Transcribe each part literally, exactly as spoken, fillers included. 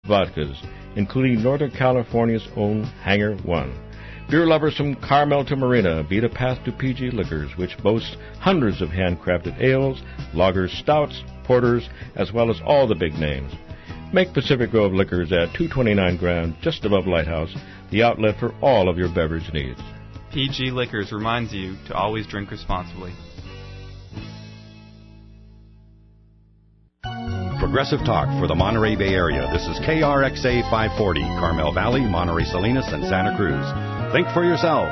vodkas, including Northern California's own Hangar One. Beer lovers from Carmel to Marina beat a path to P G Liquors, which boasts hundreds of handcrafted ales, lagers, stouts, porters, as well as all the big names. Make Pacific Grove Liquors at two twenty-nine Grand, just above Lighthouse, the outlet for all of your beverage needs. P G Liquors reminds you to always drink responsibly. Progressive Talk for the Monterey Bay Area. This is K R X A five forty, Carmel Valley, Monterey Salinas, and Santa Cruz. Think for yourself.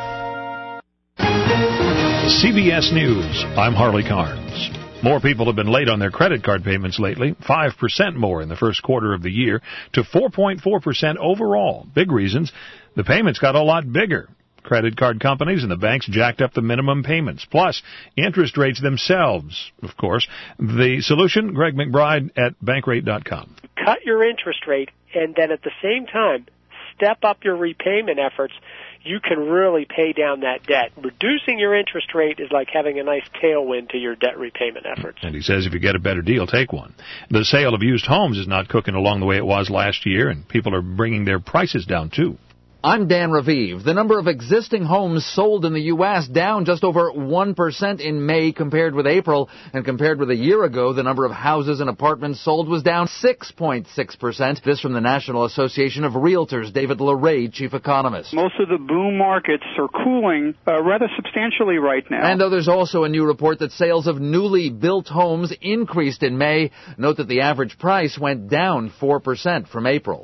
C B S News, I'm Harley Carnes. More people have been late on their credit card payments lately, five percent more in the first quarter of the year to four point four percent overall. Big reasons, the payments got a lot bigger. Credit card companies and the banks jacked up the minimum payments, plus interest rates themselves, of course. The solution, Greg McBride at Bankrate dot com. Cut your interest rate, and then at the same time, step up your repayment efforts. You can really pay down that debt. Reducing your interest rate is like having a nice tailwind to your debt repayment efforts. And he says if you get a better deal, take one. The sale of used homes is not cooking along the way it was last year, and people are bringing their prices down, too. I'm Dan Raviv. The number of existing homes sold in the U S down just over one percent in May compared with April. And compared with a year ago, the number of houses and apartments sold was down six point six percent. This from the National Association of Realtors, David LaRade, chief economist. Most of the boom markets are cooling uh, rather substantially right now. And though there's also a new report that sales of newly built homes increased in May, note that the average price went down four percent from April.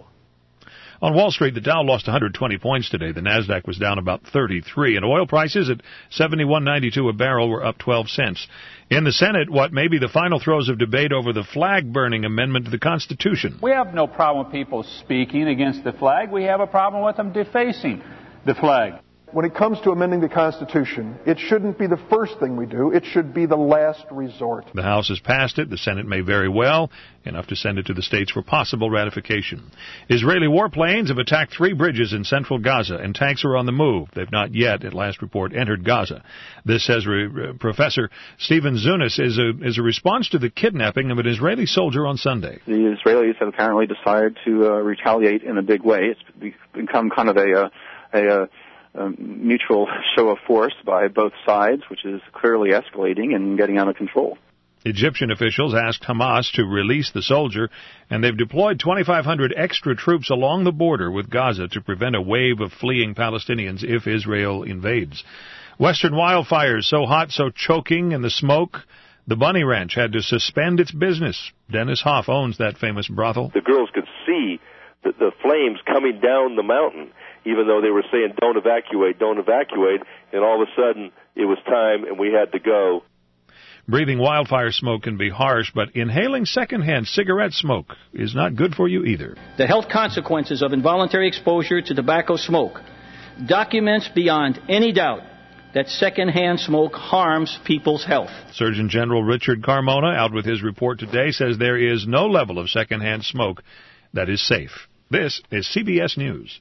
On Wall Street, the Dow lost one hundred twenty points today. The Nasdaq was down about thirty-three, and oil prices at seventy-one ninety-two a barrel were up twelve cents. In the Senate, what may be the final throes of debate over the flag-burning amendment to the Constitution. We have no problem with people speaking against the flag. We have a problem with them defacing the flag. When it comes to amending the Constitution, it shouldn't be the first thing we do. It should be the last resort. The House has passed it. The Senate may very well, enough to send it to the states for possible ratification. Israeli warplanes have attacked three bridges in central Gaza, and tanks are on the move. They've not yet, at last report, entered Gaza. This, says re- Professor Stephen Zunis, is a, is a response to the kidnapping of an Israeli soldier on Sunday. The Israelis have apparently decided to uh, retaliate in a big way. It's become kind of a... Uh, a uh, Um, mutual show of force by both sides, which is clearly escalating and getting out of control. Egyptian officials asked Hamas to release the soldier, and they've deployed twenty-five hundred extra troops along the border with Gaza to prevent a wave of fleeing Palestinians if Israel invades. Western wildfires so hot, so choking in the smoke, the Bunny Ranch had to suspend its business. Dennis Hoff owns that famous brothel. The girls could see the, the flames coming down the mountain, even though they were saying, don't evacuate, don't evacuate, and all of a sudden it was time and we had to go. Breathing wildfire smoke can be harsh, but inhaling secondhand cigarette smoke is not good for you either. The health consequences of involuntary exposure to tobacco smoke documents beyond any doubt that secondhand smoke harms people's health. Surgeon General Richard Carmona, out with his report today, says there is no level of secondhand smoke that is safe. This is C B S News.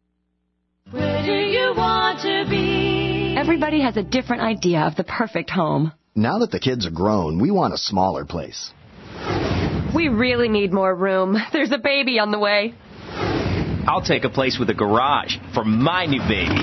Where do you want to be? Everybody has a different idea of the perfect home. Now that the kids are grown, we want a smaller place. We really need more room. There's a baby on the way. I'll take a place with a garage for my new baby.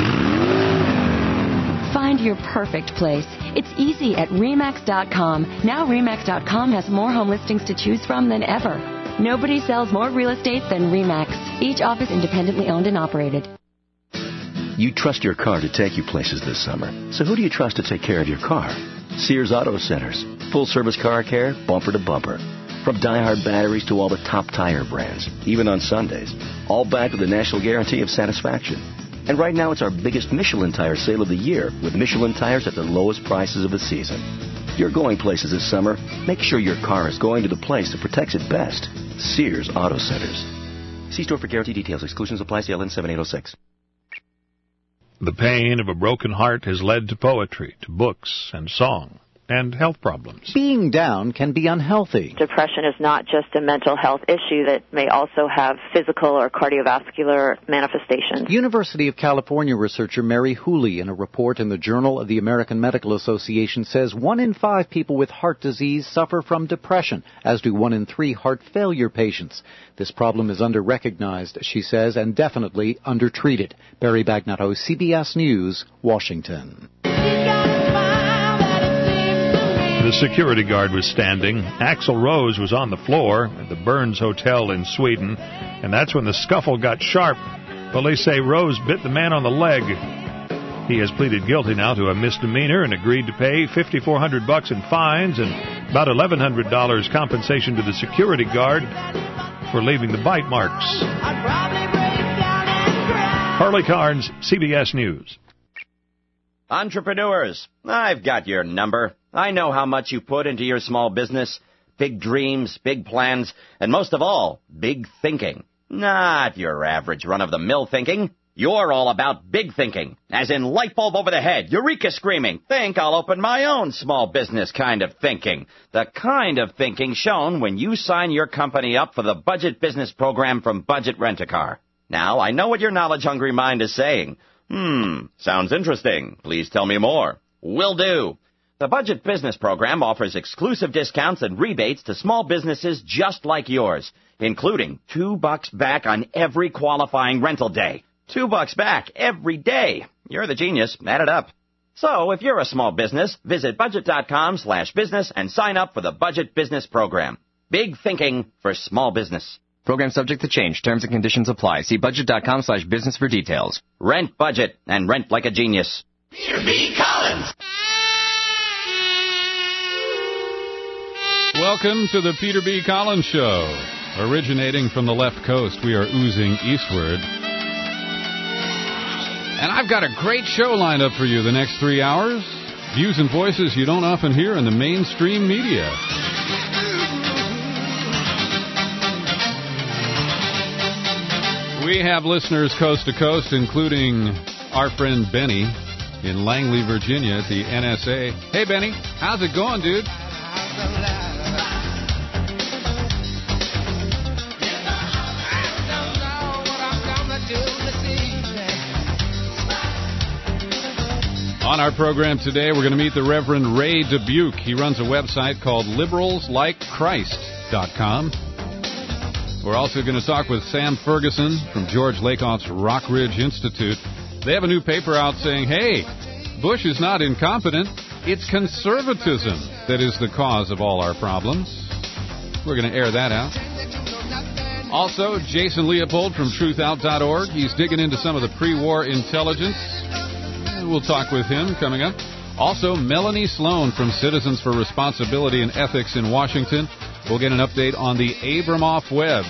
Find your perfect place. It's easy at RE/MAX dot com. Now RE/MAX dot com has more home listings to choose from than ever. Nobody sells more real estate than RE/MAX. Each office independently owned and operated. You trust your car to take you places this summer. So who do you trust to take care of your car? Sears Auto Centers. Full-service car care, bumper to bumper. From Die-Hard batteries to all the top tire brands, even on Sundays. All backed with a national guarantee of satisfaction. And right now it's our biggest Michelin tire sale of the year, with Michelin tires at the lowest prices of the season. If you're going places this summer, make sure your car is going to the place that protects it best. Sears Auto Centers. See store for guarantee details. Exclusions apply. C L N seven eight oh six. The pain of a broken heart has led to poetry, to books, and song. and health problems. Being down can be unhealthy. Depression is not just a mental health issue that may also have physical or cardiovascular manifestations. University of California researcher Mary Hooley, in a report in the Journal of the American Medical Association, says one in five people with heart disease suffer from depression, as do one in three heart failure patients. This problem is under-recognized, she says, and definitely under-treated. Barry Bagnotto, C B S News, Washington. The security guard was standing. Axl Rose was on the floor at the Burns Hotel in Sweden, and that's when the scuffle got sharp. Police say Rose bit the man on the leg. He has pleaded guilty now to a misdemeanor and agreed to pay fifty-four hundred bucks in fines and about eleven hundred dollars compensation to the security guard for leaving the bite marks. Harley Carnes, C B S News. Entrepreneurs, I've got your number. I know how much you put into your small business. Big dreams, big plans, and most of all, big thinking. Not your average run-of-the-mill thinking. You're all about big thinking, as in light bulb over the head, eureka screaming, think I'll open my own small business kind of thinking. The kind of thinking shown when you sign your company up for the Budget Business Program from Budget Rent-A-Car. Now, I know what your knowledge-hungry mind is saying. Hmm, sounds interesting. Please tell me more. Will do. The Budget Business Program offers exclusive discounts and rebates to small businesses just like yours, including two bucks back on every qualifying rental day. Two bucks back every day. You're the genius. Add it up. So, if you're a small business, visit budget.com slash business and sign up for the Budget Business Program. Big thinking for small business. Program subject to change. Terms and conditions apply. See budget.com slash business for details. Rent budget and rent like a genius. Peter B. Collins. Welcome to the Peter B. Collins Show. Originating from the left coast, we are oozing eastward. And I've got a great show lined up for you the next three hours. Views and voices you don't often hear in the mainstream media. We have listeners coast to coast, including our friend Benny in Langley, Virginia at the N S A. Hey, Benny. How's it going, dude? On our program today, we're going to meet the Reverend Ray Dubuque. He runs a website called liberals like christ dot com. We're also going to talk with Sam Ferguson from George Lakoff's Rockridge Institute. They have a new paper out saying, hey, Bush is not incompetent. It's conservatism that is the cause of all our problems. We're going to air that out. Also, Jason Leopold from truth out dot org. He's digging into some of the pre-war intelligence. We'll talk with him coming up. Also, Melanie Sloan from Citizens for Responsibility and Ethics in Washington. We'll get an update on the Abramoff Web.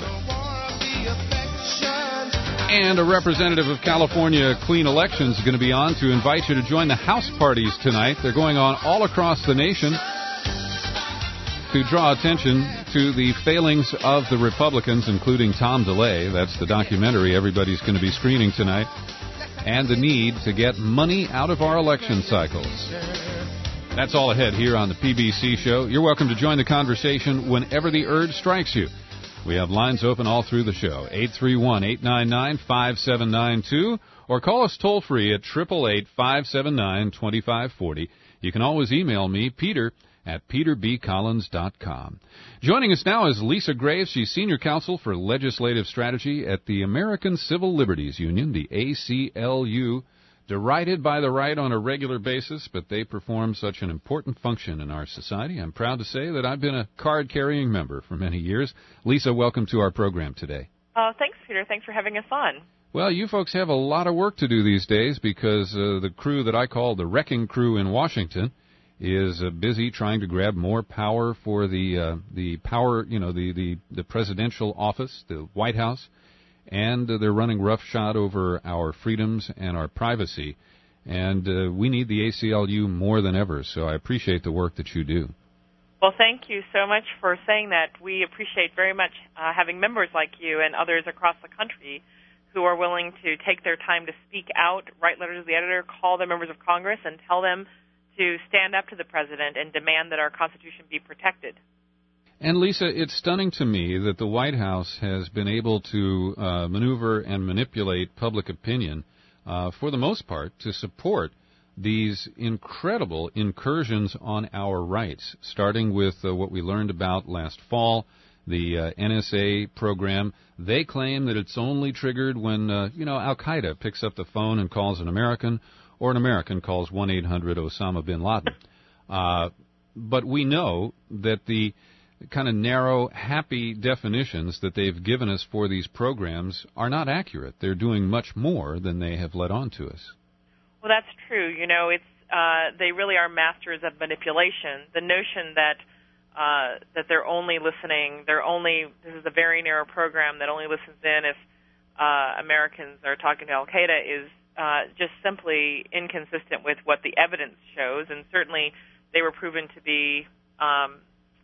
And a representative of California Clean Elections is going to be on to invite you to join the house parties tonight. They're going on all across the nation to draw attention to the failings of the Republicans, including Tom DeLay. That's the documentary everybody's going to be screening tonight. And the need to get money out of our election cycles. That's all ahead here on the P B C Show. You're welcome to join the conversation whenever the urge strikes you. We have lines open all through the show. eight three one, eight nine nine, five seven nine two or call us toll-free at eight eight eight, five seven nine, two five four zero. You can always email me, Peter, at peter b collins dot com. Joining us now is Lisa Graves. She's Senior Counsel for Legislative Strategy at the American Civil Liberties Union, the A C L U, derided by the right on a regular basis, but they perform such an important function in our society. I'm proud to say that I've been a card-carrying member for many years. Lisa, welcome to our program today. Uh, thanks, Peter. Thanks for having us on. Well, you folks have a lot of work to do these days because uh, the crew that I call the Wrecking Crew in Washington is uh, busy trying to grab more power for the uh, the power, you know, the, the, the presidential office, the White House, and uh, they're running roughshod over our freedoms and our privacy. And uh, we need the A C L U more than ever, so I appreciate the work that you do. Well, thank you so much for saying that. We appreciate very much uh, having members like you and others across the country who are willing to take their time to speak out, write letters to the editor, call their members of Congress, and tell them to stand up to the president and demand that our Constitution be protected. And Lisa, it's stunning to me that the White House has been able to uh, maneuver and manipulate public opinion, uh, for the most part, to support these incredible incursions on our rights, starting with uh, what we learned about last fall, the uh, N S A program. They claim that it's only triggered when, uh, you know, Al-Qaeda picks up the phone and calls an American, or an American calls one eight hundred Osama bin Laden. Uh, but we know that the kind of narrow, happy definitions that they've given us for these programs are not accurate. They're doing much more than they have let on to us. Well, that's true. You know, it's uh, they really are masters of manipulation. The notion that uh, that they're only listening, they're only this is a very narrow program that only listens in if uh, Americans are talking to Al-Qaeda is uh, just simply inconsistent with what the evidence shows, and certainly they were proven to be um,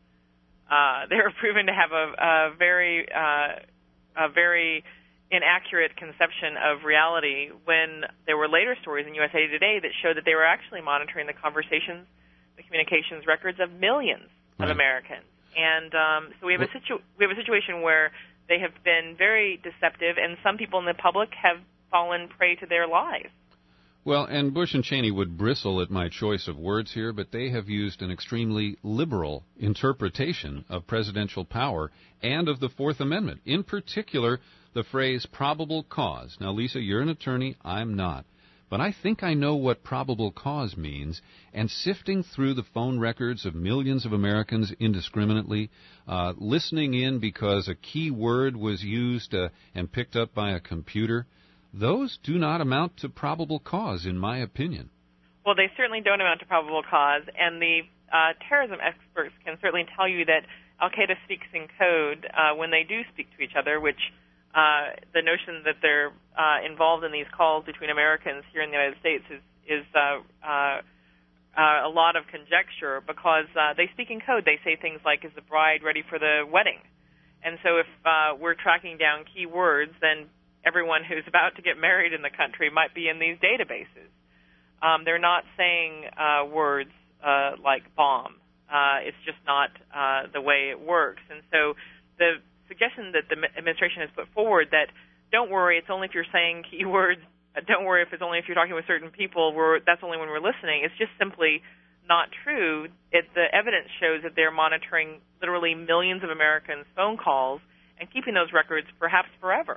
uh, they were proven to have a, a very uh, a very inaccurate conception of reality when there were later stories in U S A Today that showed that they were actually monitoring the conversations, the communications records of millions of right. Americans. And um, so we have a situ- we have a situation where they have been very deceptive, and some people in the public have fallen prey to their lies. Well, and Bush and Cheney would bristle at my choice of words here, but they have used an extremely liberal interpretation of presidential power and of the Fourth Amendment, in particular the phrase probable cause. Now, Lisa, you're an attorney. I'm not. But I think I know what probable cause means, and sifting through the phone records of millions of Americans indiscriminately, uh, listening in because a key word was used uh, and picked up by a computer, those do not amount to probable cause, in my opinion. Well, they certainly don't amount to probable cause, and the uh, terrorism experts can certainly tell you that Al-Qaeda speaks in code uh, when they do speak to each other, which uh, the notion that they're uh, involved in these calls between Americans here in the United States is, is uh, uh, uh, a lot of conjecture, because uh, they speak in code. They say things like, is the bride ready for the wedding? And so if uh, we're tracking down key words, then everyone who's about to get married in the country might be in these databases. Um, they're not saying uh, words uh, like bomb. Uh, it's just not uh, the way it works. And so the suggestion that the administration has put forward that don't worry, it's only if you're saying keywords, uh, don't worry if it's only if you're talking with certain people, we're, that's only when we're listening, it's just simply not true. It, the evidence shows that they're monitoring literally millions of Americans' phone calls and keeping those records perhaps forever.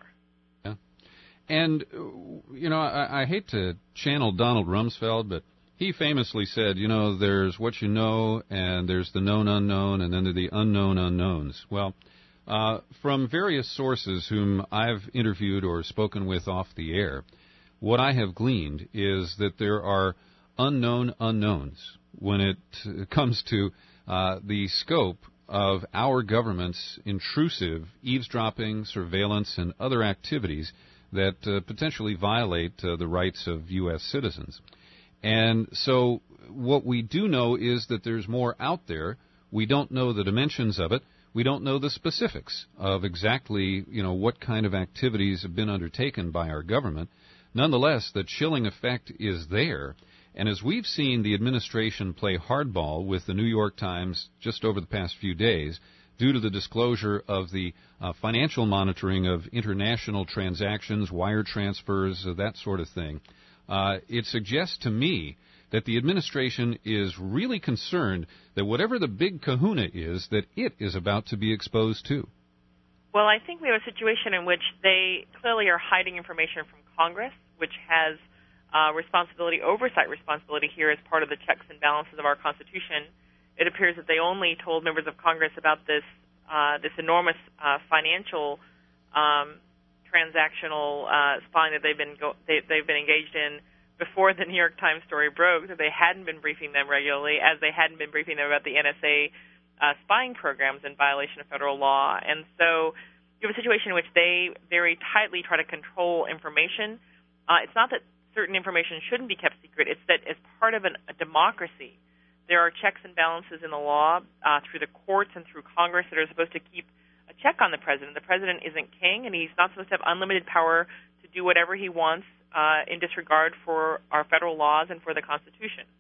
And, you know, I, I hate to channel Donald Rumsfeld, but he famously said, you know, there's what you know, and there's the known unknown, and then there are the unknown unknowns. Well, uh, from various sources whom I've interviewed or spoken with off the air, what I have gleaned is that there are unknown unknowns when it comes to uh, the scope of our government's intrusive eavesdropping, surveillance, and other activities that uh, potentially violate uh, the rights of U S citizens. And so what we do know is that there's more out there. We don't know the dimensions of it. We don't know the specifics of exactly, you know, what kind of activities have been undertaken by our government. Nonetheless, the chilling effect is there. And as we've seen the administration play hardball with the New York Times just over the past few days, due to the disclosure of the uh, financial monitoring of international transactions, wire transfers, uh, that sort of thing, uh, it suggests to me that the administration is really concerned that whatever the big kahuna is, that it is about to be exposed to. Well, I think we have a situation in which they clearly are hiding information from Congress, which has uh, responsibility, oversight responsibility here as part of the checks and balances of our Constitution. It appears that they only told members of Congress about this uh, this enormous uh, financial um, transactional uh, spying that they've been go- they, they've been engaged in before the New York Times story broke. That they hadn't been briefing them regularly, as they hadn't been briefing them about the N S A uh, spying programs in violation of federal law. And so you have a situation in which they very tightly try to control information. Uh, it's not that certain information shouldn't be kept secret. It's that as part of an, a democracy, there are checks and balances in the law uh, through the courts and through Congress that are supposed to keep a check on the president. The president isn't king, and he's not supposed to have unlimited power to do whatever he wants uh, in disregard for our federal laws and for the Constitution.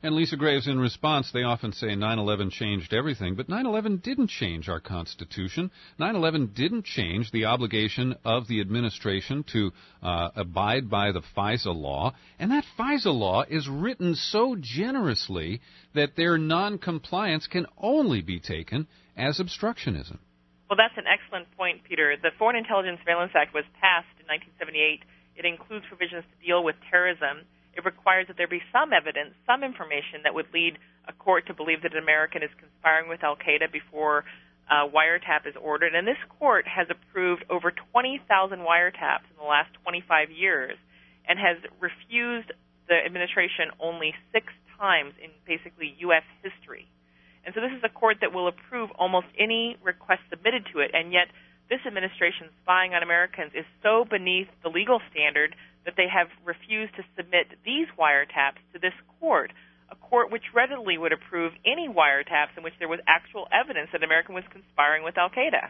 And Lisa Graves, in response, they often say nine eleven changed everything, but nine eleven didn't change our Constitution. nine eleven didn't change the obligation of the administration to uh, abide by the FISA law, and that FISA law is written so generously that their noncompliance can only be taken as obstructionism. Well, that's an excellent point, Peter. The Foreign Intelligence Surveillance Act was passed in nineteen seventy-eight. It includes provisions to deal with terrorism. It requires that there be some evidence, some information that would lead a court to believe that an American is conspiring with al-Qaeda before uh, wiretap is ordered. And this court has approved over twenty thousand wiretaps in the last twenty-five years and has refused the administration only six times in basically U S history. And so this is a court that will approve almost any request submitted to it, and yet this administration spying on Americans is so beneath the legal standard that they have refused to submit these wiretaps to this court, a court which readily would approve any wiretaps in which there was actual evidence that an American was conspiring with al-Qaeda.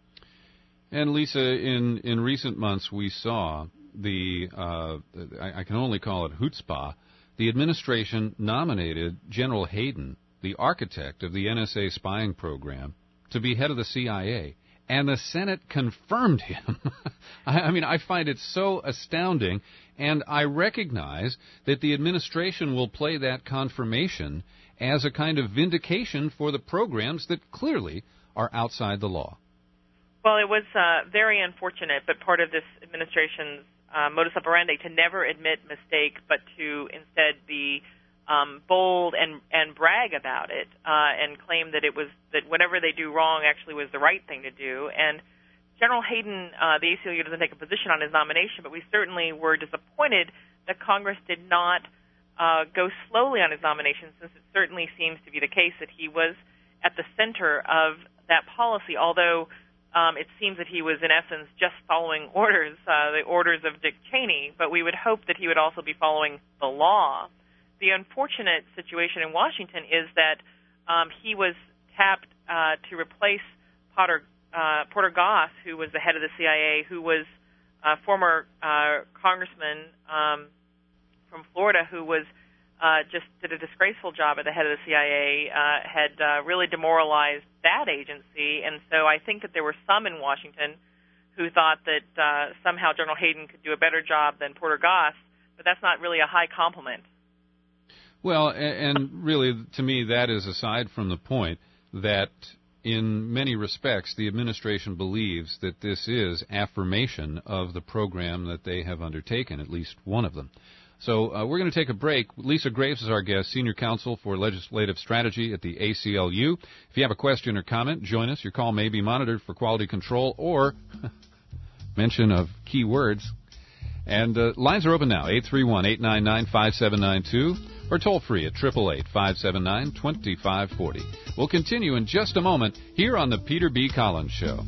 And Lisa, in, in recent months we saw the, uh, I, I can only call it chutzpah, the administration nominated General Hayden, the architect of the N S A spying program, to be head of the C I A. And the Senate confirmed him. I, I mean, I find it so astounding, and I recognize that the administration will play that confirmation as a kind of vindication for the programs that clearly are outside the law. Well, it was uh, very unfortunate, but part of this administration's uh, modus operandi to never admit mistake, but to instead be Um, bold and and brag about it uh, and claim that it was that whatever they do wrong actually was the right thing to do. And General Hayden, uh, the A C L U doesn't take a position on his nomination, but we certainly were disappointed that Congress did not uh, go slowly on his nomination, since it certainly seems to be the case that he was at the center of that policy, although um, it seems that he was in essence just following orders, uh, the orders of Dick Cheney, but we would hope that he would also be following the law. The unfortunate situation in Washington is that um, he was tapped uh, to replace Potter, uh, Porter Goss, who was the head of the C I A, who was a former uh, congressman um, from Florida, who was uh, just did a disgraceful job at the head of the C I A, uh, had uh, really demoralized that agency. And so I think that there were some in Washington who thought that uh, somehow General Hayden could do a better job than Porter Goss, but that's not really a high compliment. Well, and really, to me, that is aside from the point that in many respects the administration believes that this is affirmation of the program that they have undertaken, at least one of them. So uh, we're going to take a break. Lisa Graves is our guest, Senior Counsel for Legislative Strategy at the A C L U. If you have a question or comment, join us. Your call may be monitored for quality control or mention of key words. And uh, lines are open now, eight three one, eight nine nine, five seven nine two. Or toll free at eight eight eight, five seven nine, two five four zero. We'll continue in just a moment here on the Peter B. Collins Show.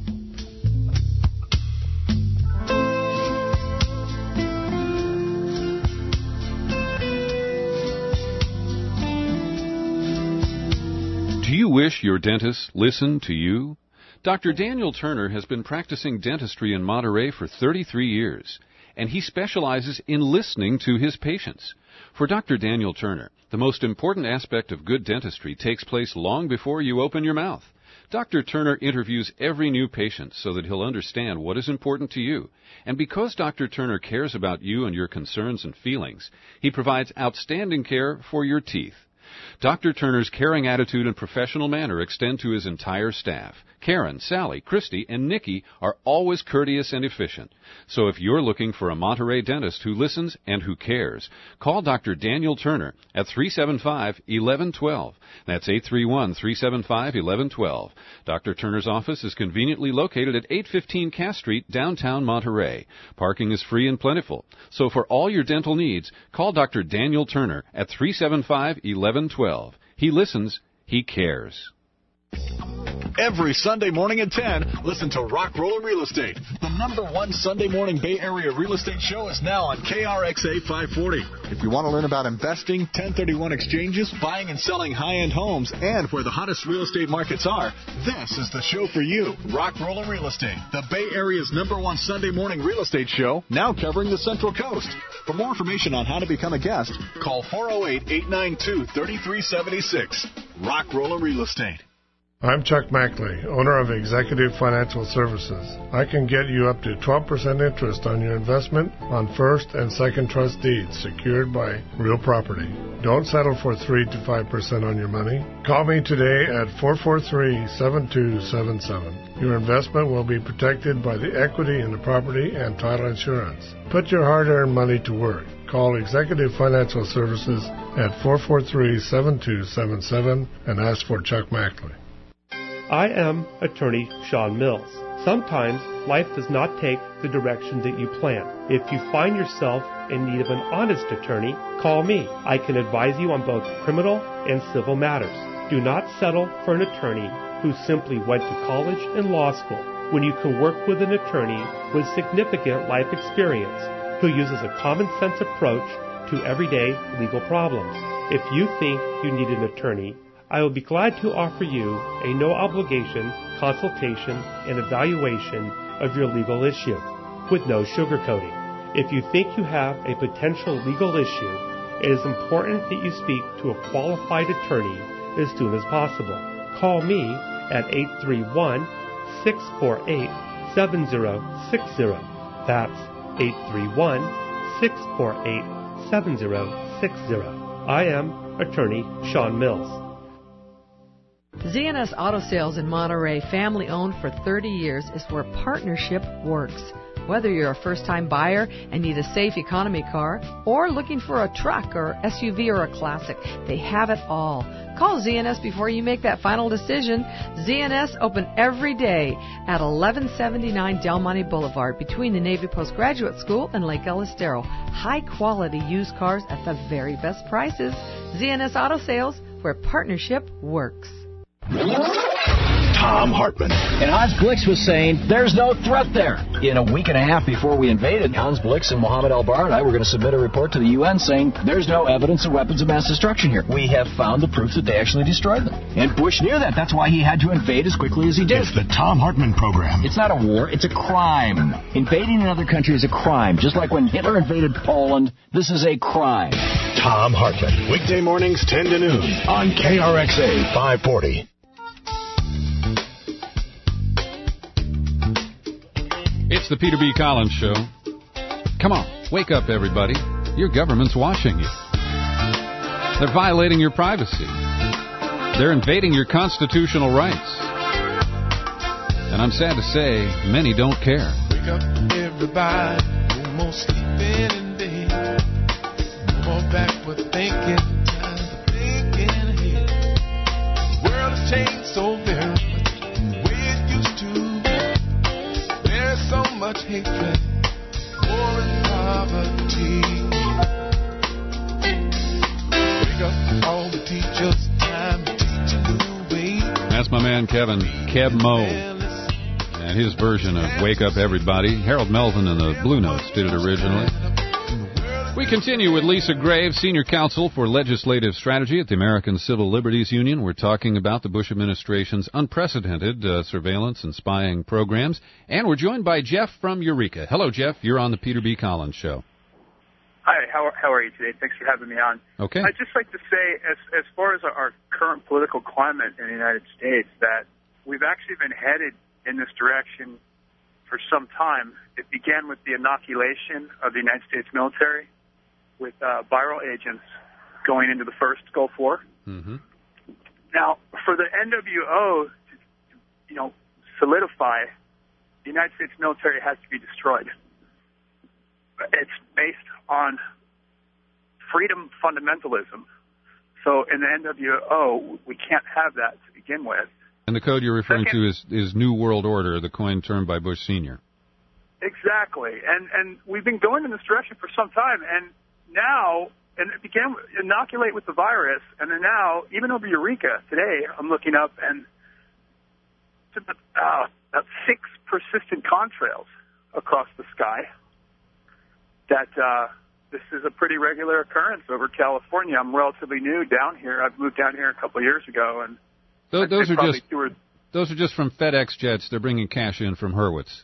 Do you wish your dentist listened to you? Doctor Daniel Turner has been practicing dentistry in Monterey for thirty-three years, and he specializes in listening to his patients. For Doctor Daniel Turner, the most important aspect of good dentistry takes place long before you open your mouth. Doctor Turner interviews every new patient so that he'll understand what is important to you. And because Doctor Turner cares about you and your concerns and feelings, he provides outstanding care for your teeth. Doctor Turner's caring attitude and professional manner extend to his entire staff. Karen, Sally, Christy, and Nikki are always courteous and efficient. So if you're looking for a Monterey dentist who listens and who cares, call Doctor Daniel Turner at three seven five, one one one two. That's eight three one, three seven five, one one one two. Doctor Turner's office is conveniently located at eight fifteen Cass Street, downtown Monterey. Parking is free and plentiful. So for all your dental needs, call Doctor Daniel Turner at three seven five, one one one two. He listens. He cares. Every Sunday morning at ten, listen to Rock Roller Real Estate. The number one Sunday morning Bay Area real estate show is now on K R X A five forty. If you want to learn about investing, ten thirty-one exchanges, buying and selling high-end homes, and where the hottest real estate markets are, this is the show for you. Rock Roller Real Estate, the Bay Area's number one Sunday morning real estate show, now covering the Central Coast. For more information on how to become a guest, call four oh eight, eight nine two, three three seven six. Rock Roller Real Estate. I'm Chuck Mackley, owner of Executive Financial Services. I can get you up to twelve percent interest on your investment on first and second trust deeds secured by real property. Don't settle for three to five percent on your money. Call me today at four four three, seven two seven seven. Your investment will be protected by the equity in the property and title insurance. Put your hard-earned money to work. Call Executive Financial Services at four four three, seven two seven seven and ask for Chuck Mackley. I am attorney Sean Mills. Sometimes life does not take the direction that you plan. If you find yourself in need of an honest attorney, call me. I can advise you on both criminal and civil matters. Do not settle for an attorney who simply went to college and law school when you can work with an attorney with significant life experience who uses a common sense approach to everyday legal problems. If you think you need an attorney, I will be glad to offer you a no-obligation consultation and evaluation of your legal issue with no sugarcoating. If you think you have a potential legal issue, it is important that you speak to a qualified attorney as soon as possible. Call me at eight three one, six four eight, seven zero six zero. That's eight three one, six four eight, seven zero six zero. I am attorney Sean Mills. Z N S Auto Sales in Monterey, family-owned for thirty years, is where partnership works. Whether you're a first-time buyer and need a safe economy car, or looking for a truck or S U V or a classic, they have it all. Call Z N S before you make that final decision. Z N S open every day at eleven seventy-nine Del Monte Boulevard between the Navy Postgraduate School and Lake Elistero. High-quality used cars at the very best prices. Z N S Auto Sales, where partnership works. Tom Hartman. And Hans Blix was saying there's no threat there. In a week and a half before we invaded, Hans Blix and Mohammed El-Bar and I were going to submit a report to the U N saying there's no evidence of weapons of mass destruction here. We have found the proof that they actually destroyed them. And Bush knew that. That's why he had to invade as quickly as he did. It's the Tom Hartman program. It's not a war. It's a crime. Invading another country is a crime. Just like when Hitler invaded Poland, this is a crime. Tom Hartman. Weekday mornings ten to noon on K R X A five forty. It's the Peter B. Collins Show. Come on, wake up, everybody. Your government's watching you. They're violating your privacy. They're invading your constitutional rights. And I'm sad to say, many don't care. Wake up, everybody. No more sleeping in bed. No more backward thinking. Time for thinking ahead. The world has changed so very much from the way it used to be. There's so much hatred, war and poverty. Wake up, all the teachers, time to teach a new way. That's my man Kevin Keb Mo and his version of Wake Up Everybody. Harold Melvin and the Blue Notes did it originally. We continue with Lisa Graves, Senior Counsel for Legislative Strategy at the American Civil Liberties Union. We're talking about the Bush administration's unprecedented uh, surveillance and spying programs. And we're joined by Jeff from Eureka. Hello, Jeff. You're on the Peter B. Collins Show. Hi, how, how are you today? Thanks for having me on. Okay. I'd just like to say, as, as far as our current political climate in the United States, that we've actually been headed in this direction for some time. It began with the inoculation of the United States military with uh, viral agents going into the first Gulf War. Mm-hmm. Now, for the N W O to, you know, solidify, the United States military has to be destroyed. It's based on freedom fundamentalism. So in the N W O, we can't have that to begin with. And the code you're referring Second, to is, is New World Order, the coin termed by Bush Senior Exactly. And and we've been going in this direction for some time. And now, and it began inoculate with the virus, and then now, even over Eureka today, I'm looking up, and uh, about six persistent contrails across the sky. That uh, this is a pretty regular occurrence over California. I'm relatively new down here. I've moved down here a couple of years ago, and those, those are just or, those are just from FedEx jets. They're bringing cash in from Hurwitz.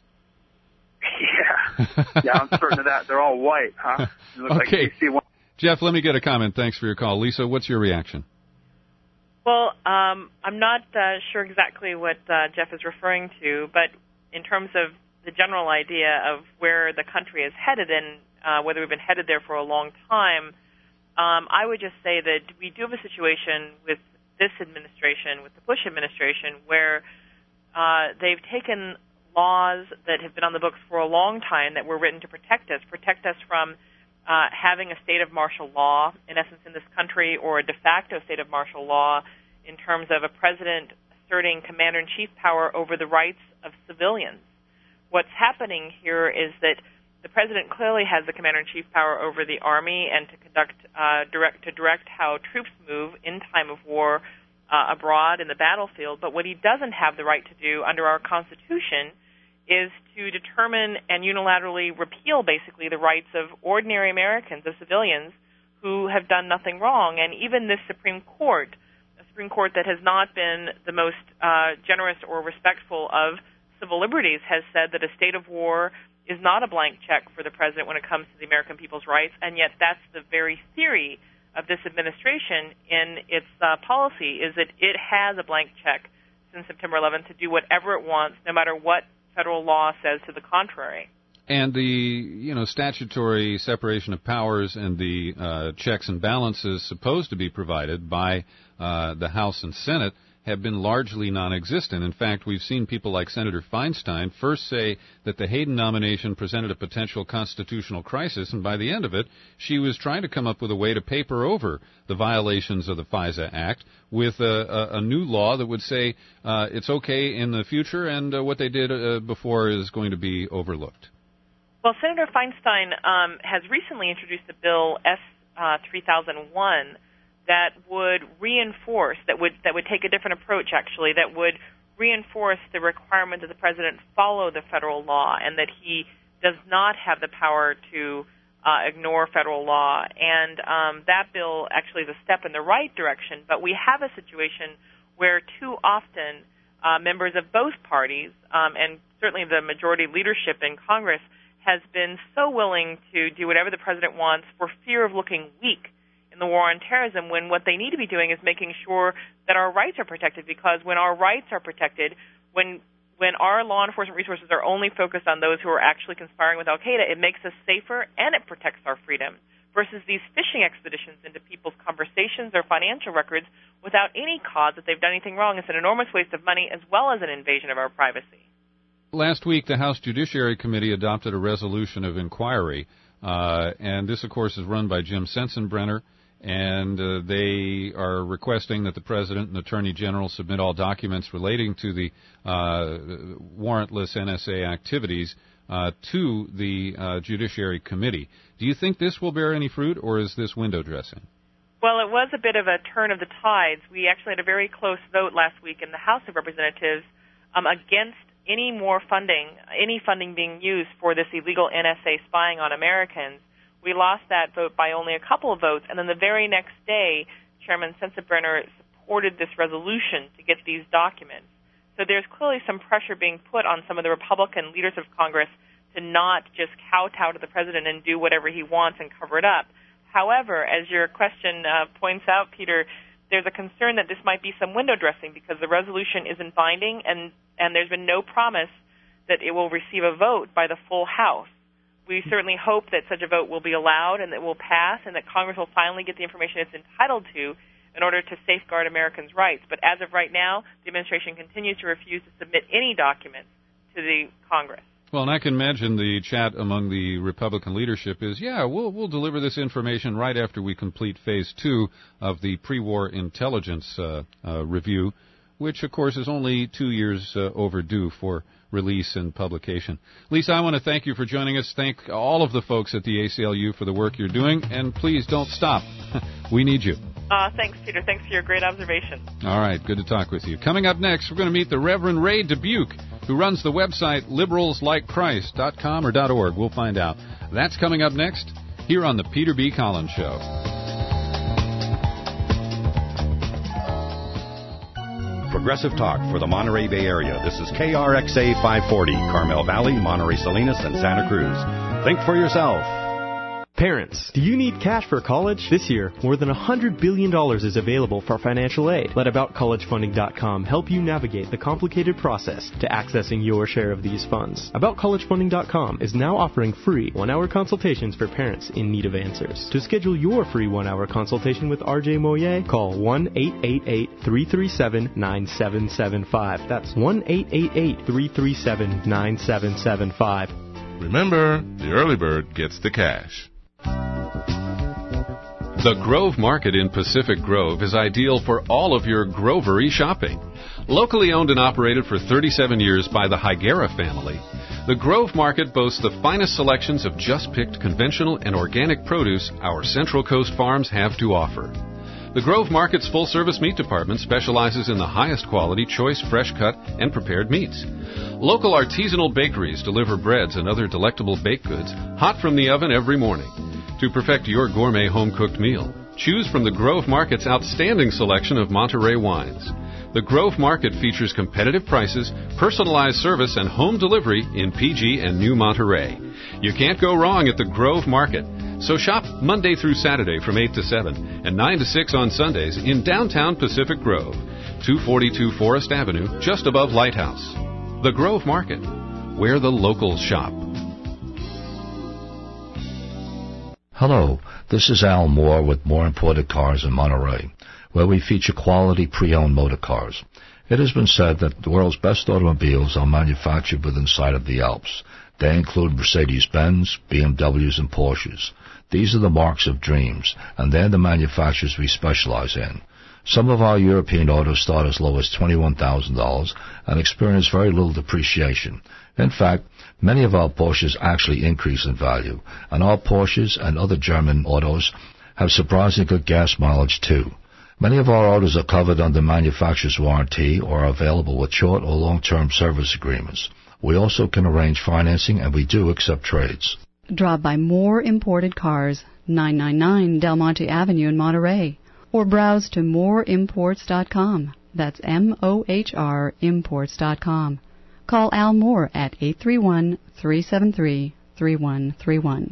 Yeah, yeah, I'm certain of that. They're all white, huh? They look Okay, like D C one. Jeff, let me get a comment. Thanks for your call. Lisa, what's your reaction? Well, um, I'm not uh, sure exactly what uh, Jeff is referring to, but in terms of the general idea of where the country is headed and uh, whether we've been headed there for a long time, um, I would just say that we do have a situation with this administration, with the Bush administration, where uh, they've taken laws that have been on the books for a long time that were written to protect us, protect us from uh, having a state of martial law, in essence, in this country, or a de facto state of martial law in terms of a president asserting commander-in-chief power over the rights of civilians. What's happening here is that the president clearly has the commander-in-chief power over the army and to conduct uh, direct to direct how troops move in time of war uh, abroad in the battlefield. But what he doesn't have the right to do under our Constitution is to determine and unilaterally repeal, basically, the rights of ordinary Americans, of civilians, who have done nothing wrong. And even this Supreme Court, a Supreme Court that has not been the most uh, generous or respectful of civil liberties, has said that a state of war is not a blank check for the president when it comes to the American people's rights, and yet that's the very theory of this administration in its uh, policy, is that it has a blank check since September eleventh to do whatever it wants, no matter what federal law says to the contrary. And the, you know, statutory separation of powers and the uh, checks and balances supposed to be provided by uh, the House and Senate have been largely non-existent. In fact, we've seen people like Senator Feinstein first say that the Hayden nomination presented a potential constitutional crisis, and by the end of it, she was trying to come up with a way to paper over the violations of the FISA Act with a, a, a new law that would say uh, it's okay in the future, and uh, what they did uh, before is going to be overlooked. Well, Senator Feinstein um, has recently introduced a bill, S three thousand one, that would reinforce, that would that would take a different approach, actually, that would reinforce the requirement that the president follow the federal law and that he does not have the power to uh, ignore federal law. And um, that bill actually is a step in the right direction, but we have a situation where too often uh, members of both parties, um, and certainly the majority leadership in Congress, has been so willing to do whatever the president wants for fear of looking weak in the war on terrorism, when what they need to be doing is making sure that our rights are protected, because when our rights are protected, when when our law enforcement resources are only focused on those who are actually conspiring with Al-Qaeda, it makes us safer and it protects our freedom, versus these fishing expeditions into people's conversations or financial records without any cause that they've done anything wrong. It's an enormous waste of money as well as an invasion of our privacy. Last week, the House Judiciary Committee adopted a resolution of inquiry, uh, and this, of course, is run by Jim Sensenbrenner, and uh, they are requesting that the President and Attorney General submit all documents relating to the uh, warrantless N S A activities uh, to the uh, Judiciary Committee. Do you think this will bear any fruit, or is this window dressing? Well, it was a bit of a turn of the tides. We actually had a very close vote last week in the House of Representatives um, against any more funding, any funding being used for this illegal N S A spying on Americans. We lost that vote by only a couple of votes, and then the very next day, Chairman Sensenbrenner supported this resolution to get these documents. So there's clearly some pressure being put on some of the Republican leaders of Congress to not just kowtow to the president and do whatever he wants and cover it up. However, as your question uh, points out, Peter, there's a concern that this might be some window dressing because the resolution isn't binding, and, and there's been no promise that it will receive a vote by the full House. We certainly hope that such a vote will be allowed and that it will pass and that Congress will finally get the information it's entitled to in order to safeguard Americans' rights. But as of right now, the administration continues to refuse to submit any documents to the Congress. Well, and I can imagine the chat among the Republican leadership is, yeah, we'll we'll deliver this information right after we complete phase two of the pre-war intelligence uh, uh, review, which, of course, is only two years uh, overdue for release and publication. Lisa, I want to thank you for joining us. Thank all of the folks at the A C L U for the work you're doing, and please don't stop. We need you. Uh, thanks, Peter. Thanks for your great observation. All right, good to talk with you. Coming up next, we're going to meet the Reverend Ray Dubuque, who runs the website liberals like christ dot com or .org. We'll find out. That's coming up next here on the Peter B. Collins Show. Progressive talk for the Monterey Bay Area. This is K R X A five forty, Carmel Valley, Monterey Salinas, and Santa Cruz. Think for yourself. Parents, do you need cash for college? This year, more than one hundred billion dollars is available for financial aid. Let about college funding dot com help you navigate the complicated process to accessing your share of these funds. about college funding dot com is now offering free one-hour consultations for parents in need of answers. To schedule your free one-hour consultation with R J Moyer, call one eight eight eight, three three seven, nine seven seven five. That's one eight eight eight, three three seven, nine seven seven five. Remember, the early bird gets the cash. The Grove Market in Pacific Grove is ideal for all of your grovery shopping. Locally owned and operated for thirty-seven years by the Higuera family, the Grove Market boasts the finest selections of just-picked conventional and organic produce our Central Coast farms have to offer. The Grove Market's full-service meat department specializes in the highest quality, choice, fresh-cut, and prepared meats. Local artisanal bakeries deliver breads and other delectable baked goods hot from the oven every morning. To perfect your gourmet home-cooked meal, choose from the Grove Market's outstanding selection of Monterey wines. The Grove Market features competitive prices, personalized service, and home delivery in P G and New Monterey. You can't go wrong at the Grove Market. So shop Monday through Saturday from eight to seven and nine to six on Sundays in downtown Pacific Grove, two forty-two Forest Avenue, just above Lighthouse. The Grove Market, where the locals shop. Hello, this is Al Moore with More Imported Cars in Monterey, where we feature quality pre-owned motor cars. It has been said that the world's best automobiles are manufactured within sight of the Alps. They include Mercedes-Benz, B M Ws, and Porsches. These are the marks of dreams, and they're the manufacturers we specialize in. Some of our European autos start as low as twenty-one thousand dollars and experience very little depreciation. In fact, many of our Porsches actually increase in value, and our Porsches and other German autos have surprisingly good gas mileage too. Many of our autos are covered under manufacturer's warranty or are available with short or long-term service agreements. We also can arrange financing, and we do accept trades. Drop by More Imported Cars, nine ninety-nine Del Monte Avenue in Monterey, or browse to more imports dot com. That's M O H R imports dot com. Call Al Moore at eight three one, three seven three, three one three one.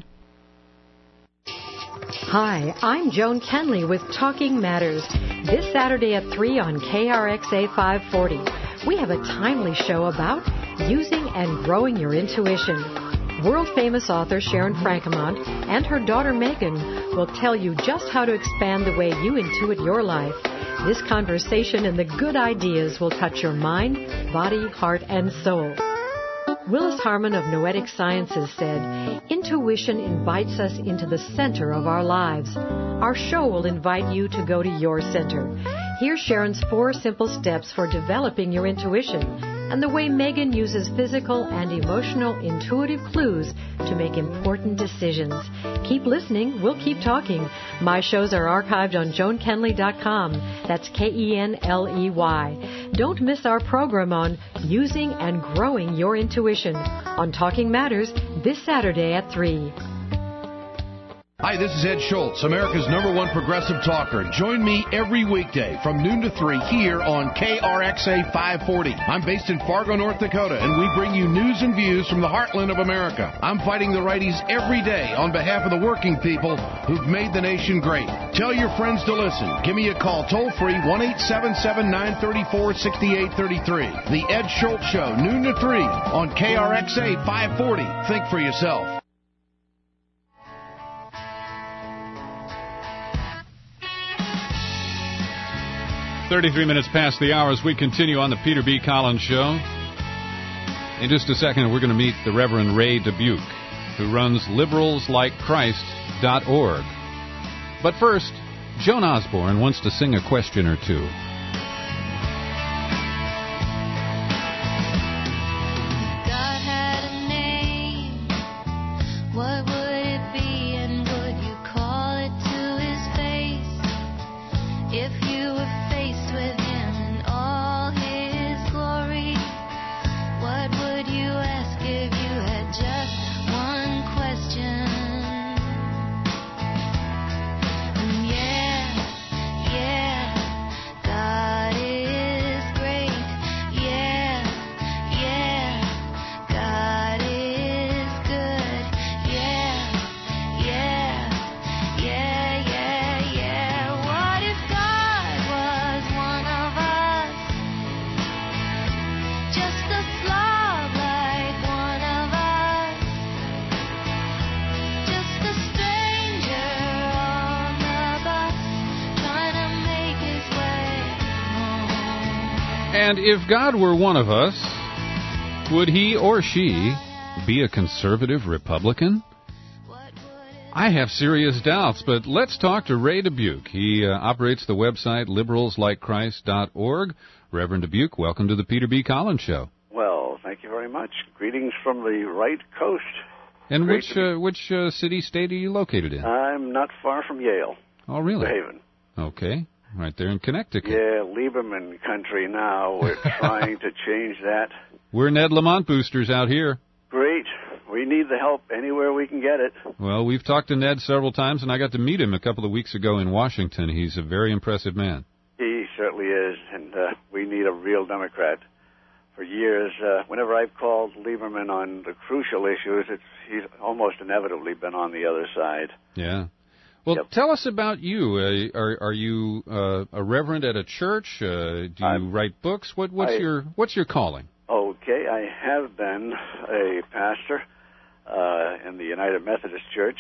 Hi, I'm Joan Kenley with Talking Matters. This Saturday at three on K R X A five forty, we have a timely show about using and growing your intuition. World-famous author Sharon Frankemont and her daughter Megan will tell you just how to expand the way you intuit your life. This conversation and the good ideas will touch your mind, body, heart, and soul. Willis Harmon of Noetic Sciences said, "Intuition invites us into the center of our lives." Our show will invite you to go to your center. Here's Sharon's four simple steps for developing your intuition and the way Megan uses physical and emotional intuitive clues to make important decisions. Keep listening. We'll keep talking. My shows are archived on joan kenley dot com. That's K E N L E Y. Don't miss our program on Using and Growing Your Intuition on Talking Matters this Saturday at three. Hi, this is Ed Schultz, America's number one progressive talker. Join me every weekday from noon to three here on K R X A five forty. I'm based in Fargo, North Dakota, and we bring you news and views from the heartland of America. I'm fighting the righties every day on behalf of the working people who've made the nation great. Tell your friends to listen. Give me a call toll-free, one eight seven seven, nine three four, six eight three three. The Ed Schultz Show, noon to three on K R X A five forty. Think for yourself. thirty-three minutes past the hour as we continue on the Peter B. Collins Show. In just a second, we're going to meet the Reverend Ray Dubuque, who runs liberals like christ dot org. But first, Joan Osborne wants to sing a question or two. God had a name. What would it be, and would you call it to his face? And if God were one of us, would he or she be a conservative Republican? I have serious doubts, but let's talk to Ray Dubuque. He uh, operates the website liberals like christ dot org. Reverend Dubuque, welcome to the Peter B. Collins Show. Well, thank you very much. Greetings from the right coast. And Great which uh, which uh, city, state are you located in? I'm not far from Yale. Oh, really? New Haven. Okay, right there in Connecticut. Yeah, Lieberman country now. We're trying to change that. We're Ned Lamont boosters out here. Great. We need the help anywhere we can get it. Well, we've talked to Ned several times, and I got to meet him a couple of weeks ago in Washington. He's a very impressive man. He certainly is, and uh, we need a real Democrat. For years, uh, whenever I've called Lieberman on the crucial issues, it's he's almost inevitably been on the other side. Yeah. Well, Yep. tell us about you. Uh, are are you uh, a reverend at a church? Uh, do you I'm- write books? What what's I- your what's your calling? Okay, I have been a pastor uh, in the United Methodist Church,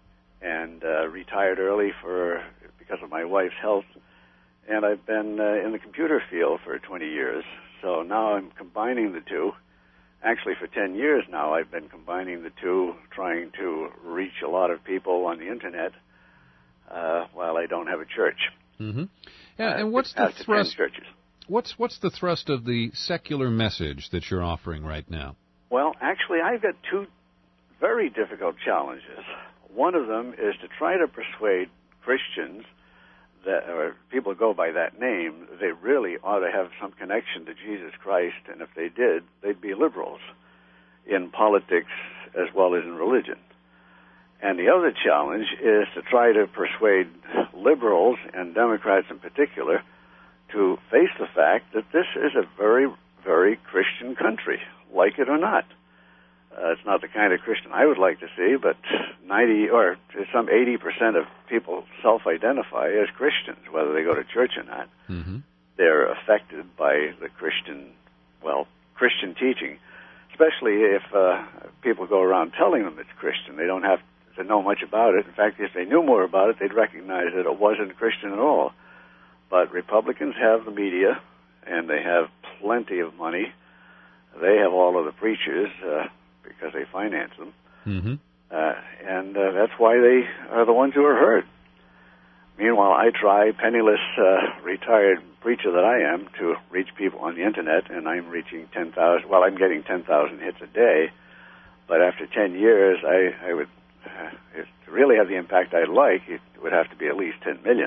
and uh, retired early for because of my wife's health. And I've been uh, in the computer field for twenty years. So now I'm combining the two. Actually, for ten years now, I've been combining the two, trying to reach a lot of people on the Internet uh, while I don't have a church. Mm-hmm. Yeah, and Uh, what's the pastor ten thrust? churches. What's what's the thrust of the secular message that you're offering right now? Well, actually, I've got two very difficult challenges. One of them is to try to persuade Christians that, or people who go by that name, they really ought to have some connection to Jesus Christ, and if they did, they'd be liberals in politics as well as in religion. And the other challenge is to try to persuade liberals, and Democrats in particular, to face the fact that this is a very, very Christian country, like it or not. Uh, it's not the kind of Christian I would like to see, but ninety or some eighty percent of people self-identify as Christians, whether they go to church or not. Mm-hmm. They're affected by the Christian, well, Christian teaching, especially if uh, people go around telling them it's Christian. They don't have to know much about it. In fact, if they knew more about it, they'd recognize that it wasn't Christian at all. But Republicans have the media, and they have plenty of money. They have all of the preachers uh, because they finance them. Mm-hmm. Uh, and uh, that's why they are the ones who are heard. Meanwhile, I try, penniless, uh, retired preacher that I am, to reach people on the Internet, and I'm reaching ten thousand, well, I'm getting ten thousand hits a day, but after ten years, I, I would, uh, if to really have the impact I'd like, it would have to be at least ten million.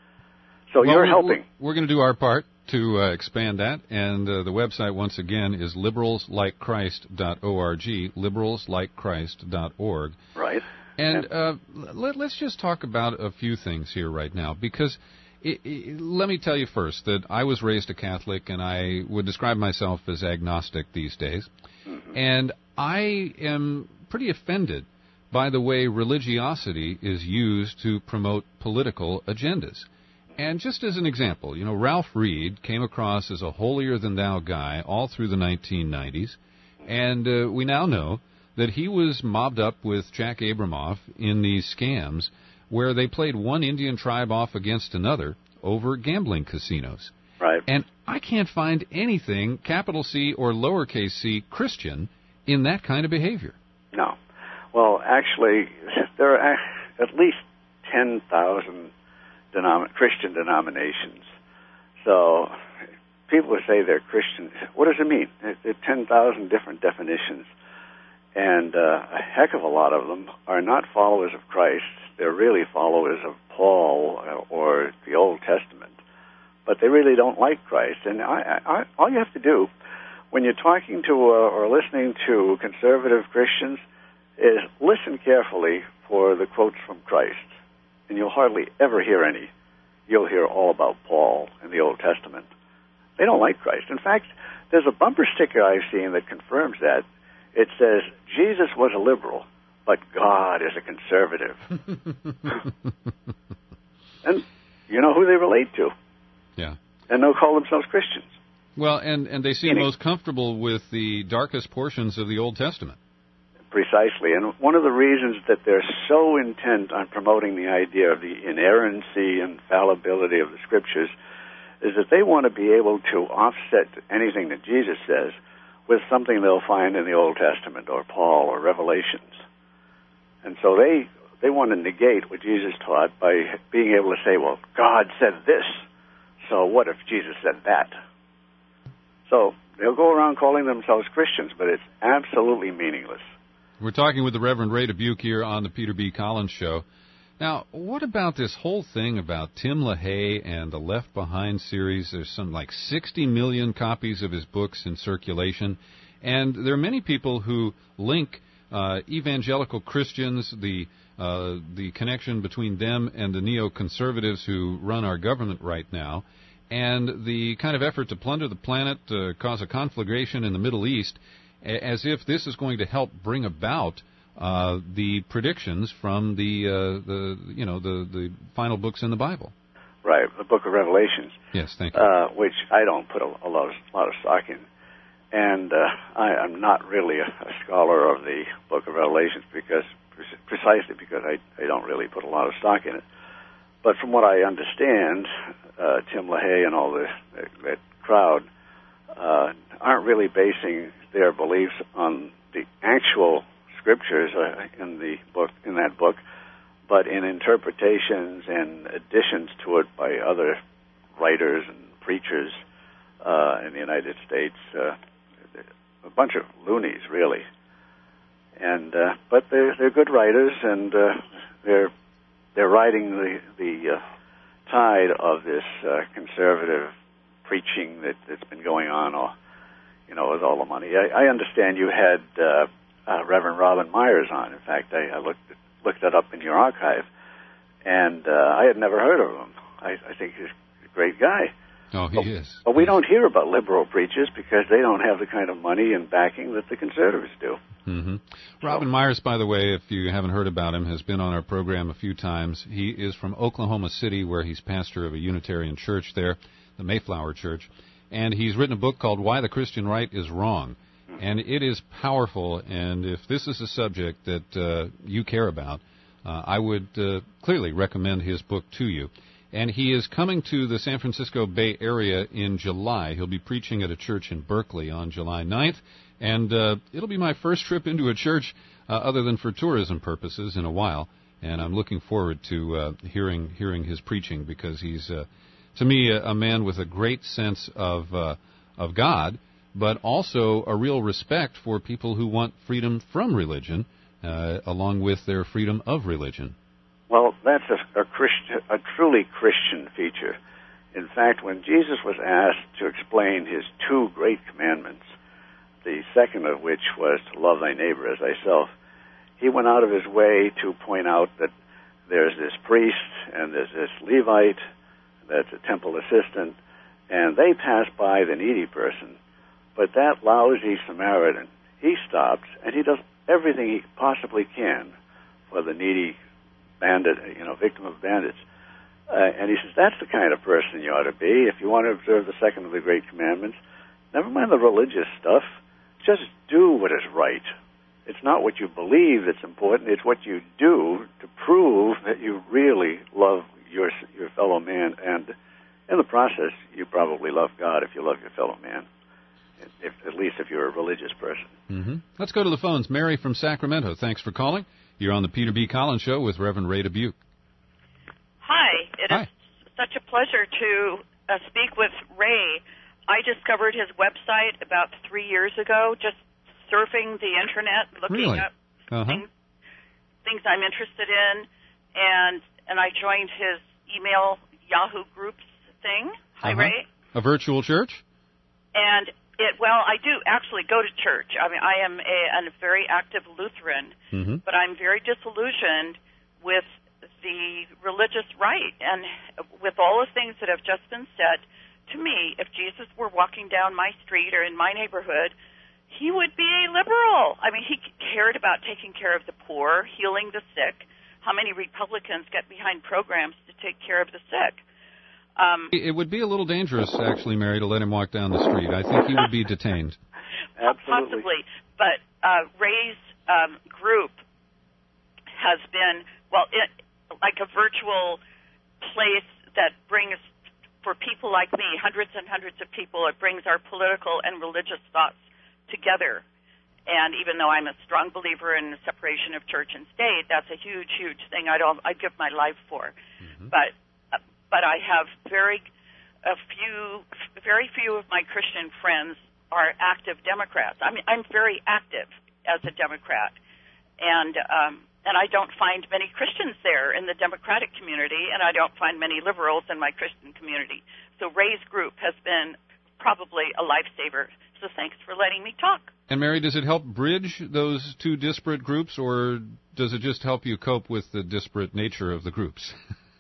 So Well, you're we- helping. We're going to do our part to uh, expand that, and uh, the website, once again, is liberals like christ dot org, liberals like christ dot org. Right. And uh, let, let's just talk about a few things here right now, because it, it, let me tell you first that I was raised a Catholic, and I would describe myself as agnostic these days. Mm-hmm. And I am pretty offended by the way religiosity is used to promote political agendas. And just as an example, you know, Ralph Reed came across as a holier-than-thou guy all through the nineteen nineties, and uh, we now know that he was mobbed up with Jack Abramoff in these scams where they played one Indian tribe off against another over gambling casinos. Right. And I can't find anything, capital C or lowercase c, Christian, in that kind of behavior. No. Well, actually, there are at least ten thousand denom- Christian denominations. So people who say they're Christian, what does it mean? There are ten thousand different definitions. And uh, a heck of a lot of them are not followers of Christ. They're really followers of Paul or the Old Testament. But they really don't like Christ. And I, I, all you have to do when you're talking to uh, or listening to conservative Christians is listen carefully for the quotes from Christ. And you'll hardly ever hear any. You'll hear all about Paul in the Old Testament. They don't like Christ. In fact, there's a bumper sticker I've seen that confirms that. It says, Jesus was a liberal, but God is a conservative. And you know who they relate to. Yeah. And they'll call themselves Christians. Well, and, and they seem most comfortable with the darkest portions of the Old Testament. Precisely. And one of the reasons that they're so intent on promoting the idea of the inerrancy and fallibility of the Scriptures is that they want to be able to offset anything that Jesus says with something they'll find in the Old Testament or Paul or Revelations. And so they they want to negate what Jesus taught by being able to say, well, God said this, so what if Jesus said that? So they'll go around calling themselves Christians, but it's absolutely meaningless. We're talking with the Reverend Ray Dubuque here on the Peter B. Collins Show. Now, what about this whole thing about Tim LaHaye and the Left Behind series? There's some like sixty million copies of his books in circulation, and there are many people who link uh, evangelical Christians, the uh, the connection between them and the neoconservatives who run our government right now, and the kind of effort to plunder the planet, uh, cause a conflagration in the Middle East, as if this is going to help bring about uh, the predictions from the uh, the you know the the final books in the Bible. Right, the Book of Revelations. Yes, thank you. Uh, which I don't put a, a lot of a lot of stock in, and uh, I, I'm not really a, a scholar of the Book of Revelations because precisely because I I don't really put a lot of stock in it. But from what I understand, uh, Tim LaHaye and all the, that, that crowd uh, aren't really basing their beliefs on the actual scriptures uh, in the book, in that book, but in interpretations and additions to it by other writers and preachers uh, in the United States. Uh, a bunch of loonies, really. And uh, but they're they're good writers, and uh, they're they're riding the the uh, tide of this uh, conservative preaching that, that's been going on, or you know, with all the money. I, I understand you had uh, uh, Reverend Robin Myers on. In fact, I, I looked looked that up in your archive, and uh, I had never heard of him. I, I think he's a great guy. Oh, he but, is. But we don't hear about liberal preachers because they don't have the kind of money and backing that the conservatives do. Mm-hmm. Robin Myers, by the way, if you haven't heard about him, has been on our program a few times. He is from Oklahoma City, where he's pastor of a Unitarian church there, the Mayflower Church. And he's written a book called Why the Christian Right is Wrong. And it is powerful, and if this is a subject that uh, you care about, uh, I would uh, clearly recommend his book to you. And he is coming to the San Francisco Bay Area in July. He'll be preaching at a church in Berkeley on July ninth, and uh, it'll be my first trip into a church uh, other than for tourism purposes in a while, and I'm looking forward to uh, hearing hearing his preaching because he's, uh, to me, a, a man with a great sense of uh, of God, but also a real respect for people who want freedom from religion, uh, along with their freedom of religion. Well, that's a, a, Christian, a truly Christian feature. In fact, when Jesus was asked to explain his two great commandments, the second of which was to love thy neighbor as thyself, he went out of his way to point out that there's this priest and there's this Levite that's a temple assistant, and they pass by the needy person. But that lousy Samaritan, he stops, and he does everything he possibly can for the needy bandit, you know, victim of bandits. Uh, and he says, that's the kind of person you ought to be if you want to observe the second of the great commandments. Never mind the religious stuff. Just do what is right. It's not what you believe that's important. It's what you do to prove that you really love your your fellow man. And in the process, you probably love God if you love your fellow man, if, at least if you're a religious person. Mm-hmm. Let's go to the phones. Mary from Sacramento, thanks for calling. You're on the Peter B. Collins Show with Reverend Ray Dubuque. Hi. It Hi. is such a pleasure to uh, speak with Ray. I discovered his website about three years ago, just surfing the Internet, looking Really? up Uh-huh. things, things I'm interested in, and and I joined his email Yahoo Groups thing. Hi, Uh-huh. Ray. A virtual church? And it, well, I do actually go to church. I mean, I am a, a very active Lutheran, Mm-hmm. but I'm very disillusioned with the religious right. And with all the things that have just been said, to me, if Jesus were walking down my street or in my neighborhood, he would be a liberal. I mean, he cared about taking care of the poor, healing the sick. How many Republicans get behind programs to take care of the sick? Um, It would be a little dangerous, actually, Mary, to let him walk down the street. I think he would be detained. Absolutely. Possibly. But uh, Ray's um, group has been, well, it, like a virtual place that brings for people like me, hundreds and hundreds of people, it brings our political and religious thoughts together. And even though I'm a strong believer in the separation of church and state, that's a huge, huge thing I'd, I'd give my life for. Mm-hmm. But uh, but I have very a few, very few of my Christian friends are active Democrats. I mean, I'm very active as a Democrat, and um, and I don't find many Christians there in the Democratic community, and I don't find many liberals in my Christian community. So Ray's group has been probably a lifesaver. So thanks for letting me talk. And Mary, does it help bridge those two disparate groups, or does it just help you cope with the disparate nature of the groups?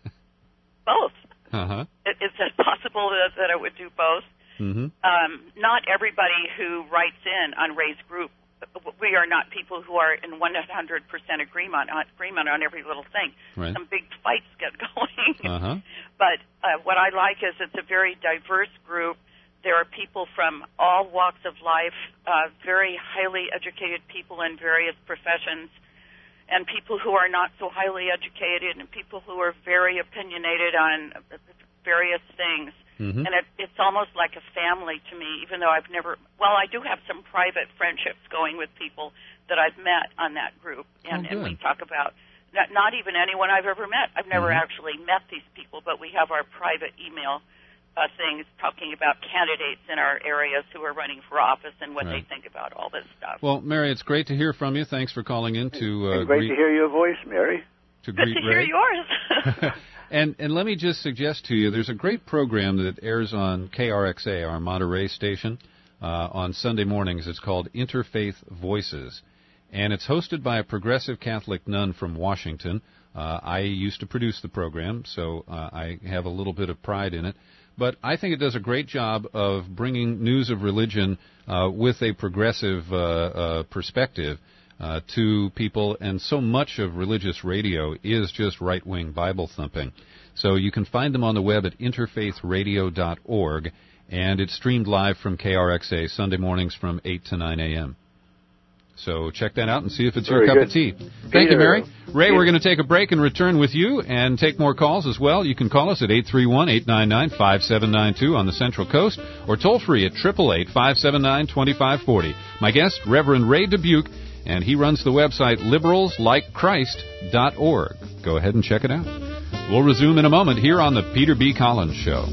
Both. Uh-huh. It, it's possible that, that it would do both. Mm-hmm. Um, not everybody who writes in on Ray's group, we are not people who are in one hundred percent agreement on, agreement on every little thing. Right. Some big fights get going. Uh-huh. But uh, what I like is it's a very diverse group. There are people from all walks of life, uh, very highly educated people in various professions, and people who are not so highly educated, and people who are very opinionated on various things. Mm-hmm. And it, it's almost like a family to me, even though I've never, well, I do have some private friendships going with people that I've met on that group, and, oh, and we talk about not, not even anyone I've ever met. I've never mm-hmm. actually met these people, but we have our private email Uh, things talking about candidates in our areas who are running for office and what right. they think about all this stuff. Well, Mary, it's great to hear from you. Thanks for calling in to uh, and great greet, to hear your voice, Mary. To Good greet to Ray. hear yours. and and let me just suggest to you, there's a great program that airs on K R X A, our Monterey station, uh, on Sunday mornings. It's called Interfaith Voices, and it's hosted by a progressive Catholic nun from Washington. Uh, I used to produce the program, so uh, I have a little bit of pride in it. But I think it does a great job of bringing news of religion uh, with a progressive uh, uh, perspective uh, to people, and so much of religious radio is just right-wing Bible thumping. So you can find them on the web at interfaith radio dot org, and it's streamed live from K R X A Sunday mornings from eight to nine a.m. So check that out and see if it's Very your good. cup of tea. Thank Peter, you, Mary. Ray, Peter. we're going to take a break and return with you and take more calls as well. You can call us at eight three one, eight nine nine, five seven nine two on the Central Coast, or toll free at eight eight eight, five seven nine, two five four zero. My guest, Reverend Ray Dubuque, and he runs the website liberals like christ dot org. Go ahead and check it out. We'll resume in a moment here on the Peter B. Collins Show.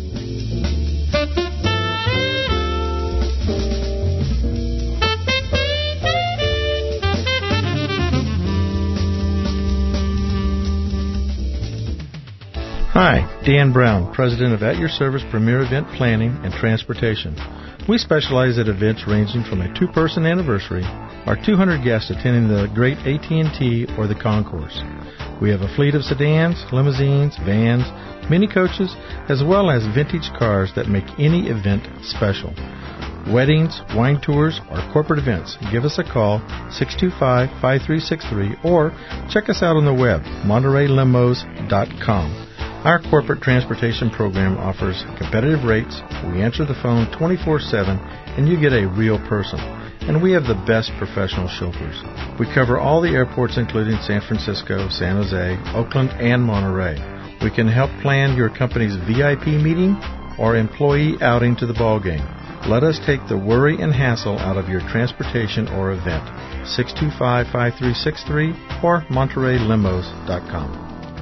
Hi, Dan Brown, President of At Your Service Premier Event Planning and Transportation. We specialize at events ranging from a two-person anniversary or two hundred guests attending the great A T and T or the concourse. We have a fleet of sedans, limousines, vans, mini coaches, as well as vintage cars that make any event special. Weddings, wine tours, or corporate events, give us a call, six two five, five three six three, or check us out on the web, monterey limos dot com. Our corporate transportation program offers competitive rates, we answer the phone twenty-four seven, and you get a real person. And we have the best professional chauffeurs. We cover all the airports including San Francisco, San Jose, Oakland, and Monterey. We can help plan your company's V I P meeting or employee outing to the ball game. Let us take the worry and hassle out of your transportation or event. six two five, five three six three or monterey limos dot com.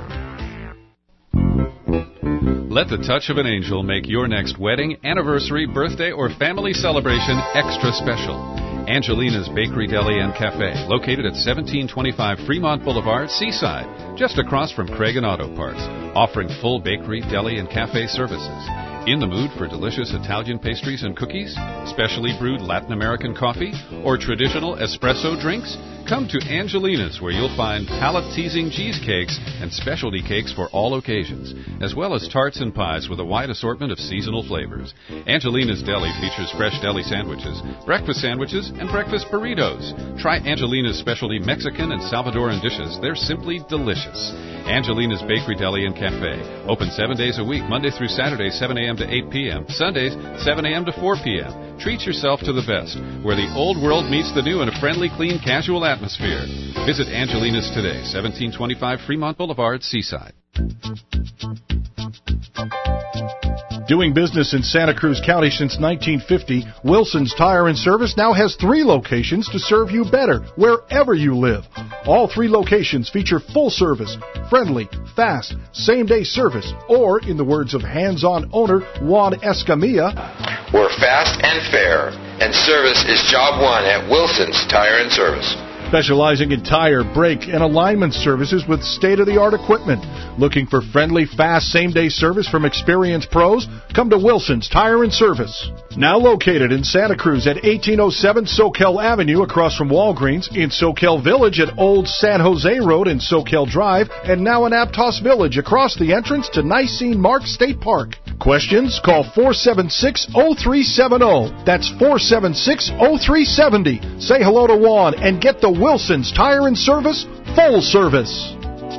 Let the touch of an angel make your next wedding, anniversary, birthday, or family celebration extra special. Angelina's Bakery, Deli, and Cafe, located at seventeen twenty-five Fremont Boulevard, Seaside, just across from Craig and Auto Parts, offering full bakery, deli, and cafe services. In the mood for delicious Italian pastries and cookies, specially brewed Latin American coffee, or traditional espresso drinks? Come to Angelina's, where you'll find palate-teasing cheesecakes and specialty cakes for all occasions, as well as tarts and pies with a wide assortment of seasonal flavors. Angelina's Deli features fresh deli sandwiches, breakfast sandwiches, and breakfast burritos. Try Angelina's specialty Mexican and Salvadoran dishes. They're simply delicious. Angelina's Bakery, Deli, and Cafe. Open seven days a week, Monday through Saturday, seven a.m. to eight p.m., Sundays, seven a.m. to four p.m. Treat yourself to the best, where the old world meets the new in a friendly, clean, casual atmosphere. Visit Angelina's today, seventeen twenty-five Fremont Boulevard, Seaside. Doing business in Santa Cruz County since nineteen fifty, Wilson's Tire and Service now has three locations to serve you better wherever you live. All three locations feature full service, friendly, fast, same-day service, or, in the words of hands-on owner Juan Escamilla, we're fast and fair, and service is job one at Wilson's Tire and Service. Specializing in tire, brake, and alignment services with state-of-the-art equipment. Looking for friendly, fast, same-day service from experienced pros? Come to Wilson's Tire and Service. Now located in Santa Cruz at eighteen oh seven Soquel Avenue across from Walgreens, in Soquel Village at Old San Jose Road and Soquel Drive, and now in Aptos Village across the entrance to Nicene Mark State Park. Questions? Call four seven six, oh three seven oh. That's four seven six, oh three seven oh. Say hello to Juan and get the Wilson's Tire and Service full service.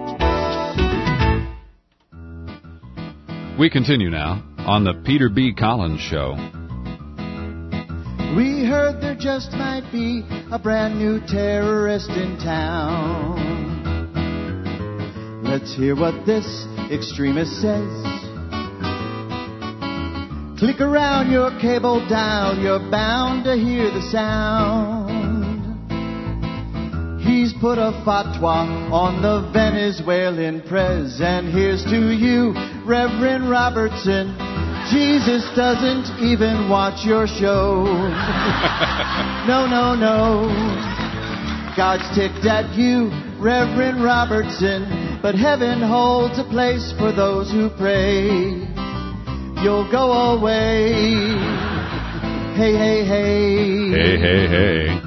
We continue now on the Peter B. Collins Show. We heard there just might be a brand new terrorist in town. Let's hear what this extremist says. Click around your cable dial, you're bound to hear the sound. He's put a fatwa on the Venezuelan prez, and here's to you, Reverend Robertson. Jesus doesn't even watch your show. No, no, no. God's ticked at you, Reverend Robertson, but heaven holds a place for those who pray. You'll go away. Hey, hey, hey. Hey, hey, hey.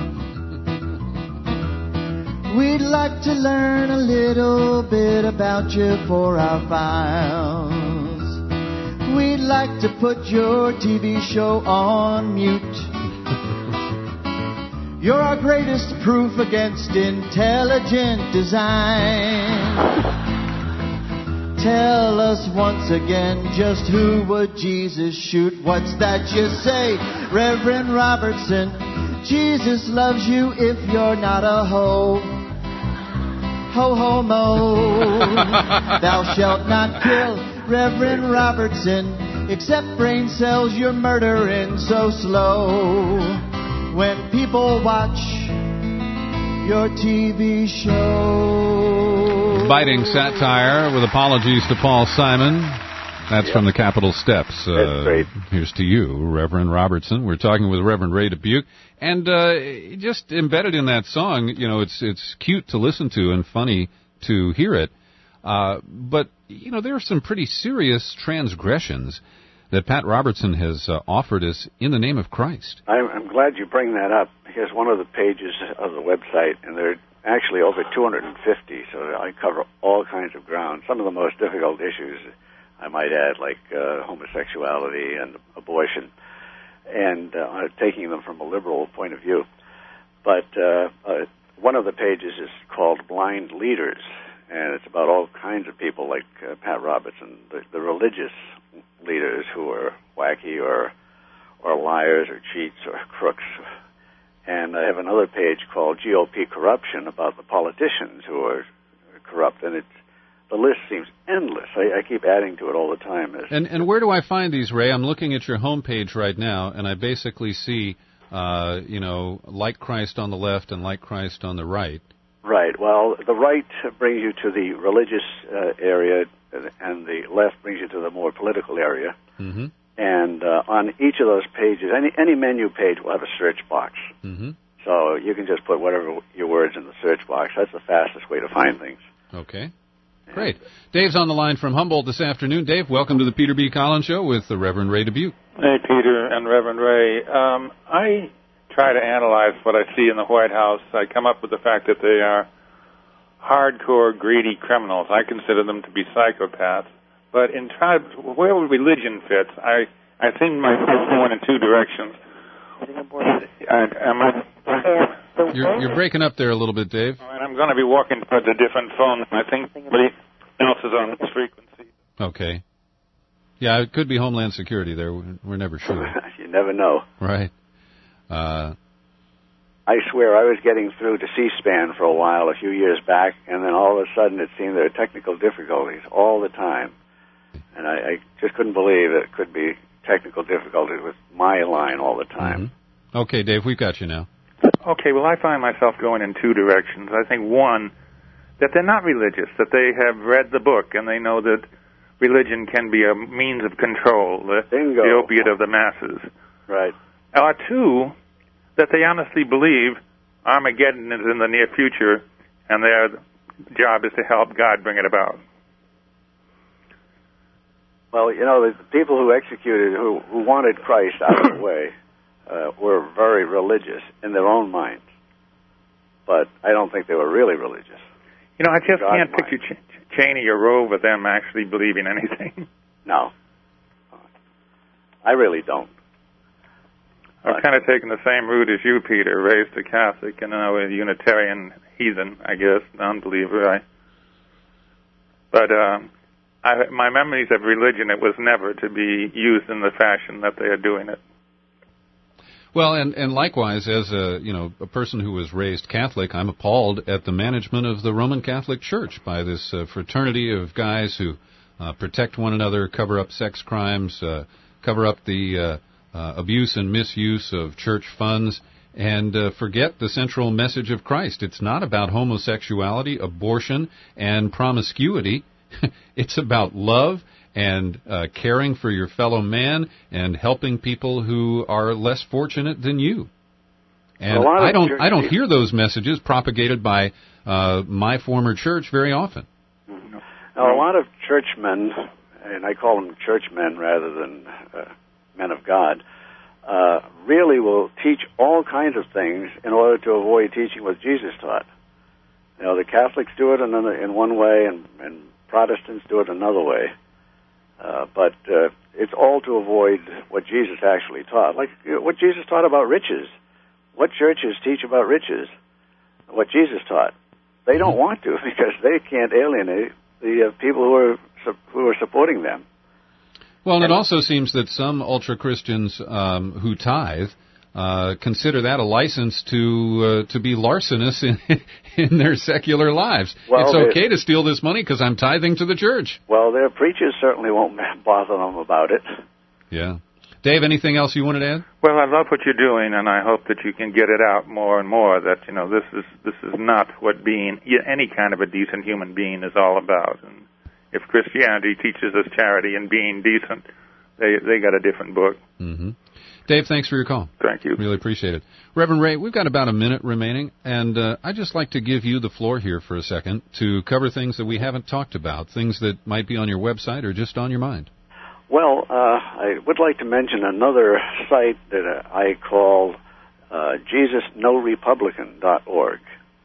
We'd like to learn a little bit about you for our files. We'd like to put your T V show on mute. You're our greatest proof against intelligent design. Tell us once again, just who would Jesus shoot? What's that you say, Reverend Robertson? Jesus loves you if you're not a hoe. Ho, ho, mo. Thou shalt not kill, Reverend Robertson, except brain cells you're murdering so slow. When people watch your T V show. Biting satire with apologies to Paul Simon. That's yep. from the Capitol Steps. Uh, That's great. Here's to you, Reverend Robertson. We're talking with Reverend Ray Dubuque. And uh, just embedded in that song, you know, it's it's cute to listen to and funny to hear it. Uh, but, you know, there are some pretty serious transgressions that Pat Robertson has uh, offered us in the name of Christ. I'm, I'm glad you bring that up, because one of the pages of the website, and there are actually over two hundred fifty, so I cover all kinds of ground. Some of the most difficult issues, I might add, like uh, homosexuality and abortion, and uh, taking them from a liberal point of view. But uh, uh, one of the pages is called Blind Leaders, and it's about all kinds of people like uh, Pat Robertson, the, the religious leaders who are wacky or or liars or cheats or crooks. And I have another page called G O P Corruption about the politicians who are corrupt, and it's the list seems endless. I, I keep adding to it all the time. And and where do I find these, Ray? I'm looking at your homepage right now, and I basically see, uh, you know, like Christ on the left and like Christ on the right. Right. Well, the right brings you to the religious uh, area, and the left brings you to the more political area. Mm-hmm. And uh, on each of those pages, any any menu page will have a search box. Mm-hmm. So you can just put whatever your words in the search box. That's the fastest way to find things. Okay. Great. Dave's on the line from Humboldt this afternoon. Dave, welcome to the Peter B. Collins Show with the Reverend Ray Dubuque. Hey, Peter and Reverend Ray. Um, I try to analyze what I see in the White House. I come up with the fact that they are hardcore, greedy criminals. I consider them to be psychopaths. But in try, where religion fits, I I think my fits going in two directions. I, am I, you're, you're breaking up there a little bit, Dave. All right, I'm going to be walking towards a different phone. I think somebody else is on this frequency. Okay. Yeah, it could be Homeland Security there. We're, we're never sure. You never know. Right. Uh, I swear I was getting through to C-SPAN for a while a few years back, and then all of a sudden it seemed there were technical difficulties all the time. And I, I just couldn't believe it could be technical difficulties with my line all the time. Mm-hmm. Okay, Dave, we've got you now. Okay, well, I find myself going in two directions. I think, one, that they're not religious, that they have read the book and they know that religion can be a means of control, the, the opiate of the masses. Right. Or two, that they honestly believe Armageddon is in the near future and their job is to help God bring it about. Well, you know, the people who executed, who, who wanted Christ out of the way, uh, were very religious in their own minds. But I don't think they were really religious. You know, I just God's can't picture Ch- Cheney or Rove of them actually believing anything. No. I really don't. I've kind of taken the same route as you, Peter, raised a Catholic and now a Unitarian heathen, I guess, non-believer. I, but uh, I, my memories of religion, it was never to be used in the fashion that they are doing it. Well, and, and likewise, as a you know a person who was raised Catholic, I'm appalled at the management of the Roman Catholic Church by this uh, fraternity of guys who uh, protect one another, cover up sex crimes, uh, cover up the uh, uh, abuse and misuse of church funds, and uh, forget the central message of Christ. It's not about homosexuality, abortion, and promiscuity. It's about love and uh, caring for your fellow man and helping people who are less fortunate than you. And I don't I don't hear those messages propagated by uh, my former church very often. Now, a lot of churchmen, and I call them churchmen rather than uh, men of God, uh, really will teach all kinds of things in order to avoid teaching what Jesus taught. You know, the Catholics do it in, in one way, and, and Protestants do it another way. Uh, but uh, it's all to avoid what Jesus actually taught. Like you know, what Jesus taught about riches. What churches teach about riches? What Jesus taught. They don't want to because they can't alienate the uh, people who are who are supporting them. Well, and it also seems that some ultra-Christians um, who tithe uh, consider that a license to uh, to be larcenous in, in their secular lives. Well, it's okay they, to steal this money because I'm tithing to the church. Well, their preachers certainly won't bother them about it. Yeah. Dave, anything else you wanted to add? Well, I love what you're doing, and I hope that you can get it out more and more, that, you know, this is this is not what being any kind of a decent human being is all about. And if Christianity teaches us charity and being decent, they they got a different book. Mm-hmm. Dave, thanks for your call. Thank you. Really appreciate it. Reverend Ray, we've got about a minute remaining, and uh, I'd just like to give you the floor here for a second to cover things that we haven't talked about, things that might be on your website or just on your mind. Well, uh, I would like to mention another site that uh, I call uh, Jesus No Republican dot org.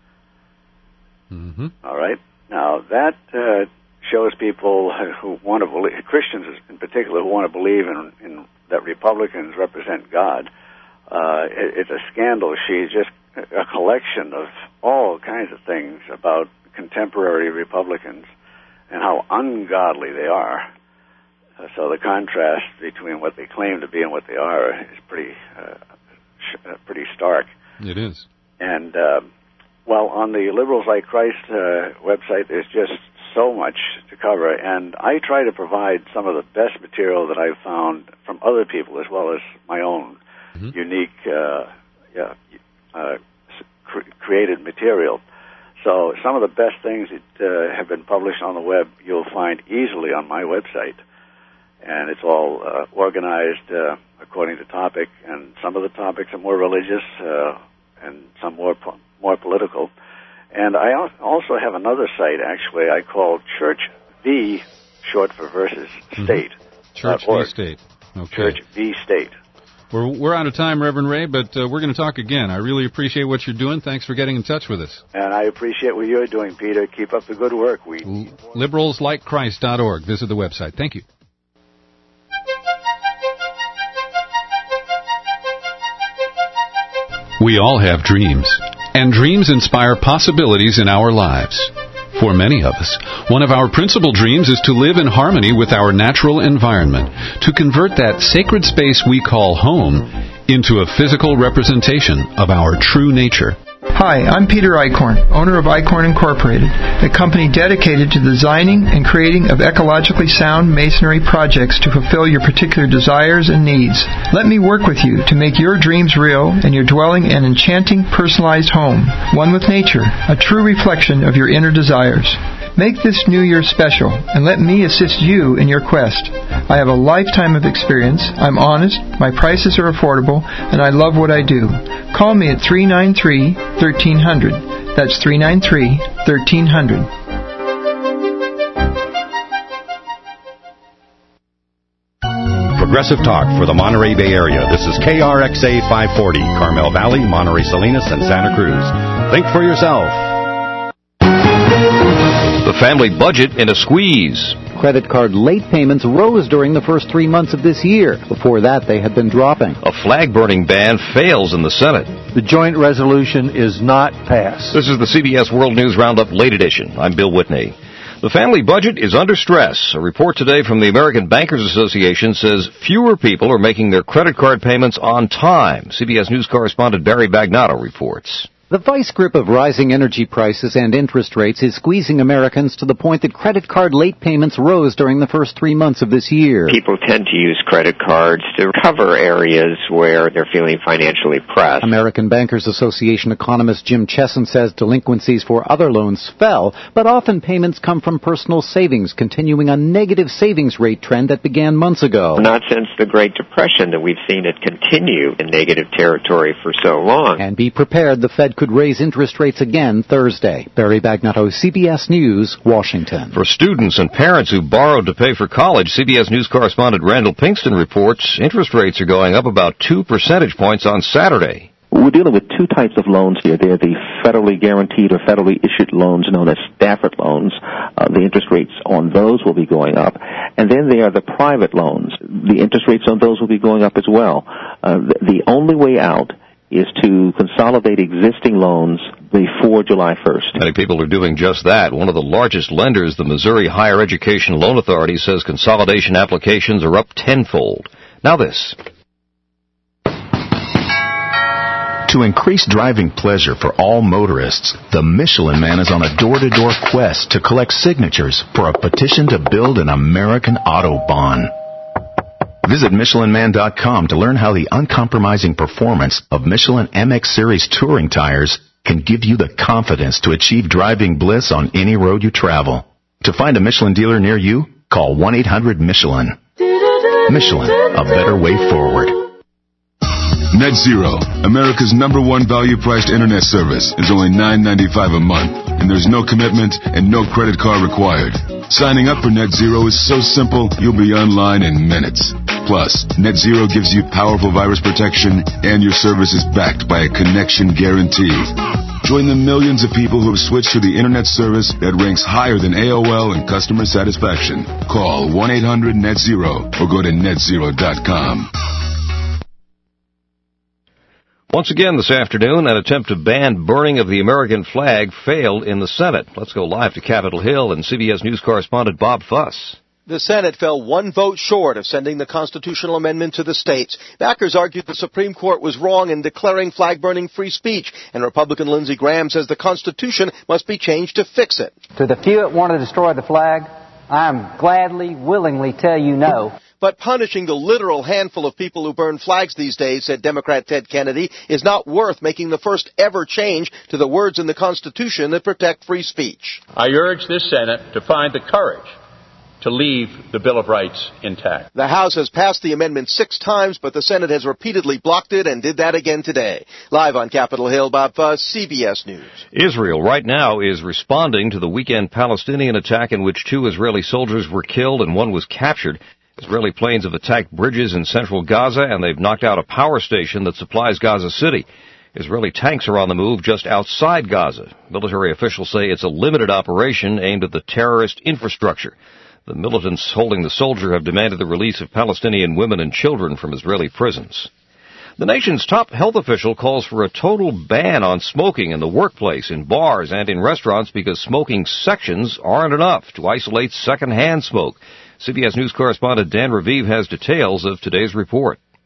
Mm-hmm. All right. Now, that uh, shows people who want to believe, Christians in particular, who want to believe in, in that Republicans represent God. Uh, it, it's a scandal sheet, just a collection of all kinds of things about contemporary Republicans and how ungodly they are. Uh, so the contrast between what they claim to be and what they are is pretty, uh, sh- uh, pretty stark. It is. And uh, well, on the Liberals Like Christ uh, website, there's just so much to cover, and I try to provide some of the best material that I've found from other people as well as my own mm-hmm. unique, uh, yeah, uh, cr- created material. So some of the best things that uh, have been published on the web you'll find easily on my website. And it's all uh, organized uh, according to topic, and some of the topics are more religious uh, and some more po- more political. And I also have another site, actually, I call Church V, short for versus State. Mm-hmm. Church V State. Okay. Church V State. We're, we're out of time, Reverend Ray, but uh, we're going to talk again. I really appreciate what you're doing. Thanks for getting in touch with us. And I appreciate what you're doing, Peter. Keep up the good work. We L- liberals like Christ dot org. Visit the website. Thank you. We all have dreams, and dreams inspire possibilities in our lives. For many of us, one of our principal dreams is to live in harmony with our natural environment, to convert that sacred space we call home into a physical representation of our true nature. Hi, I'm Peter Eichhorn, owner of Eichhorn Incorporated, a company dedicated to the designing and creating of ecologically sound masonry projects to fulfill your particular desires and needs. Let me work with you to make your dreams real and your dwelling an enchanting, personalized home, one with nature, a true reflection of your inner desires. Make this New Year special, and let me assist you in your quest. I have a lifetime of experience, I'm honest, my prices are affordable, and I love what I do. Call me at three nine three, one three zero zero. That's three nine three, one three zero zero. Progressive Talk for the Monterey Bay Area. This is K R X A five forty, Carmel Valley, Monterey Salinas, and Santa Cruz. Think for yourself. The family budget in a squeeze. Credit card late payments rose during the first three months of this year. Before that, they had been dropping. A flag-burning ban fails in the Senate. The joint resolution is not passed. This is the C B S World News Roundup Late Edition. I'm Bill Whitney. The family budget is under stress. A report today from the American Bankers Association says fewer people are making their credit card payments on time. C B S News correspondent Barry Bagnotto reports. The vice grip of rising energy prices and interest rates is squeezing Americans to the point that credit card late payments rose during the first three months of this year. People tend to use credit cards to cover areas where they're feeling financially pressed. American Bankers Association economist Jim Chesson says delinquencies for other loans fell, but often payments come from personal savings, continuing a negative savings rate trend that began months ago. Not since the Great Depression that we've seen it continue in negative territory for so long. And be prepared, the Fed could raise interest rates again Thursday. Barry Bagnotto, C B S News, Washington. For students and parents who borrowed to pay for college, C B S News correspondent Randall Pinkston reports interest rates are going up about two percentage points on Saturday. We're dealing with two types of loans here. They're the federally guaranteed or federally issued loans known as Stafford loans. Uh, the interest rates on those will be going up. And then there are the private loans. The interest rates on those will be going up as well. Uh, the, the only way out is to consolidate existing loans before July first. Many people are doing just that. One of the largest lenders, the Missouri Higher Education Loan Authority, says consolidation applications are up tenfold. Now this. To increase driving pleasure for all motorists, the Michelin Man is on a door-to-door quest to collect signatures for a petition to build an American Autobahn. Visit Michelin Man dot com to learn how the uncompromising performance of Michelin M X Series touring tires can give you the confidence to achieve driving bliss on any road you travel. To find a Michelin dealer near you, call one eight hundred Michelin. Michelin, a better way forward. Net Zero, America's number one value-priced internet service, is only nine ninety-five a month, and there's no commitment and no credit card required. Signing up for Net Zero is so simple, you'll be online in minutes. Plus, Net Zero gives you powerful virus protection, and your service is backed by a connection guarantee. Join the millions of people who have switched to the internet service that ranks higher than A O L in customer satisfaction. Call one eight hundred net zero or go to net zero dot com. Once again this afternoon, an attempt to ban burning of the American flag failed in the Senate. Let's go live to Capitol Hill and C B S News correspondent Bob Fuss. The Senate fell one vote short of sending the constitutional amendment to the states. Backers argued the Supreme Court was wrong in declaring flag-burning free speech, and Republican Lindsey Graham says the Constitution must be changed to fix it. To the few that want to destroy the flag, I gladly, willingly tell you no. But punishing the literal handful of people who burn flags these days, said Democrat Ted Kennedy, is not worth making the first ever change to the words in the Constitution that protect free speech. I urge this Senate to find the courage to leave the Bill of Rights intact. The House has passed the amendment six times, but the Senate has repeatedly blocked it and did that again today. Live on Capitol Hill, Bob Fuss, C B S News. Israel right now is responding to the weekend Palestinian attack in which two Israeli soldiers were killed and one was captured. Israeli planes have attacked bridges in central Gaza, and they've knocked out a power station that supplies Gaza City. Israeli tanks are on the move just outside Gaza. Military officials say it's a limited operation aimed at the terrorist infrastructure. The militants holding the soldier have demanded the release of Palestinian women and children from Israeli prisons. The nation's top health official calls for a total ban on smoking in the workplace, in bars, and in restaurants because smoking sections aren't enough to isolate secondhand smoke. C B S News correspondent Dan Raviv has details of today's report.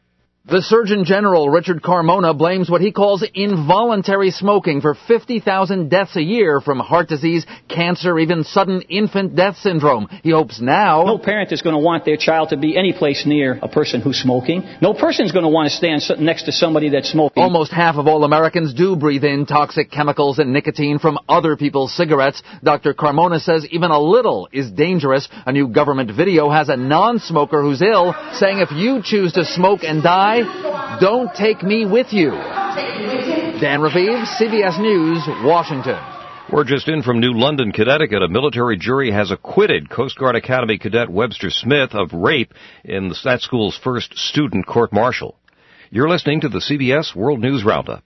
The Surgeon General, Richard Carmona, blames what he calls involuntary smoking for fifty thousand deaths a year from heart disease, cancer, even sudden infant death syndrome. He hopes now... No parent is going to want their child to be any place near a person who's smoking. No person is going to want to stand next to somebody that's smoking. Almost half of all Americans do breathe in toxic chemicals and nicotine from other people's cigarettes. Doctor Carmona says even a little is dangerous. A new government video has a non-smoker who's ill saying if you choose to smoke and die, don't take me with you. Dan Raviv, C B S News, Washington. We're just in from New London, Connecticut. A military jury has acquitted Coast Guard Academy cadet Webster Smith of rape in that school's first student court-martial. You're listening to the C B S World News Roundup.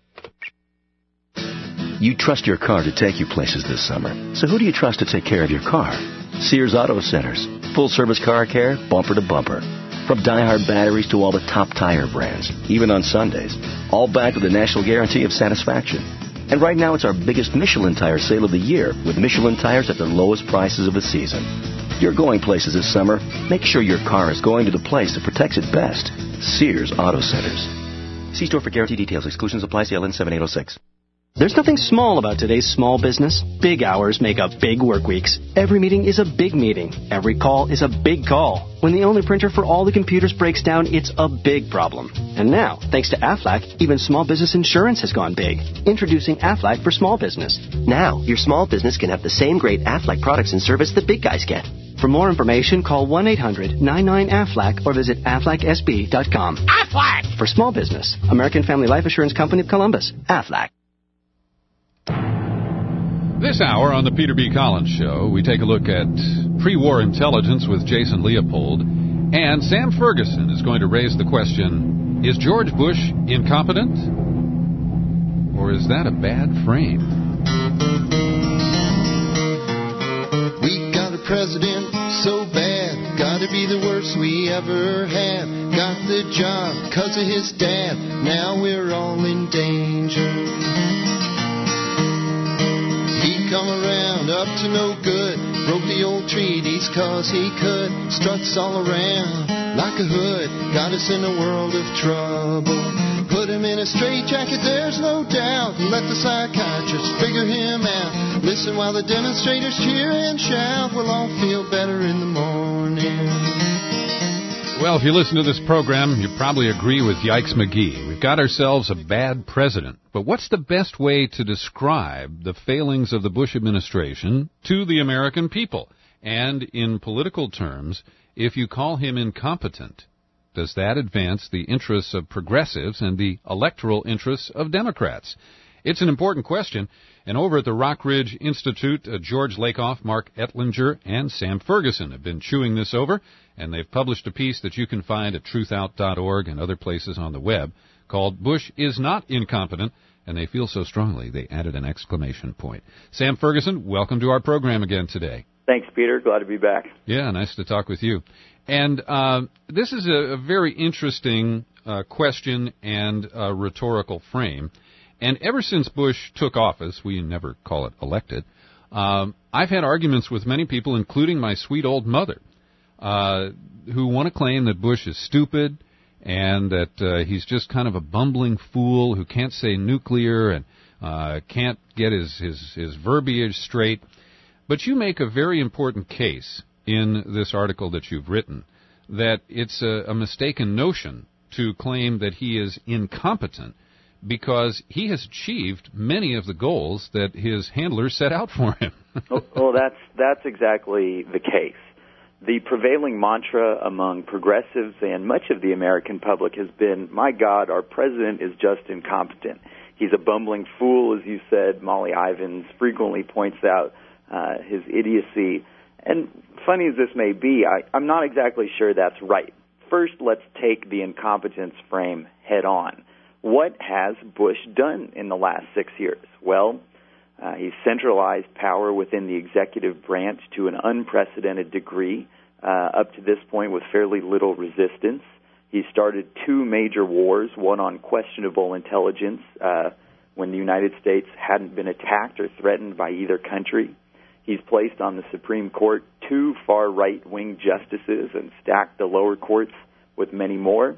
You trust your car to take you places this summer. So who do you trust to take care of your car? Sears Auto Centers. Full-service car care, bumper to bumper. From Die-Hard batteries to all the top tire brands, even on Sundays. All backed with a national guarantee of satisfaction. And right now it's our biggest Michelin tire sale of the year, with Michelin tires at the lowest prices of the season. You're going places this summer. Make sure your car is going to the place that protects it best. Sears Auto Centers. See store for guarantee details. Exclusions apply. C L N seven eight oh six. There's nothing small about today's small business. Big hours make up big work weeks. Every meeting is a big meeting. Every call is a big call. When the only printer for all the computers breaks down, it's a big problem. And now, thanks to Aflac, even small business insurance has gone big. Introducing Aflac for small business. Now, your small business can have the same great Aflac products and service the big guys get. For more information, call one eight hundred nine nine A F L A C or visit aflac s b dot com. Aflac! For small business. American Family Life Assurance Company of Columbus. Aflac. This hour on the Peter B. Collins Show, we take a look at pre-war intelligence with Jason Leopold, and Sam Ferguson is going to raise the question, is George Bush incompetent, or is that a bad frame? We got a president so bad, gotta be the worst we ever had. Got the job 'cause of his dad, now we're all in danger. Come around, up to no good. Broke the old treaties 'cause he could. Struts all around like a hood. Got us in a world of trouble. Put him in a straitjacket, there's no doubt. Let the psychiatrist figure him out. Listen while the demonstrators cheer and shout. We'll all feel better in the morning. Well, if you listen to this program, you probably agree with Yikes McGee. We've got ourselves a bad president. But what's the best way to describe the failings of the Bush administration to the American people? And in political terms, if you call him incompetent, does that advance the interests of progressives and the electoral interests of Democrats? It's an important question. And over at the Rock Ridge Institute, uh, George Lakoff, Mark Ettlinger, and Sam Ferguson have been chewing this over, and they've published a piece that you can find at truth out dot org and other places on the web called Bush is Not Incompetent, and they feel so strongly they added an exclamation point. Sam Ferguson, welcome to our program again today. Thanks, Peter. Glad to be back. Yeah, nice to talk with you. And uh, this is a, a very interesting uh, question and uh, rhetorical frame. And ever since Bush took office, we never call it elected, um, I've had arguments with many people, including my sweet old mother, uh, who want to claim that Bush is stupid and that uh, he's just kind of a bumbling fool who can't say nuclear and uh, can't get his, his, his verbiage straight. But you make a very important case in this article that you've written that it's a, a mistaken notion to claim that he is incompetent, because he has achieved many of the goals that his handlers set out for him. well, well, that's that's exactly the case. The prevailing mantra among progressives and much of the American public has been, my God, our president is just incompetent. He's a bumbling fool, as you said. Molly Ivins frequently points out uh, his idiocy. And funny as this may be, I, I'm not exactly sure that's right. First, let's take the incompetence frame head on. What has Bush done in the last six years? Well, uh, he's centralized power within the executive branch to an unprecedented degree, uh, up to this point with fairly little resistance. He's started two major wars, one on questionable intelligence, uh, when the United States hadn't been attacked or threatened by either country. He's placed on the Supreme Court two far right-wing justices and stacked the lower courts with many more.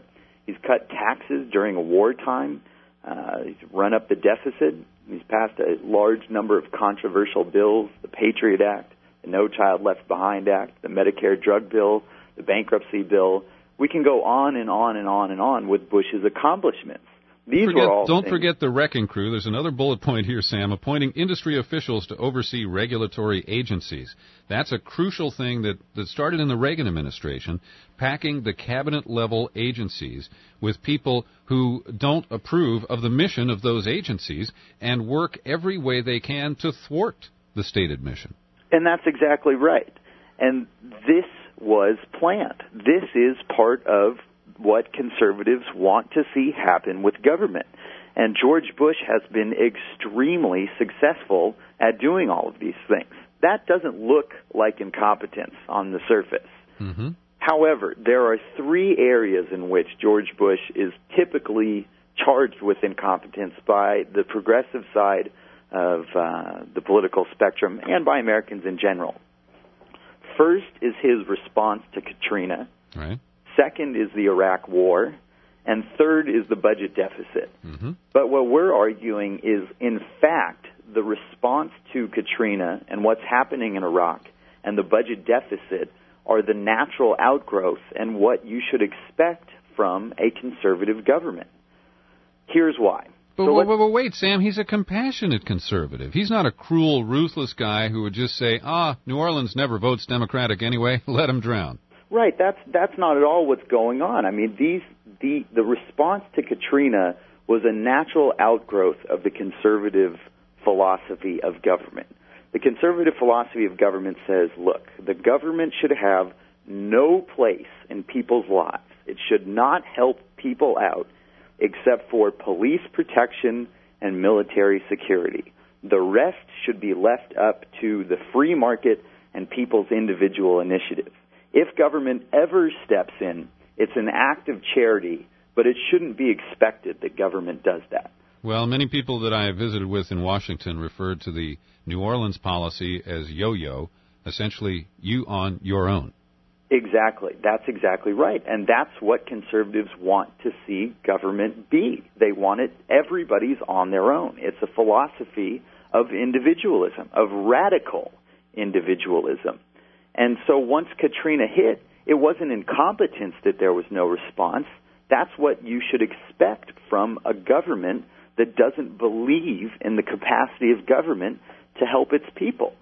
He's cut taxes during a wartime. Uh, he's run up the deficit. He's passed a large number of controversial bills, the Patriot Act, the No Child Left Behind Act, the Medicare drug bill, the bankruptcy bill. We can go on and on and on and on with Bush's accomplishments. These forget, were all don't things. forget the wrecking crew. There's another bullet point here, Sam, appointing industry officials to oversee regulatory agencies. That's a crucial thing that, that started in the Reagan administration, packing the cabinet-level agencies with people who don't approve of the mission of those agencies and work every way they can to thwart the stated mission. And that's exactly right. And this was planned. This is part of what conservatives want to see happen with government. And George Bush has been extremely successful at doing all of these things. That doesn't look like incompetence on the surface. Mm-hmm. However, there are three areas in which George Bush is typically charged with incompetence by the progressive side of uh, the political spectrum and by Americans in general. First is his response to Katrina. Right. Second is the Iraq War. And third is the budget deficit. Mm-hmm. But what we're arguing is, in fact, the response to Katrina and what's happening in Iraq and the budget deficit are the natural outgrowth and what you should expect from a conservative government. Here's why. But, so but, but wait, Sam, he's a compassionate conservative. He's not a cruel, ruthless guy who would just say, ah, New Orleans never votes Democratic anyway, let him drown. Right, that's that's not at all what's going on. I mean, these the the response to Katrina was a natural outgrowth of the conservative philosophy of government. The conservative philosophy of government says, look, the government should have no place in people's lives. It should not help people out except for police protection and military security. The rest should be left up to the free market and people's individual initiative. If government ever steps in, it's an act of charity, but it shouldn't be expected that government does that. Well, many people that I have visited with in Washington referred to the New Orleans policy as yo-yo, essentially you on your own. Exactly. That's exactly right. And that's what conservatives want to see government be. They want it, everybody's on their own. It's a philosophy of individualism, of radical individualism. And so once Katrina hit, it wasn't incompetence that there was no response. That's what you should expect from a government that doesn't believe in the capacity of government to help its people.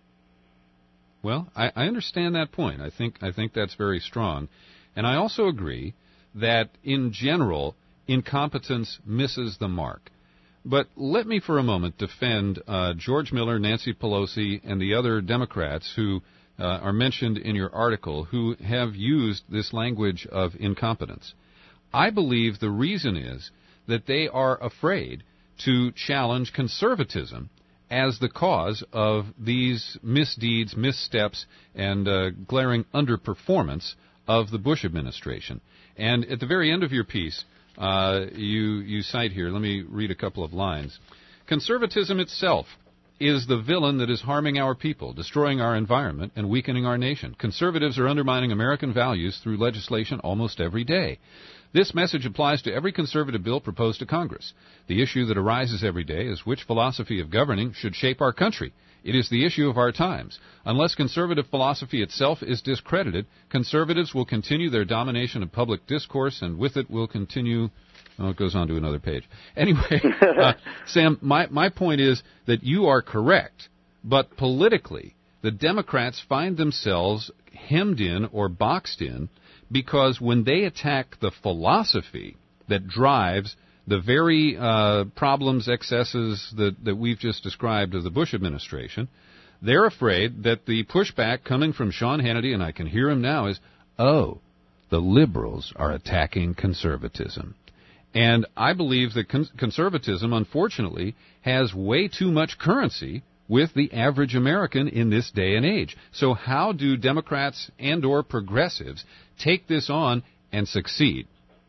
Well, I, I understand that point. I think I think that's very strong. And I also agree that, in general, incompetence misses the mark. But let me for a moment defend uh, George Miller, Nancy Pelosi, and the other Democrats who Uh, are mentioned in your article who have used this language of incompetence. I believe the reason is that they are afraid to challenge conservatism as the cause of these misdeeds, missteps, and uh, glaring underperformance of the Bush administration. And at the very end of your piece, uh, you, you cite here, let me read a couple of lines. Conservatism itself is the villain that is harming our people, destroying our environment, and weakening our nation. Conservatives are undermining American values through legislation almost every day. This message applies to every conservative bill proposed to Congress. The issue that arises every day is which philosophy of governing should shape our country. It is the issue of our times. Unless conservative philosophy itself is discredited, conservatives will continue their domination of public discourse, and with it will continue... Oh, it goes on to another page. Anyway, uh, Sam, my, my point is that you are correct, but politically, the Democrats find themselves hemmed in or boxed in because when they attack the philosophy that drives the very uh, problems, excesses that, that we've just described of the Bush administration, they're afraid that the pushback coming from Sean Hannity, and I can hear him now, is, oh, the liberals are attacking conservatism. And I believe that con- conservatism, unfortunately, has way too much currency with the average American in this day and age. So how do Democrats and or progressives take this on and succeed?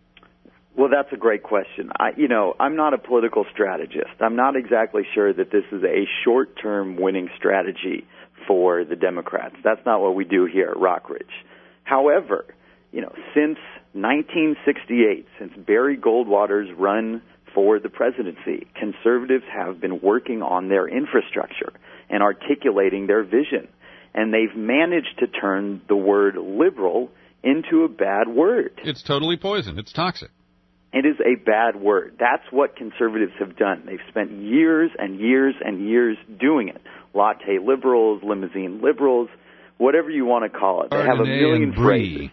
Well, that's a great question. I, you know, I'm not a political strategist. I'm not exactly sure that this is a short-term winning strategy for the Democrats. That's not what we do here at Rockridge. However, you know, since nineteen sixty-eight, since Barry Goldwater's run for the presidency, conservatives have been working on their infrastructure and articulating their vision. And they've managed to turn the word liberal into a bad word. It's totally poison. It's toxic. It is a bad word. That's what conservatives have done. They've spent years and years and years doing it. Latte liberals, limousine liberals, whatever you want to call it. They have a million phrases.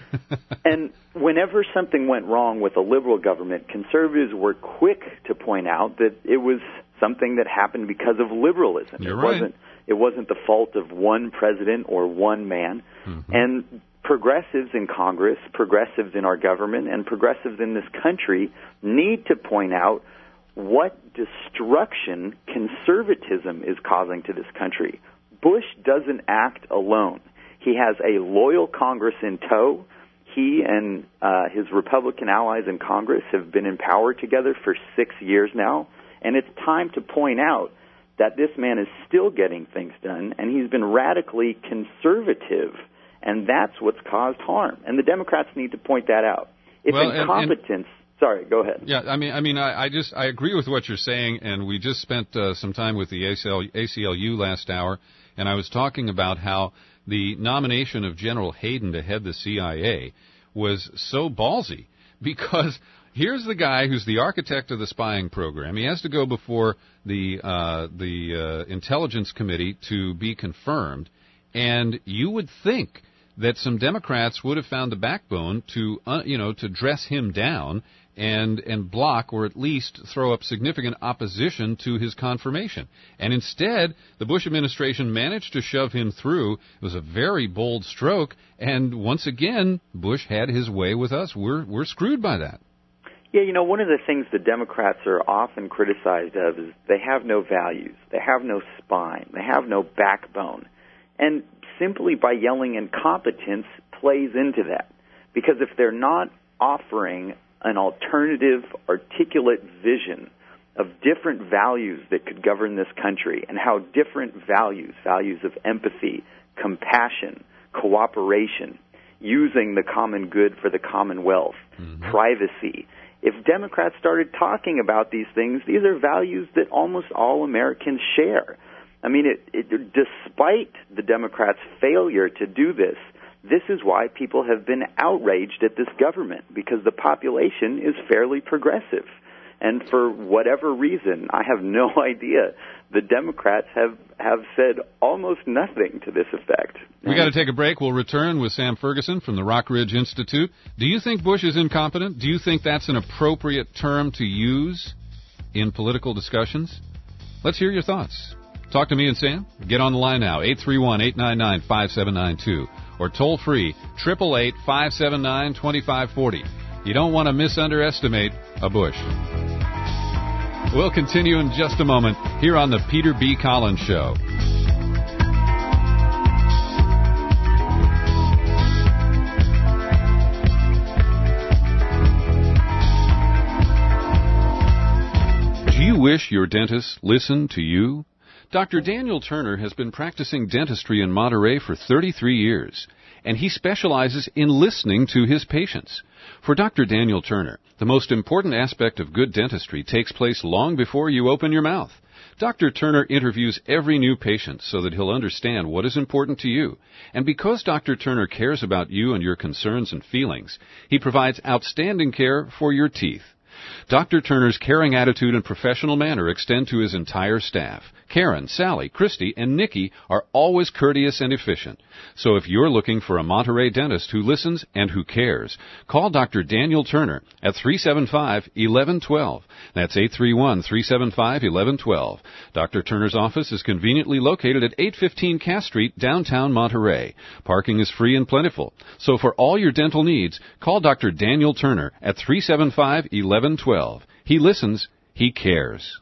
And whenever something went wrong with a liberal government, conservatives were quick to point out that it was something that happened because of liberalism. You're it right. wasn't it wasn't the fault of one president or one man. Mm-hmm. And progressives in Congress, progressives in our government, and progressives in this country need to point out what destruction conservatism is causing to this country. Bush doesn't act alone. He has a loyal Congress in tow. He and uh, his Republican allies in Congress have been in power together for six years now, and it's time to point out that this man is still getting things done, and he's been radically conservative, and that's what's caused harm. And the Democrats need to point that out. If well, incompetence... And, and, sorry, go ahead. Yeah, I mean, I mean, I, I just I agree with what you're saying, and we just spent uh, some time with the A C L U last hour, and I was talking about how the nomination of General Hayden to head the C I A was so ballsy because here's the guy who's the architect of the spying program. He has to go before the uh, the uh, Intelligence Committee to be confirmed, and you would think that some Democrats would have found the backbone to uh, you know to dress him down and and block or at least throw up significant opposition to his confirmation. And instead, the Bush administration managed to shove him through. It was a very bold stroke, and once again, Bush had his way with us. We're we're screwed by that. Yeah, you know, one of the things the Democrats are often criticized of is they have no values, they have no spine, they have no backbone. And simply by yelling incompetence plays into that. Because if they're not offering an alternative, articulate vision of different values that could govern this country and how different values, values of empathy, compassion, cooperation, using the common good for the commonwealth, mm-hmm. privacy. If Democrats started talking about these things, these are values that almost all Americans share. I mean, it, it, despite the Democrats' failure to do this, this is why people have been outraged at this government, because the population is fairly progressive. And for whatever reason, I have no idea, the Democrats have, have said almost nothing to this effect. We got to take a break. We'll return with Sam Ferguson from the Rock Ridge Institute. Do you think Bush is incompetent? Do you think that's an appropriate term to use in political discussions? Let's hear your thoughts. Talk to me and Sam. Get on the line now, eight three one, eight nine nine, five seven nine two, or toll free, eight eight eight, five seven nine, two five four zero. You don't want to misunderestimate a Bush. We'll continue in just a moment here on the Peter B. Collins Show. Do you wish your dentist listened to you? Doctor Daniel Turner has been practicing dentistry in Monterey for thirty-three years, and he specializes in listening to his patients. For Doctor Daniel Turner, the most important aspect of good dentistry takes place long before you open your mouth. Doctor Turner interviews every new patient so that he'll understand what is important to you. And because Doctor Turner cares about you and your concerns and feelings, he provides outstanding care for your teeth. Doctor Turner's caring attitude and professional manner extend to his entire staff. Karen, Sally, Christy, and Nikki are always courteous and efficient. So if you're looking for a Monterey dentist who listens and who cares, call Doctor Daniel Turner at three seven five, one one one two. That's eight three one, three seven five, one one one two. Doctor Turner's office is conveniently located at eight fifteen Cass Street, downtown Monterey. Parking is free and plentiful. So for all your dental needs, call Doctor Daniel Turner at three seven five, one one one two. He listens, he cares.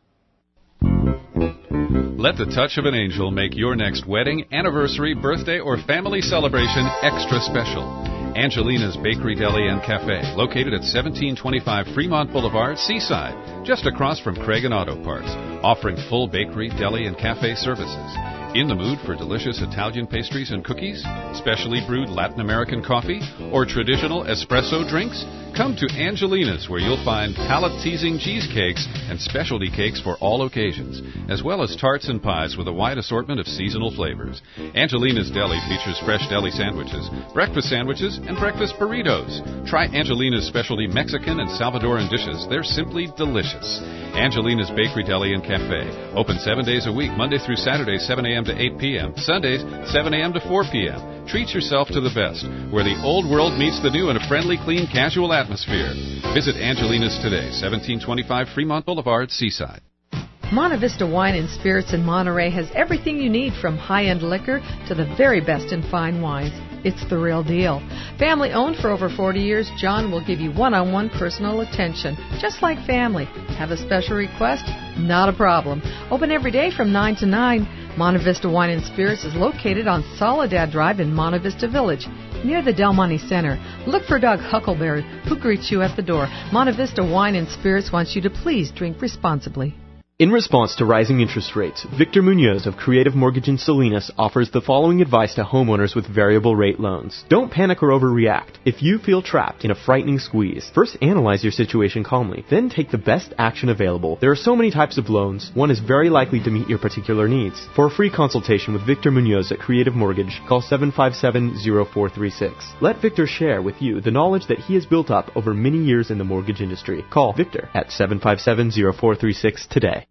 Let the touch of an angel make your next wedding, anniversary, birthday, or family celebration extra special. Angelina's Bakery, Deli, and Cafe, located at seventeen twenty-five Fremont Boulevard, Seaside, just across from Craig and Auto Parts, offering full bakery, deli, and cafe services. In the mood for delicious Italian pastries and cookies, specially brewed Latin American coffee, or traditional espresso drinks? Come to Angelina's, where you'll find palate-teasing cheesecakes and specialty cakes for all occasions, as well as tarts and pies with a wide assortment of seasonal flavors. Angelina's Deli features fresh deli sandwiches, breakfast sandwiches, and breakfast burritos. Try Angelina's specialty Mexican and Salvadoran dishes. They're simply delicious. Angelina's Bakery, Deli, and Cafe. Open seven days a week, Monday through Saturday, seven a.m. to eight p.m., Sundays, seven a.m. to four p.m. Treat yourself to the best, where the old world meets the new in a friendly, clean, casual atmosphere. Visit Angelina's today, seventeen twenty-five Fremont Boulevard, Seaside. Monte Vista Wine and Spirits in Monterey has everything you need, from high-end liquor to the very best in fine wines. It's the real deal. Family owned for over forty years, John will give you one-on-one personal attention, just like family. Have a special request? Not a problem. Open every day from nine to nine. Monte Vista Wine and Spirits is located on Soledad Drive in Monte Vista Village, near the Del Monte Center. Look for Doug Huckleberry, who greets you at the door. Monte Vista Wine and Spirits wants you to please drink responsibly. In response to rising interest rates, Victor Munoz of Creative Mortgage in Salinas offers the following advice to homeowners with variable rate loans. Don't panic or overreact. If you feel trapped in a frightening squeeze, first analyze your situation calmly, then take the best action available. There are so many types of loans, one is very likely to meet your particular needs. For a free consultation with Victor Munoz at Creative Mortgage, call seven five seven, zero four three six. Let Victor share with you the knowledge that he has built up over many years in the mortgage industry. Call Victor at seven five seven, zero four three six today.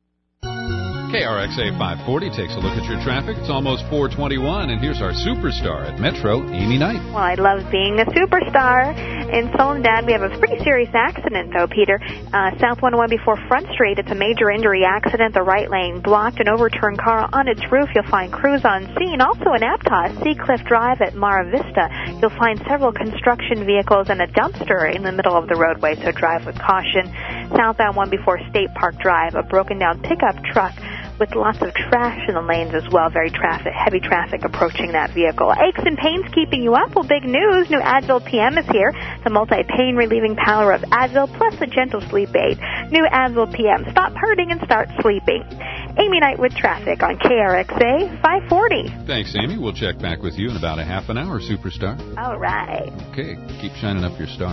K R X A five forty takes a look at your traffic. It's almost four twenty-one, and here's our superstar at Metro, Amy Knight. Well, I love being a superstar. In Soledad, we have a pretty serious accident, though, Peter. Uh, South one oh one before Front Street, it's a major injury accident. The right lane blocked, an overturned car on its roof. You'll find crews on scene. Also in Aptos, Seacliff Drive at Mara Vista, you'll find several construction vehicles and a dumpster in the middle of the roadway, so drive with caution. Southbound one before State Park Drive, a broken-down pickup truck with lots of trash in the lanes as well. Very traffic, heavy traffic approaching that vehicle. Aches and pains keeping you up? Well, big news. New Advil P M is here. The multi-pain relieving power of Advil plus a gentle sleep aid. New Advil P M. Stop hurting and start sleeping. Amy Knight with traffic on K R X A five forty. Thanks, Amy. We'll check back with you in about a half an hour, superstar. All right. Okay, keep shining up your star.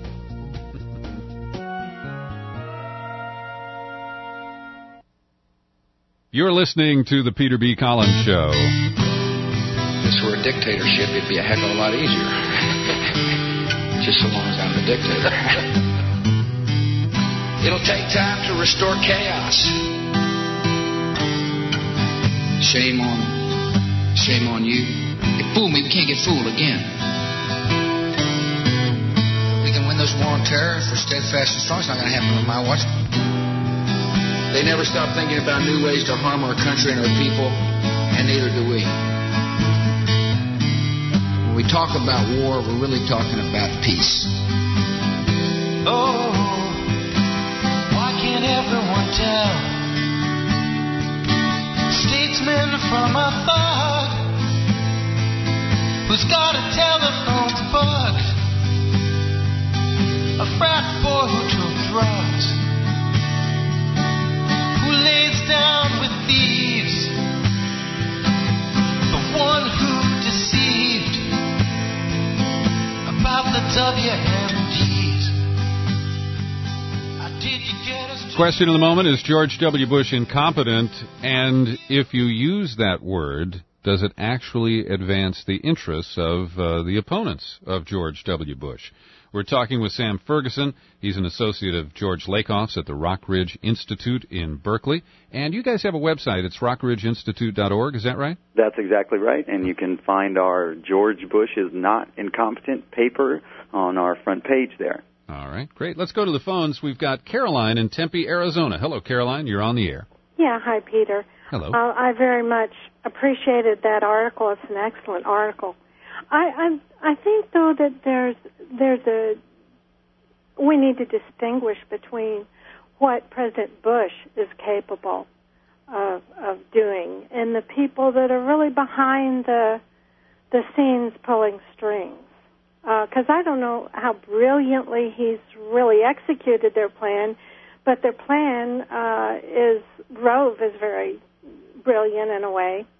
You're listening to the Peter B. Collins Show. If this were a dictatorship, it'd be a heck of a lot easier. Just so long as I'm the dictator. It'll take time to restore chaos. Shame on, shame on you. You fooled me, we can't get fooled again. We can win this war on terror if we're steadfast and strong. It's not going to happen on my watch. They never stop thinking about new ways to harm our country and our people, and neither do we. When we talk about war, we're really talking about peace. Oh, why can't everyone tell? Statesman from a thug who's got a telephone bug, a frat boy who took drugs, who lays down with thieves, the one who deceived about the W M Ds. How did you get us to... Question of the moment, is George W. Bush incompetent? And if you use that word, does it actually advance the interests of uh, the opponents of George W. Bush? We're talking with Sam Ferguson. He's an associate of George Lakoff's at the Rock Ridge Institute in Berkeley. And you guys have a website. It's rock ridge institute dot org. Is that right? That's exactly right. And you can find our George Bush is Not Incompetent paper on our front page there. All right, great. Let's go to the phones. We've got Caroline in Tempe, Arizona. Hello, Caroline. You're on the air. Yeah, hi, Peter. Hello. Uh, I very much appreciated that article. It's an excellent article. I I, I think, though, that there's there's a we need to distinguish between what President Bush is capable of of doing and the people that are really behind the the scenes pulling strings. Because uh, I don't know how brilliantly he's really executed their plan, but their plan uh, is Rove is very brilliant in a way.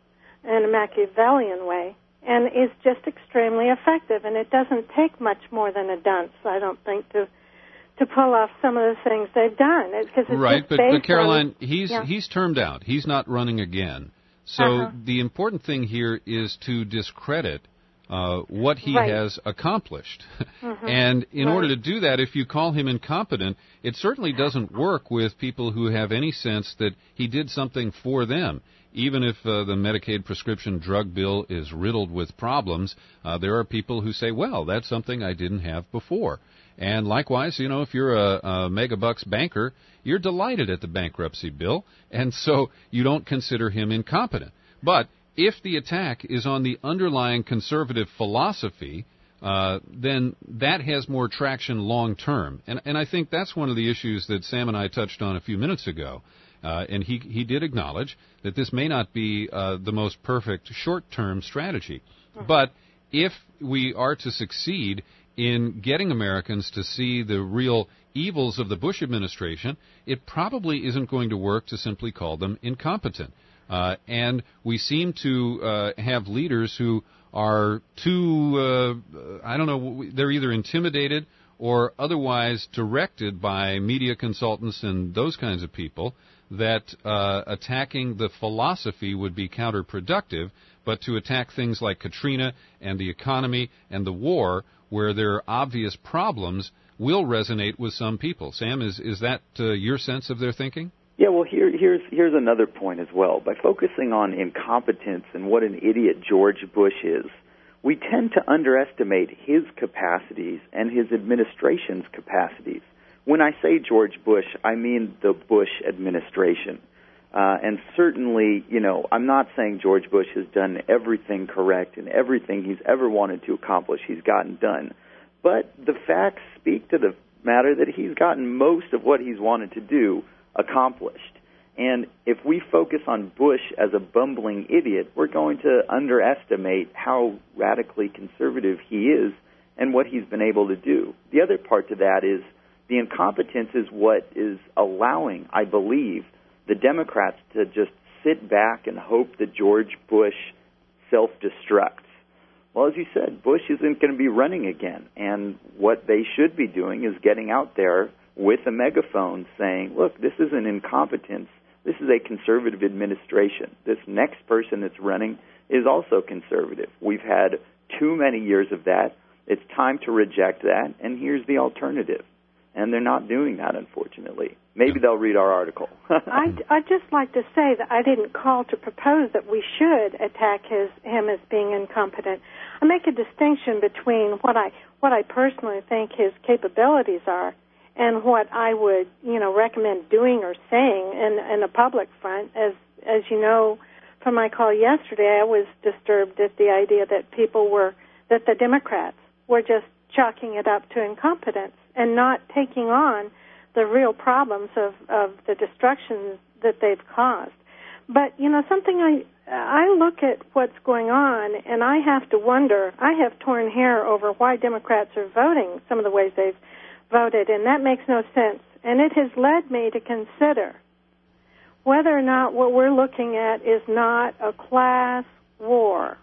in a Machiavellian way, and is just extremely effective. And it doesn't take much more than a dunce, I don't think, to to pull off some of the things they've done. It's, cause it's right, just but, based but Caroline, on, he's yeah. he's termed out. He's not running again. So Uh-huh. the important thing here is to discredit uh, what he Right. has accomplished. Mhm. And in Right. order to do that, if you call him incompetent, it certainly doesn't work with people who have any sense that he did something for them. Even if uh, the Medicaid prescription drug bill is riddled with problems, uh, there are people who say, well, that's something I didn't have before. And likewise, you know, if you're a, a megabucks banker, you're delighted at the bankruptcy bill, and so you don't consider him incompetent. But if the attack is on the underlying conservative philosophy, uh, then that has more traction long term. And, and I think that's one of the issues that Sam and I touched on a few minutes ago. Uh, and he, he did acknowledge that this may not be uh, the most perfect short-term strategy. But if we are to succeed in getting Americans to see the real evils of the Bush administration, it probably isn't going to work to simply call them incompetent. Uh, and we seem to uh, have leaders who are too, uh, I don't know, they're either intimidated or otherwise directed by media consultants and those kinds of people that uh, attacking the philosophy would be counterproductive, but to attack things like Katrina and the economy and the war, where there are obvious problems, will resonate with some people. Sam, is is that uh, your sense of their thinking? Yeah, well, here, here's here's another point as well. By focusing on incompetence and what an idiot George Bush is, we tend to underestimate his capacities and his administration's capacities. When I say George Bush, I mean the Bush administration. Uh, and certainly, you know, I'm not saying George Bush has done everything correct and everything he's ever wanted to accomplish he's gotten done. But the facts speak to the matter that he's gotten most of what he's wanted to do accomplished. And if we focus on Bush as a bumbling idiot, we're going to underestimate how radically conservative he is and what he's been able to do. The other part to that is the incompetence is what is allowing, I believe, the Democrats to just sit back and hope that George Bush self-destructs. Well, as you said, Bush isn't going to be running again, and what they should be doing is getting out there with a megaphone saying, look, this isn't incompetence, this is a conservative administration. This next person that's running is also conservative. We've had too many years of that. It's time to reject that, and here's the alternative. And they're not doing that, unfortunately. Maybe they'll read our article. I'd, I'd just like to say that I didn't call to propose that we should attack his, him as being incompetent. I make a distinction between what I what I personally think his capabilities are and what I would, you know, recommend doing or saying in, in a public front. As as you know from my call yesterday, I was disturbed at the idea that people were, that the Democrats were just chalking it up to incompetence and not taking on the real problems of, of the destruction that they've caused. But, you know, something I I look at what's going on, and I have to wonder, I have torn hair over why Democrats are voting some of the ways they've voted, and that makes no sense. And it has led me to consider whether or not what we're looking at is not a class war.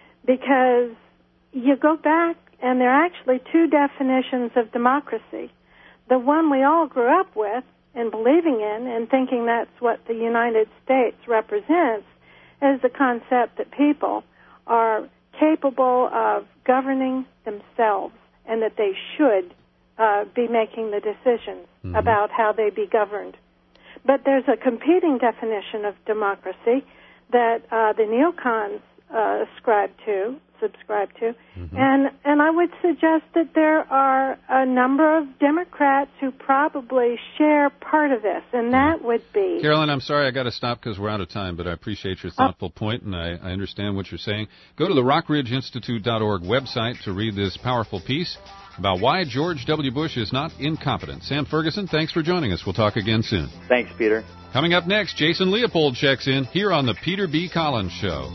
Because you go back, and there are actually two definitions of democracy. The one we all grew up with and believing in and thinking that's what the United States represents is the concept that people are capable of governing themselves and that they should uh, be making the decisions mm-hmm. about how they be governed. But there's a competing definition of democracy that uh, the neocons uh, ascribe to, subscribe to, mm-hmm. and and I would suggest that there are a number of Democrats who probably share part of this, and that would be... Carolyn, I'm sorry I got to stop because we're out of time, but I appreciate your thoughtful uh, point, and I, I understand what you're saying. Go to the rock ridge institute dot org website to read this powerful piece about why George W. Bush is not incompetent. Sam Ferguson, thanks for joining us. We'll talk again soon. Thanks, Peter. Coming up next, Jason Leopold checks in here on the Peter B. Collins Show.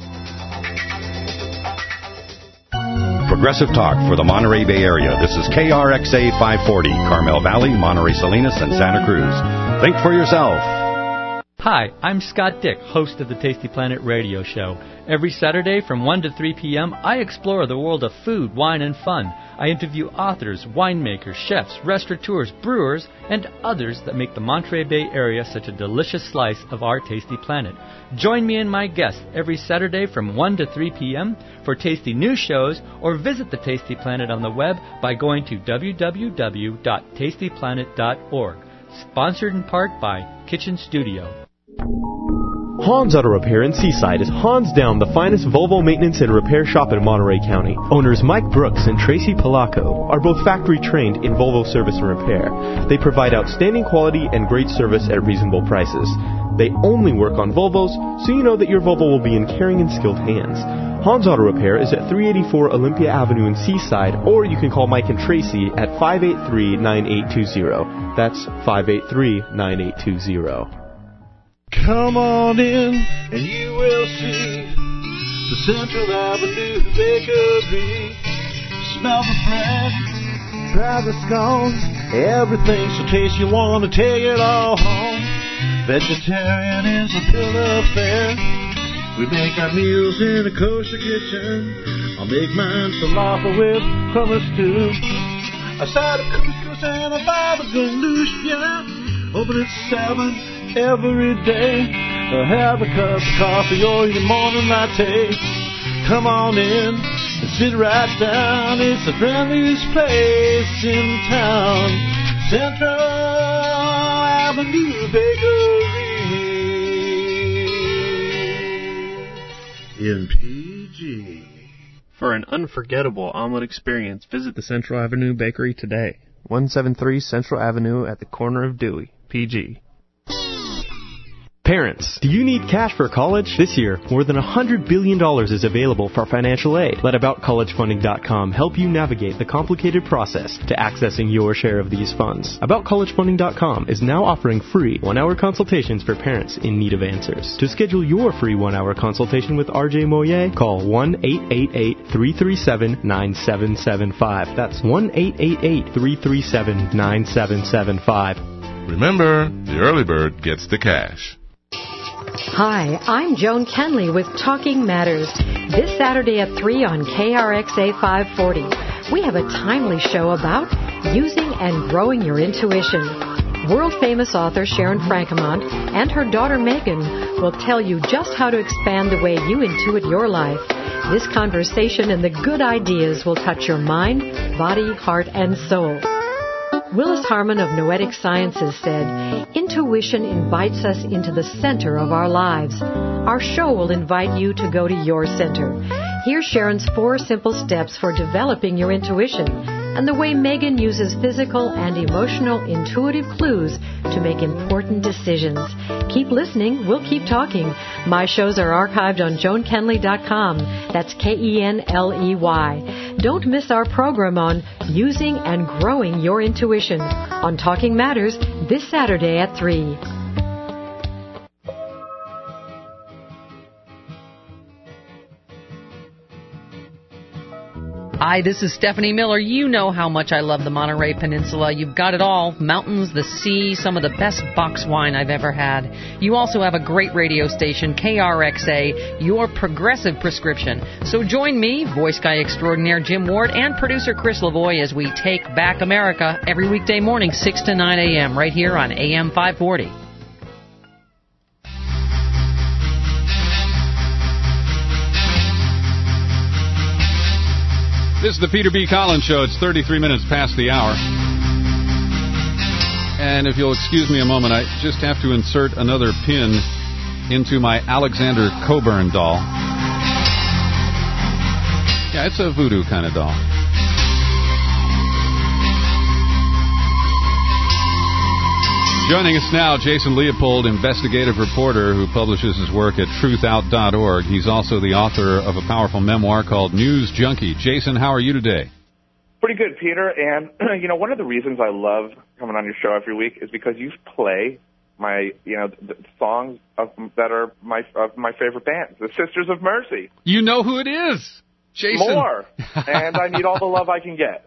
Progressive Talk for the Monterey Bay Area. This is K R X A five forty, Carmel Valley, Monterey Salinas, and Santa Cruz. Think for yourself. Hi, I'm Scott Dick, host of the Tasty Planet radio show. Every Saturday from one to three p.m., I explore the world of food, wine, and fun. I interview authors, winemakers, chefs, restaurateurs, brewers, and others that make the Monterey Bay area such a delicious slice of our Tasty Planet. Join me and my guests every Saturday from one to three p.m. for tasty news shows, or visit the Tasty Planet on the web by going to w w w dot tasty planet dot org. Sponsored in part by Kitchen Studio. Hans Auto Repair in Seaside is hands down the finest Volvo maintenance and repair shop in Monterey County. Owners Mike Brooks and Tracy Palaco are both factory trained in Volvo service and repair. They provide outstanding quality and great service at reasonable prices. They only work on Volvos, so you know that your Volvo will be in caring and skilled hands. Hans Auto Repair is at three eighty-four Olympia Avenue in Seaside, or you can call Mike and Tracy at five eight three, nine eight two zero. That's five eight three, nine eight two zero. Come on in and you will see the Central Avenue Bakery. Smell the bread, try the scones, everything's so tasty you want to take it all home. Vegetarian is a bill of fare. We make our meals in a kosher kitchen. I'll make mine falafel with hummus too. A side of couscous and a baba ganoush, yeah. Open at seven every day. Uh, have a cup of coffee or your morning latte. Come on in and sit right down. It's the friendliest place in town. Central Avenue Bakery in P G. For an unforgettable omelet experience, visit the Central Avenue Bakery today. one seventy-three Central Avenue at the corner of Dewey, P G. Parents, do you need cash for college? This year, more than one hundred billion dollars is available for financial aid. Let about college funding dot com help you navigate the complicated process to accessing your share of these funds. about college funding dot com is now offering free one-hour consultations for parents in need of answers. To schedule your free one-hour consultation with R J Moyer, call one eight eight eight, three three seven, nine seven seven five. That's one eight eight eight, three three seven, nine seven seven five. Remember, the early bird gets the cash. Hi, I'm Joan Kenley with Talking Matters. This Saturday at three on K R X A five forty, we have a timely show about using and growing your intuition. World-famous author Sharon Frankemont and her daughter Megan will tell you just how to expand the way you intuit your life. This conversation and the good ideas will touch your mind, body, heart, and soul. Willis Harmon of Noetic Sciences said, "Intuition invites us into the center of our lives." Our show will invite you to go to your center. Here's Sharon's four simple steps for developing your intuition and the way Megan uses physical and emotional intuitive clues to make important decisions. Keep listening. We'll keep talking. My shows are archived on joan kenley dot com. That's K E N L E Y. Don't miss our program on Using and Growing Your Intuition on Talking Matters this Saturday at three. Hi, this is Stephanie Miller. You know how much I love the Monterey Peninsula. You've got it all. Mountains, the sea, some of the best box wine I've ever had. You also have a great radio station, K R X A, your progressive prescription. So join me, voice guy extraordinaire Jim Ward, and producer Chris Lavoie as we take back America every weekday morning, six to nine a.m., right here on A M five forty. This is the Peter B. Collins Show. It's thirty-three minutes past the hour. And if you'll excuse me a moment, I just have to insert another pin into my Alexander Coburn doll. Yeah, it's a voodoo kind of doll. Joining us now, Jason Leopold, investigative reporter who publishes his work at truth out dot org. He's also the author of a powerful memoir called News Junkie. Jason, how are you today? Pretty good, Peter. And, you know, one of the reasons I love coming on your show every week is because you play my, you know, the songs of, that are my of my favorite bands, the Sisters of Mercy. You know who it is, Jason. More. And I need all the love I can get.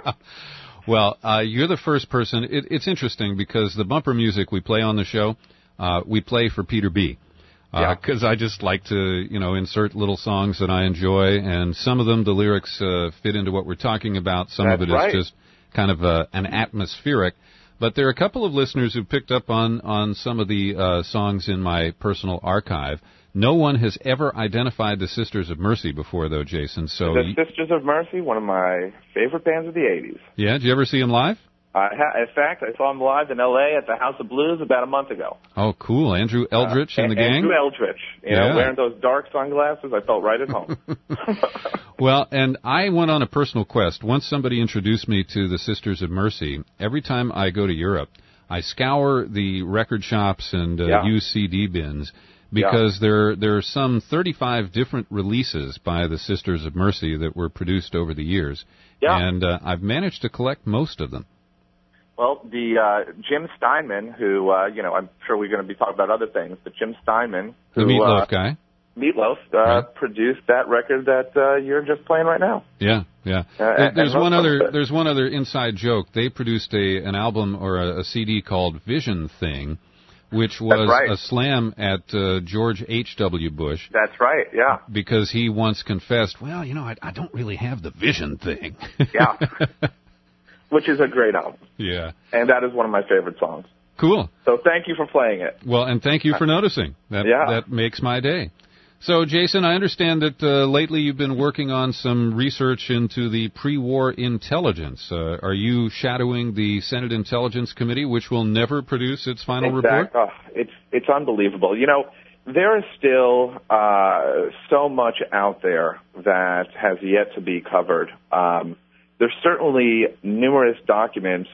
Well, uh, you're the first person. It, it's interesting because the bumper music we play on the show, uh, we play for Peter B. Because uh, I just like to, you know, insert little songs that I enjoy, and some of them, the lyrics uh, fit into what we're talking about. Some That's of it right. is just kind of uh, an atmospheric. But there are a couple of listeners who picked up on, on some of the uh, songs in my personal archive. No one has ever identified the Sisters of Mercy before, though, Jason. So the you, Sisters of Mercy, one of my favorite bands of the eighties. Yeah, did you ever see them live? I ha- in fact, I saw them live in L A at the House of Blues about a month ago. Oh, cool. Andrew Eldritch uh, and the gang? Andrew Eldritch. You yeah. know, wearing those dark sunglasses, I felt right at home. Well, and I went on a personal quest. Once somebody introduced me to the Sisters of Mercy, every time I go to Europe, I scour the record shops and uh, Yeah. use C D bins because Yeah. there there are some thirty-five different releases by the Sisters of Mercy that were produced over the years. Yeah. And uh, I've managed to collect most of them. Well, the uh, Jim Steinman, who, uh, you know, I'm sure we're going to be talking about other things, but Jim Steinman, The who, Meatloaf uh, guy. Meatloaf, uh, Right. produced that record that uh, you're just playing right now. Yeah, yeah. Uh, There- and- there's and one most of other. it. There's one other inside joke. They produced a an album or a, a C D called Vision Thing, which was right. a slam at uh, George H W. Bush. That's right, yeah. Because he once confessed, well, you know, I, I don't really have the vision thing. Yeah. Which is a great album. Yeah. And that is one of my favorite songs. Cool. So thank you for playing it. Well, and thank you for noticing. That Yeah. that makes my day. So, Jason, I understand that uh, lately you've been working on some research into the pre-war intelligence. Uh, are you shadowing the Senate Intelligence Committee, which will never produce its final report? Exact- oh, it's it's unbelievable. You know, there is still uh, so much out there that has yet to be covered. Um, there's certainly numerous documents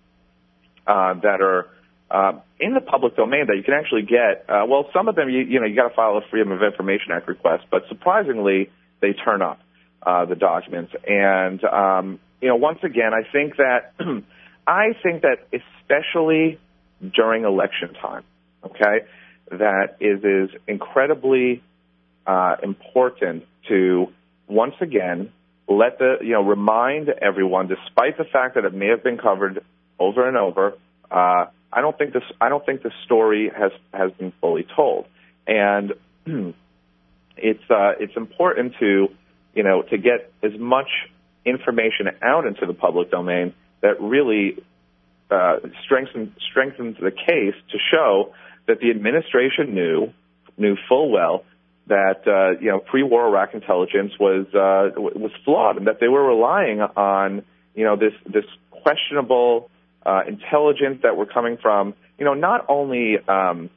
uh, that are uh, in the public domain that you can actually get. Uh, well, some of them, you, you know, you got to file a Freedom of Information Act request, but surprisingly, they turn up uh, the documents. And um, you know, once again, I think that I think that especially during election time, okay, that it is incredibly uh, important to once again let the you know remind everyone, despite the fact that it may have been covered over and over. Uh, I don't think this. I don't think the story has has been fully told, and it's uh, it's important to you know to get as much information out into the public domain that really uh, strengthens strengthens the case to show that the administration knew knew full well that uh, you know pre-war Iraq intelligence was uh, was flawed, and that they were relying on you know this this questionable uh, intelligence that were coming from you know not only um,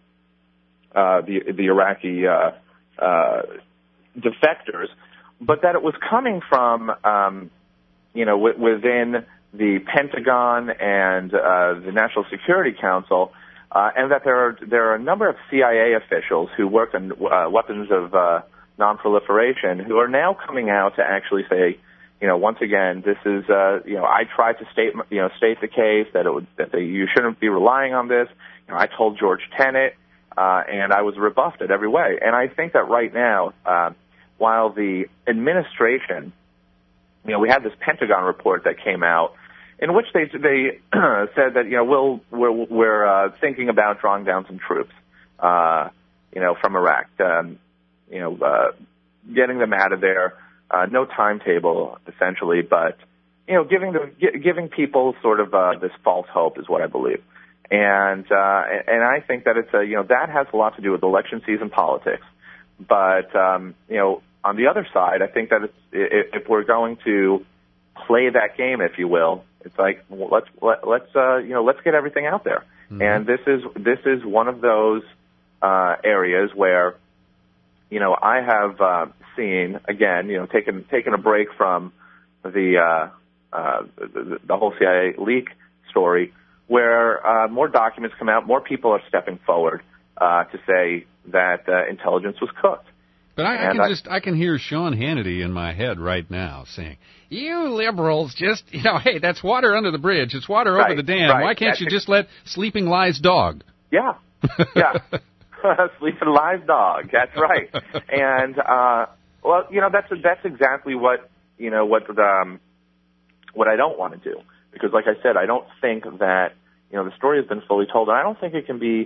uh, the the Iraqi uh, uh, defectors, but that it was coming from um, you know w- within the Pentagon and uh, the National Security Council. Uh, and that there are there are a number of C I A officials who work on uh, weapons of uh, non-proliferation who are now coming out to actually say, you know, once again, this is, uh, you know, I tried to state, you know, state the case that it would, that they, you shouldn't be relying on this. You know, I told George Tenet, uh, and I was rebuffed in every way. And I think that right now, uh, while the administration, you know, we had this Pentagon report that came out, in which they they said that you know we'll we're we're uh, thinking about drawing down some troops, uh, you know, from Iraq, um, you know, uh, getting them out of there. Uh, no timetable, essentially, but you know, giving the gi- giving people sort of uh, this false hope is what I believe, and uh, and I think that it's a you know that has a lot to do with election season politics, but um, you know, on the other side, I think that it's, if we're going to play that game, if you will. It's like well, let's let, let's uh, you know let's get everything out there, mm-hmm. and this is this is one of those uh, areas where you know I have uh, seen again you know taken taken a break from the uh, uh, the, the whole C I A leak story, where uh, more documents come out, more people are stepping forward uh, to say that uh, intelligence was cooked. But I, I can I, just I can hear Sean Hannity in my head right now saying, "You liberals just you know, hey, that's water under the bridge. It's water right, over the dam. right. Why can't that's you just let sleeping lies dog?" Yeah, yeah, sleeping lies dog. That's right. And uh, well, you know, that's that's exactly what you know what um, what I don't want to do, because, like I said, I don't think that you know the story has been fully told, and I don't think it can be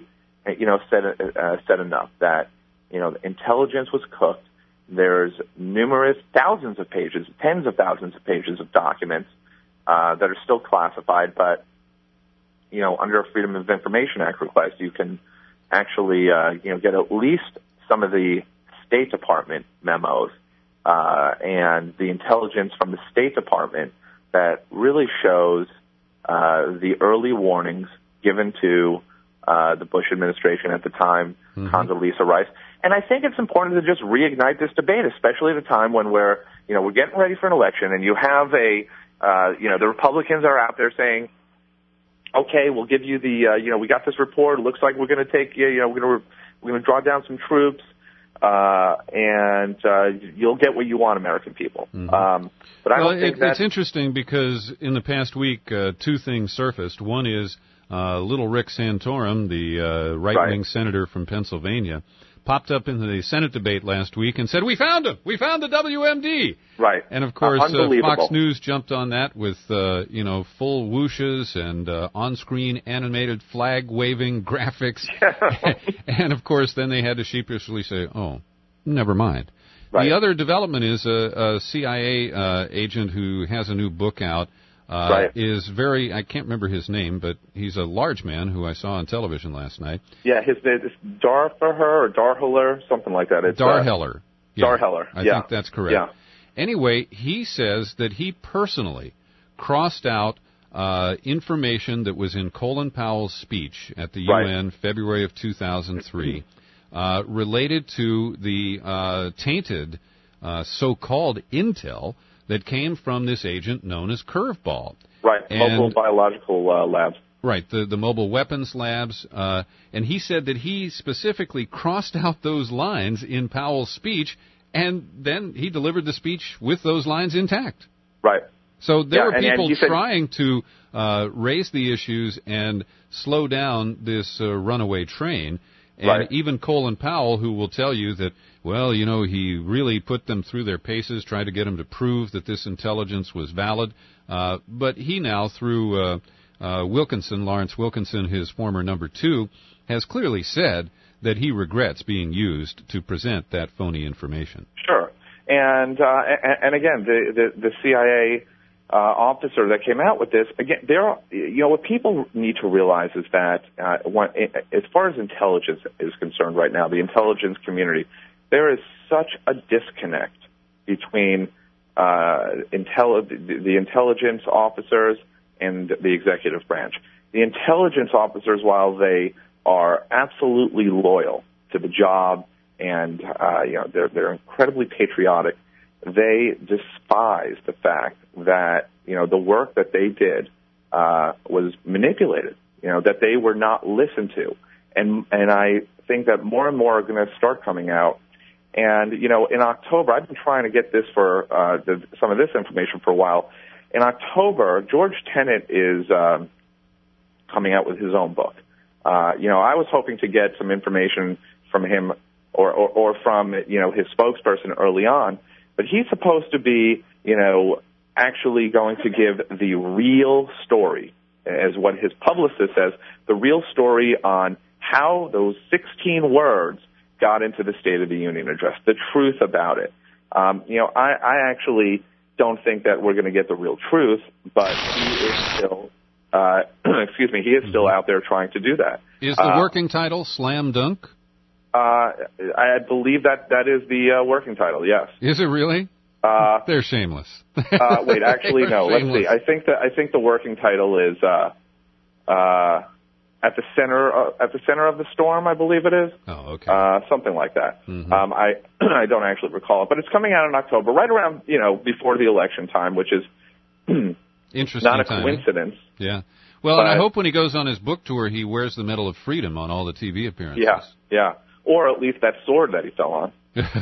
you know, said uh, said enough that, you know, intelligence was cooked. There's numerous thousands of pages, tens of thousands of pages of documents uh, that are still classified, but, you know, under a Freedom of Information Act request, you can actually, uh, you know, get at least some of the State Department memos uh, and the intelligence from the State Department that really shows uh, the early warnings given to uh, the Bush administration at the time, mm-hmm. Condoleezza Rice. And I think it's important to just reignite this debate, especially at a time when we're, you know, we're getting ready for an election, and you have a, uh, you know, the Republicans are out there saying, okay, we'll give you the, uh, you know, we got this report. It looks like we're going to take, you know, we're going to we're going to draw down some troops, uh, and uh, you'll get what you want, American people. Mm-hmm. Um, but I well, don't think it, that it's interesting because in the past week, uh, two things surfaced. One is uh, little Rick Santorum, the uh, right-wing right. senator from Pennsylvania, popped up in the Senate debate last week and said, we found him! We found the W M D! Right. And, of course, uh, uh, Fox News jumped on that with, uh, you know, full whooshes and uh, on-screen animated flag-waving graphics. And, of course, then they had to sheepishly say, oh, never mind. Right. The other development is a, a C I A uh, agent who has a new book out. Uh, right. Is very, I can't remember his name, but he's a large man who I saw on television last night. Yeah, his name is Darfaher or Darheller, something like that. It's, Darheller. Uh, yeah. Darheller, I yeah. think that's correct. Yeah. Anyway, he says that he personally crossed out uh, information that was in Colin Powell's speech at the right. U N February of two thousand three uh, related to the uh, tainted uh, so-called intel that came from this agent known as Curveball. Right, and, mobile biological uh, labs. Right, the, the mobile weapons labs. Uh, and he said that he specifically crossed out those lines in Powell's speech, and then he delivered the speech with those lines intact. Right. So there yeah, were and, people and said, trying to uh, raise the issues and slow down this uh, runaway train. And right. even Colin Powell, who will tell you that, well, you know, he really put them through their paces, tried to get them to prove that this intelligence was valid. Uh, but he now, through uh, uh, Wilkinson, Lawrence Wilkinson, his former number two, has clearly said that he regrets being used to present that phony information. Sure. And uh, and, and again, the, the, the C I A uh, officer that came out with this, again, there are, you know, what people need to realize is that uh, one, as far as intelligence is concerned right now, the intelligence community, there is such a disconnect between uh, intel- the intelligence officers and the executive branch. The intelligence officers, while they are absolutely loyal to the job and uh, you know they're they're incredibly patriotic, they despise the fact that you know the work that they did uh, was manipulated. You know that they were not listened to, and and I think that more and more are going to start coming out. And, you know, in October, I've been trying to get this for uh, the, some of this information for a while. In October, George Tenet is um, coming out with his own book. Uh, you know, I was hoping to get some information from him or, or, or from, you know, his spokesperson early on. But he's supposed to be, you know, actually going to give the real story, as what his publicist says, the real story on how those sixteen words got into the State of the Union address, the truth about it. Um, you know, I, I actually don't think that we're going to get the real truth, but he is still, uh, excuse me, he is still out there trying to do that. Is the uh, working title Slam Dunk? Uh, I believe that that is the uh, working title, yes. Is it really? Uh, They're shameless. uh, wait, actually, no. Let's see. I think that I think the working title is uh, uh, at the center uh, at the center of the storm. I believe it is. Oh, okay. Uh, something like that. Mm-hmm. Um, I I don't actually recall it, but it's coming out in October, right around you know before the election time, which is interesting. Not a timing. coincidence. Yeah. Well, but, and I hope when he goes on his book tour, he wears the Medal of Freedom on all the T V appearances. Yeah, yeah, or at least that sword that he fell on.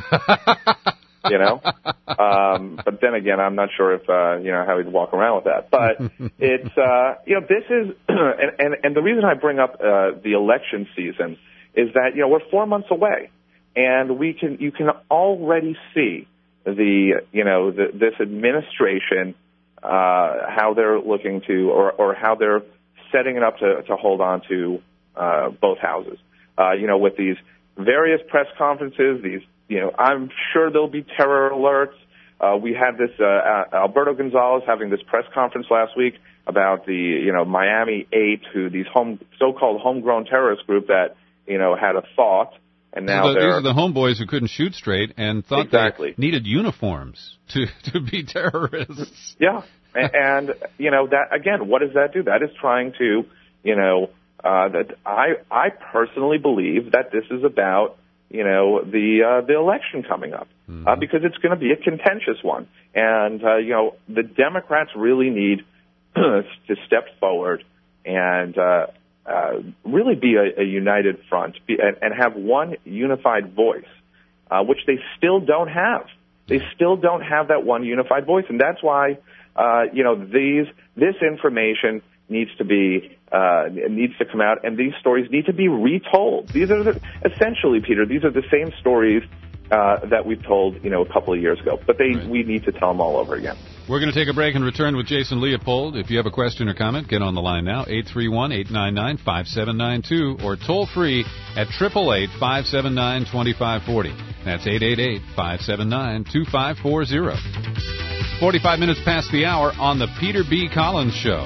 You know, um, but then again, I'm not sure if uh, you know how he'd walk around with that. But it's uh, you know this is and, and and the reason I bring up uh, the election season is that you know we're four months away, and we can you can already see the you know the, this administration uh, how they're looking to or or how they're setting it up to to hold on to uh, both houses. uh, you know, with these various press conferences, these, you know, I'm sure there'll be terror alerts. Uh, we had this, uh, Alberto Gonzalez having this press conference last week about the, you know, Miami Eight, who these home, so-called homegrown terrorist group that, you know, had a thought, and now well, the, they're... These are the homeboys who couldn't shoot straight and thought exactly. they needed uniforms to, to be terrorists. Yeah, and, and, you know, that, again, what does that do? That is trying to, you know, uh, that I, I personally believe that this is about, you know, the uh, the election coming up, mm-hmm. uh, because it's going to be a contentious one. And, uh, you know, the Democrats really need to step forward and uh, uh, really be a, a united front be, and, and have one unified voice, uh, which they still don't have. They still don't have that one unified voice. And that's why, uh, you know, these this information needs to be uh, needs to come out, and these stories need to be retold. These are the, essentially, Peter, these are the same stories uh, that we've told, you know, a couple of years ago, but they right. we need to tell them all over again. We're going to take a break and return with Jason Leopold. If you have a question or comment, get on the line now, eight three one, eight nine nine, five seven nine two, or toll free at eight eight eight, five seven nine, two five four zero. That's eight eight eight, five seven nine, two five four zero. forty-five minutes past the hour on the Peter B. Collins Show.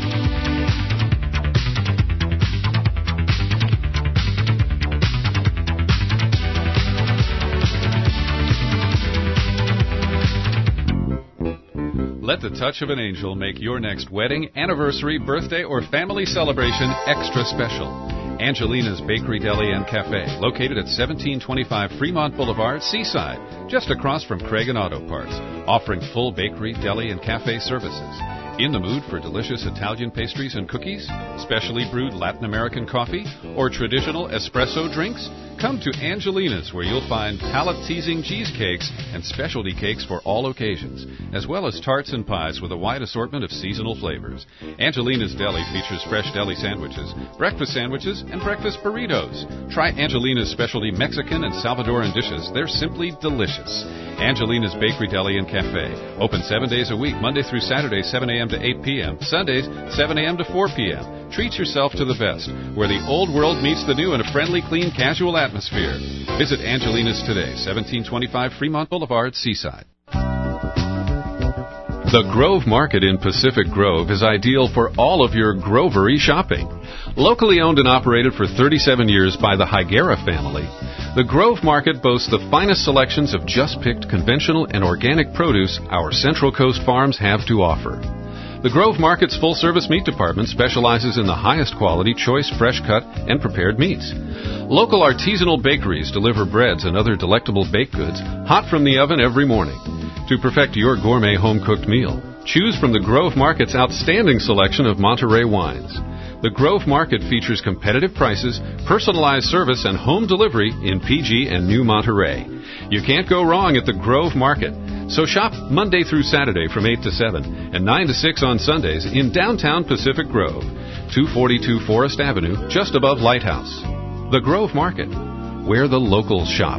Let the touch of an angel make your next wedding, anniversary, birthday, or family celebration extra special. Angelina's Bakery, Deli, and Cafe, located at seventeen twenty-five Fremont Boulevard, Seaside, just across from Craig and Auto Parts, offering full bakery, deli, and cafe services. In the mood for delicious Italian pastries and cookies, specially brewed Latin American coffee, or traditional espresso drinks? Come to Angelina's, where you'll find palate-teasing cheesecakes and specialty cakes for all occasions, as well as tarts and pies with a wide assortment of seasonal flavors. Angelina's Deli features fresh deli sandwiches, breakfast sandwiches, and breakfast burritos. Try Angelina's specialty Mexican and Salvadoran dishes. They're simply delicious. Angelina's Bakery, Deli, and Cafe. Open seven days a week, Monday through Saturday, seven a.m. to eight p.m., Sundays, seven a.m. to four p.m. Treat yourself to the best, where the old world meets the new in a friendly, clean, casual atmosphere. Visit Angelina's today, seventeen twenty-five Fremont Boulevard, Seaside. The Grove Market in Pacific Grove is ideal for all of your grovery shopping. Locally owned and operated for thirty-seven years by the Higuera family, the Grove Market boasts the finest selections of just-picked conventional and organic produce our Central Coast farms have to offer. The Grove Market's full-service meat department specializes in the highest quality, choice, fresh-cut, and prepared meats. Local artisanal bakeries deliver breads and other delectable baked goods hot from the oven every morning. To perfect your gourmet home-cooked meal, choose from the Grove Market's outstanding selection of Monterey wines. The Grove Market features competitive prices, personalized service, and home delivery in P G and New Monterey. You can't go wrong at the Grove Market. So shop Monday through Saturday from eight to seven and nine to six on Sundays in downtown Pacific Grove, two forty-two Forest Avenue, just above Lighthouse. The Grove Market, where the locals shop.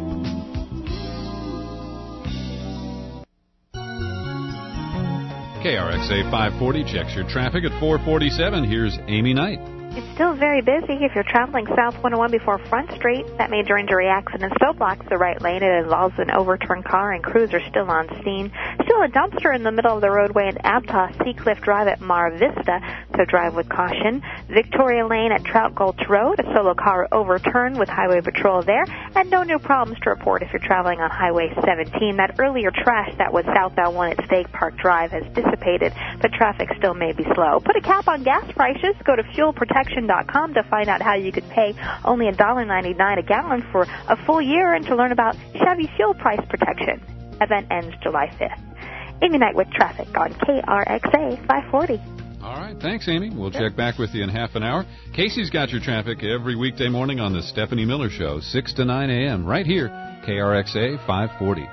K R X A five forty checks your traffic at four forty-seven. Here's Amy Knight. It's still very busy if you're traveling south one oh one before Front Street. That major injury accident still blocks the right lane. It involves an overturned car, and crews are still on scene. Still a dumpster in the middle of the roadway in Abtah Seacliff Drive at Mar Vista, so drive with caution. Victoria Lane at Trout Gulch Road, a solo car overturned with highway patrol there, and no new problems to report if you're traveling on Highway seventeen. That earlier trash that was southbound one at Stake Park Drive has dissipated, but traffic still may be slow. Put a cap on gas prices. Go to fuel protection dot com to find out how you could pay only one dollar ninety-nine a gallon for a full year and to learn about Chevy fuel price protection. Event ends July fifth. Amy Knight with traffic on K R X A five forty. All right, thanks, Amy. We'll sure. check back with you in half an hour. Casey's got your traffic every weekday morning on the Stephanie Miller Show, six to nine a.m., right here, K R X A five forty.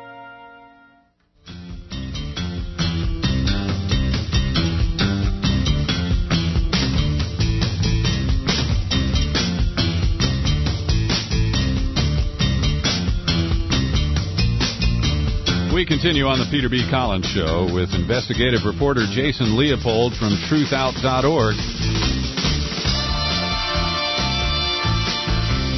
We continue on the Peter B. Collins Show with investigative reporter Jason Leopold from truth out dot org.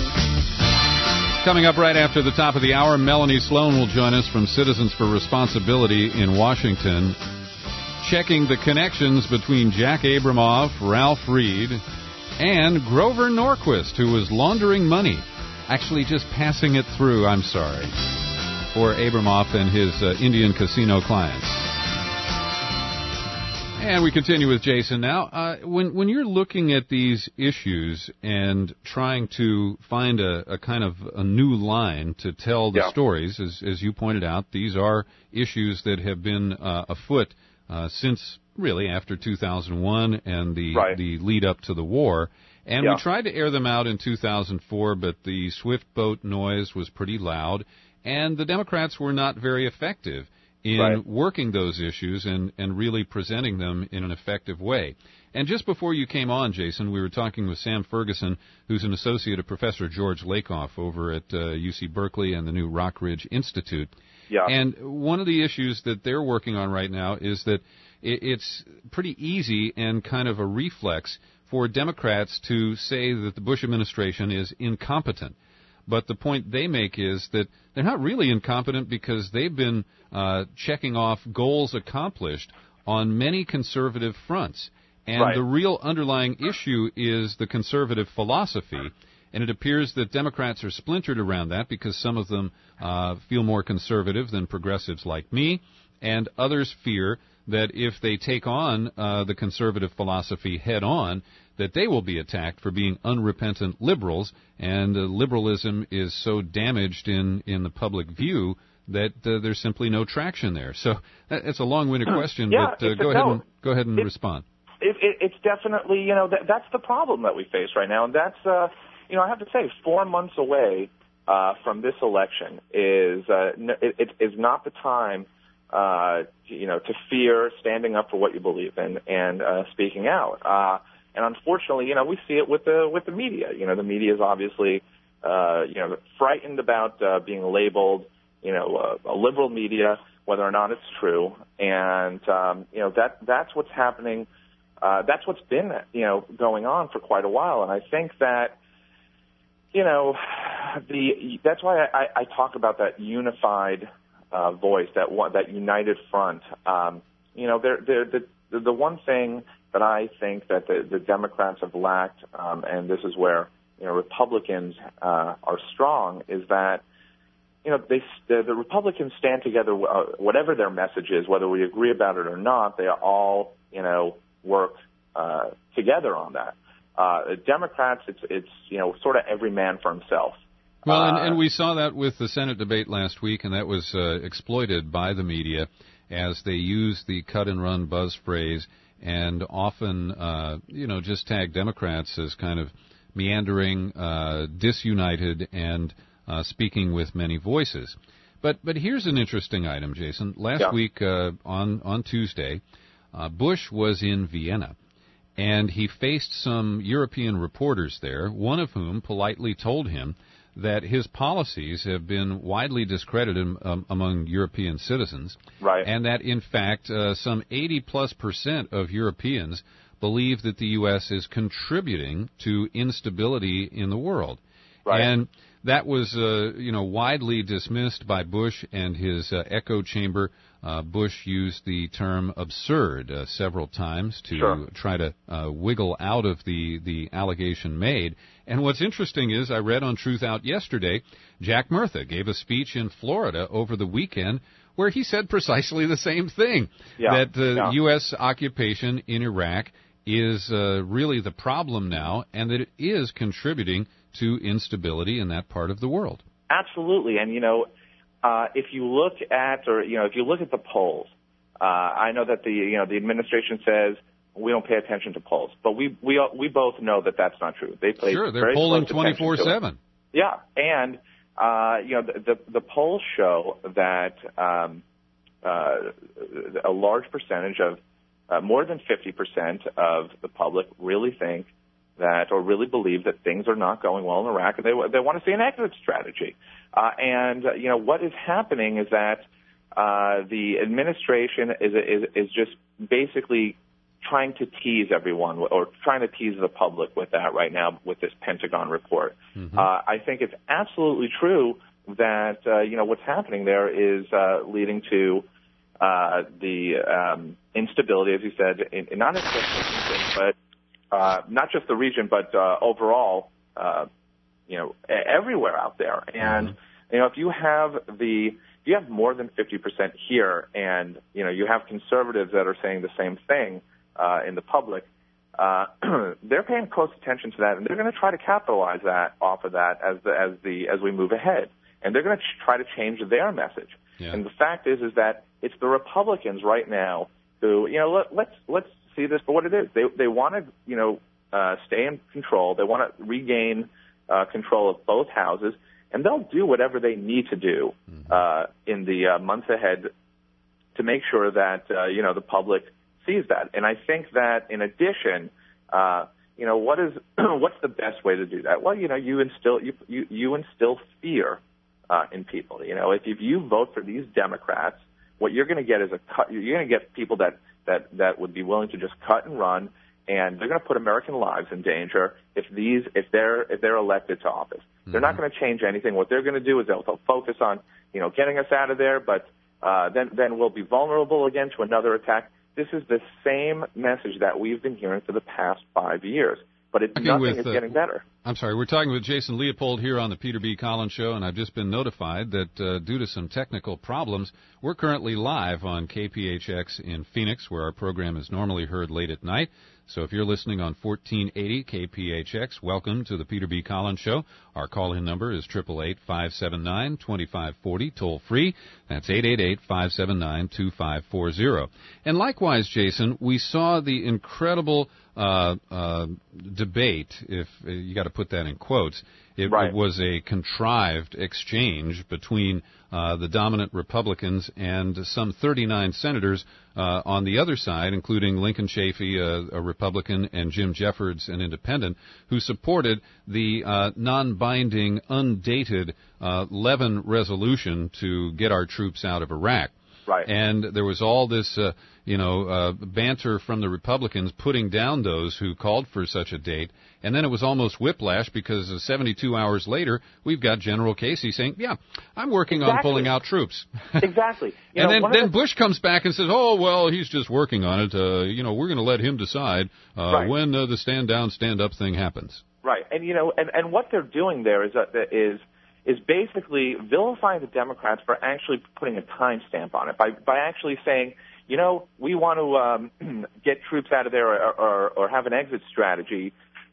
Coming up right after the top of the hour, Melanie Sloan will join us from Citizens for Responsibility in Washington, checking the connections between Jack Abramoff, Ralph Reed, and Grover Norquist, who was laundering money. Actually just passing it through, I'm sorry, for Abramoff and his uh, Indian casino clients. And we continue with Jason now. Uh, when when you're looking at these issues and trying to find a, a kind of a new line to tell the yeah. stories, as as you pointed out, these are issues that have been uh, afoot uh, since really after two thousand one and the right. the lead up to the war. And yeah. we tried to air them out in two thousand four, but the Swift boat noise was pretty loud, and the Democrats were not very effective in right. working those issues and, and really presenting them in an effective way. And just before you came on, Jason, we were talking with Sam Ferguson, who's an associate of Professor George Lakoff over at uh, U C Berkeley and the new Rockridge Institute. Yeah. And one of the issues that they're working on right now is that it, it's pretty easy and kind of a reflex for Democrats to say that the Bush administration is incompetent. But the point they make is that they're not really incompetent because they've been uh, checking off goals accomplished on many conservative fronts. And right. the real underlying issue is the conservative philosophy. And it appears that Democrats are splintered around that because some of them uh, feel more conservative than progressives like me, and others fear that if they take on uh, the conservative philosophy head on, that they will be attacked for being unrepentant liberals, and uh, liberalism is so damaged in, in the public view that uh, there's simply no traction there. So that, it's a long-winded question, yeah, but uh, go, a, ahead no, and, go ahead and it, respond. It, it, it's definitely, you know, that, that's the problem that we face right now, and that's, uh, you know, I have to say, four months away uh, from this election is uh, it, it is not the time Uh, you know, to fear standing up for what you believe in and uh, speaking out. Uh, and unfortunately, you know, we see it with the with the media. You know, the media is obviously, uh, you know, frightened about uh, being labeled, you know, uh, a liberal media, whether or not it's true. And um, you know, that that's what's happening. Uh, that's what's been, you know, going on for quite a while. And I think that, you know, the that's why I, I talk about that unified Uh, voice, that one, that united front. Um, you know, they're, they're, the the one thing that I think that the, the Democrats have lacked, um, and this is where you know Republicans uh, are strong, is that you know they the, the Republicans stand together, uh, whatever their message is, whether we agree about it or not. They all you know work uh, together on that. Uh, Democrats, it's it's you know sort of every man for himself. Well, and, and we saw that with the Senate debate last week, and that was uh, exploited by the media as they used the cut-and-run buzz phrase and often, uh, you know, just tag Democrats as kind of meandering, uh, disunited, and uh, speaking with many voices. But but here's an interesting item, Jason. Last yeah. week uh, on, on Tuesday, uh, Bush was in Vienna, and he faced some European reporters there, one of whom politely told him that his policies have been widely discredited um, among European citizens, right. and that, in fact, uh, some eighty plus percent of Europeans believe that the U S is contributing to instability in the world. Right. And that was, uh, you know, widely dismissed by Bush and his uh, echo chamber. Uh, Bush used the term absurd uh, several times to sure. try to uh, wiggle out of the, the allegation made. And what's interesting is I read on Truth Out yesterday, Jack Murtha gave a speech in Florida over the weekend where he said precisely the same thing, yeah. that the yeah. U S occupation in Iraq is uh, really the problem now, and that it is contributing to instability in that part of the world. Absolutely. And, you know, uh, if you look at, or, you know, if you look at the polls, uh, I know that the, you know, the administration says we don't pay attention to polls, but we, we, we both know that that's not true. They play Sure, they're very polling close attention to it. twenty-four seven. Yeah. And, uh, you know, the, the, the polls show that, um, uh, a large percentage of, uh, more than fifty percent of the public really think that, or really believe that things are not going well in Iraq, and they they want to see an exit strategy. Uh, and uh, you know what is happening is that uh, the administration is is is just basically trying to tease everyone or trying to tease the public with that right now with this Pentagon report. Mm-hmm. Uh, I think it's absolutely true that, uh, you know, what's happening there is uh, leading to uh, the um, instability, as you said, in, in not just the region, but uh, not just the region, but uh, overall, uh, you know, everywhere out there. And, mm-hmm. you know, if you have the if you have more than fifty percent here and, you know, you have conservatives that are saying the same thing uh, in the public, uh, they're paying close attention to that, and they're going to try to capitalize that off of that as the as the as we move ahead. And they're going to ch- try to change their message. Yeah. And the fact is, is that it's the Republicans right now who, you know, let, let's let's see this for what it is. They they want to, you know, uh, stay in control. They want to regain uh, control of both houses, and they'll do whatever they need to do mm-hmm. uh, in the uh, months ahead to make sure that uh, you know the public sees that. And I think that in addition, uh, you know, what is what's the best way to do that? Well, you know, you instill you you, you instill fear. Uh, in people, you know, if, if you vote for these Democrats, what you're going to get is a cut. You're going to get people that, that, that would be willing to just cut and run, and they're going to put American lives in danger if these if they're if they're elected to office. Mm-hmm. They're not going to change anything. What they're going to do is they'll, they'll focus on, you know, getting us out of there, but uh, then then we'll be vulnerable again to another attack. This is the same message that we've been hearing for the past five years. But it, nothing with, is uh, getting better. I'm sorry. We're talking with Jason Leopold here on the Peter B. Collins Show, and I've just been notified that uh, due to some technical problems, we're currently live on K P H X in Phoenix, where our program is normally heard late at night. So if you're listening on fourteen eighty K P H X, welcome to the Peter B. Collins Show. Our call-in number is eight eight eight, five seven nine, two five four zero, toll free. That's eight eight eight, five seven nine, two five four zero. And likewise, Jason, we saw the incredible uh, uh, debate, if uh, you got to put that in quotes. It, right. it was a contrived exchange between uh, the dominant Republicans and some thirty-nine senators uh, on the other side, including Lincoln Chafee, a, a Republican, and Jim Jeffords, an independent, who supported the uh, non-binding, undated uh, Levin resolution to get our troops out of Iraq. Right. And there was all this, uh, you know, uh, banter from the Republicans putting down those who called for such a date. And then it was almost whiplash because uh, seventy-two hours later, we've got General Casey saying, yeah, I'm working exactly. on pulling out troops. Exactly. You and know, then, then the... Bush comes back and says, oh, well, he's just working on it. Uh, you know, we're going to let him decide uh, right. when uh, the stand down, stand up thing happens. Right. And, you know, and, and what they're doing there is, uh, is is basically vilifying the Democrats for actually putting a timestamp on it, by by actually saying, you know, we want to um, get troops out of there or, or, or have an exit strategy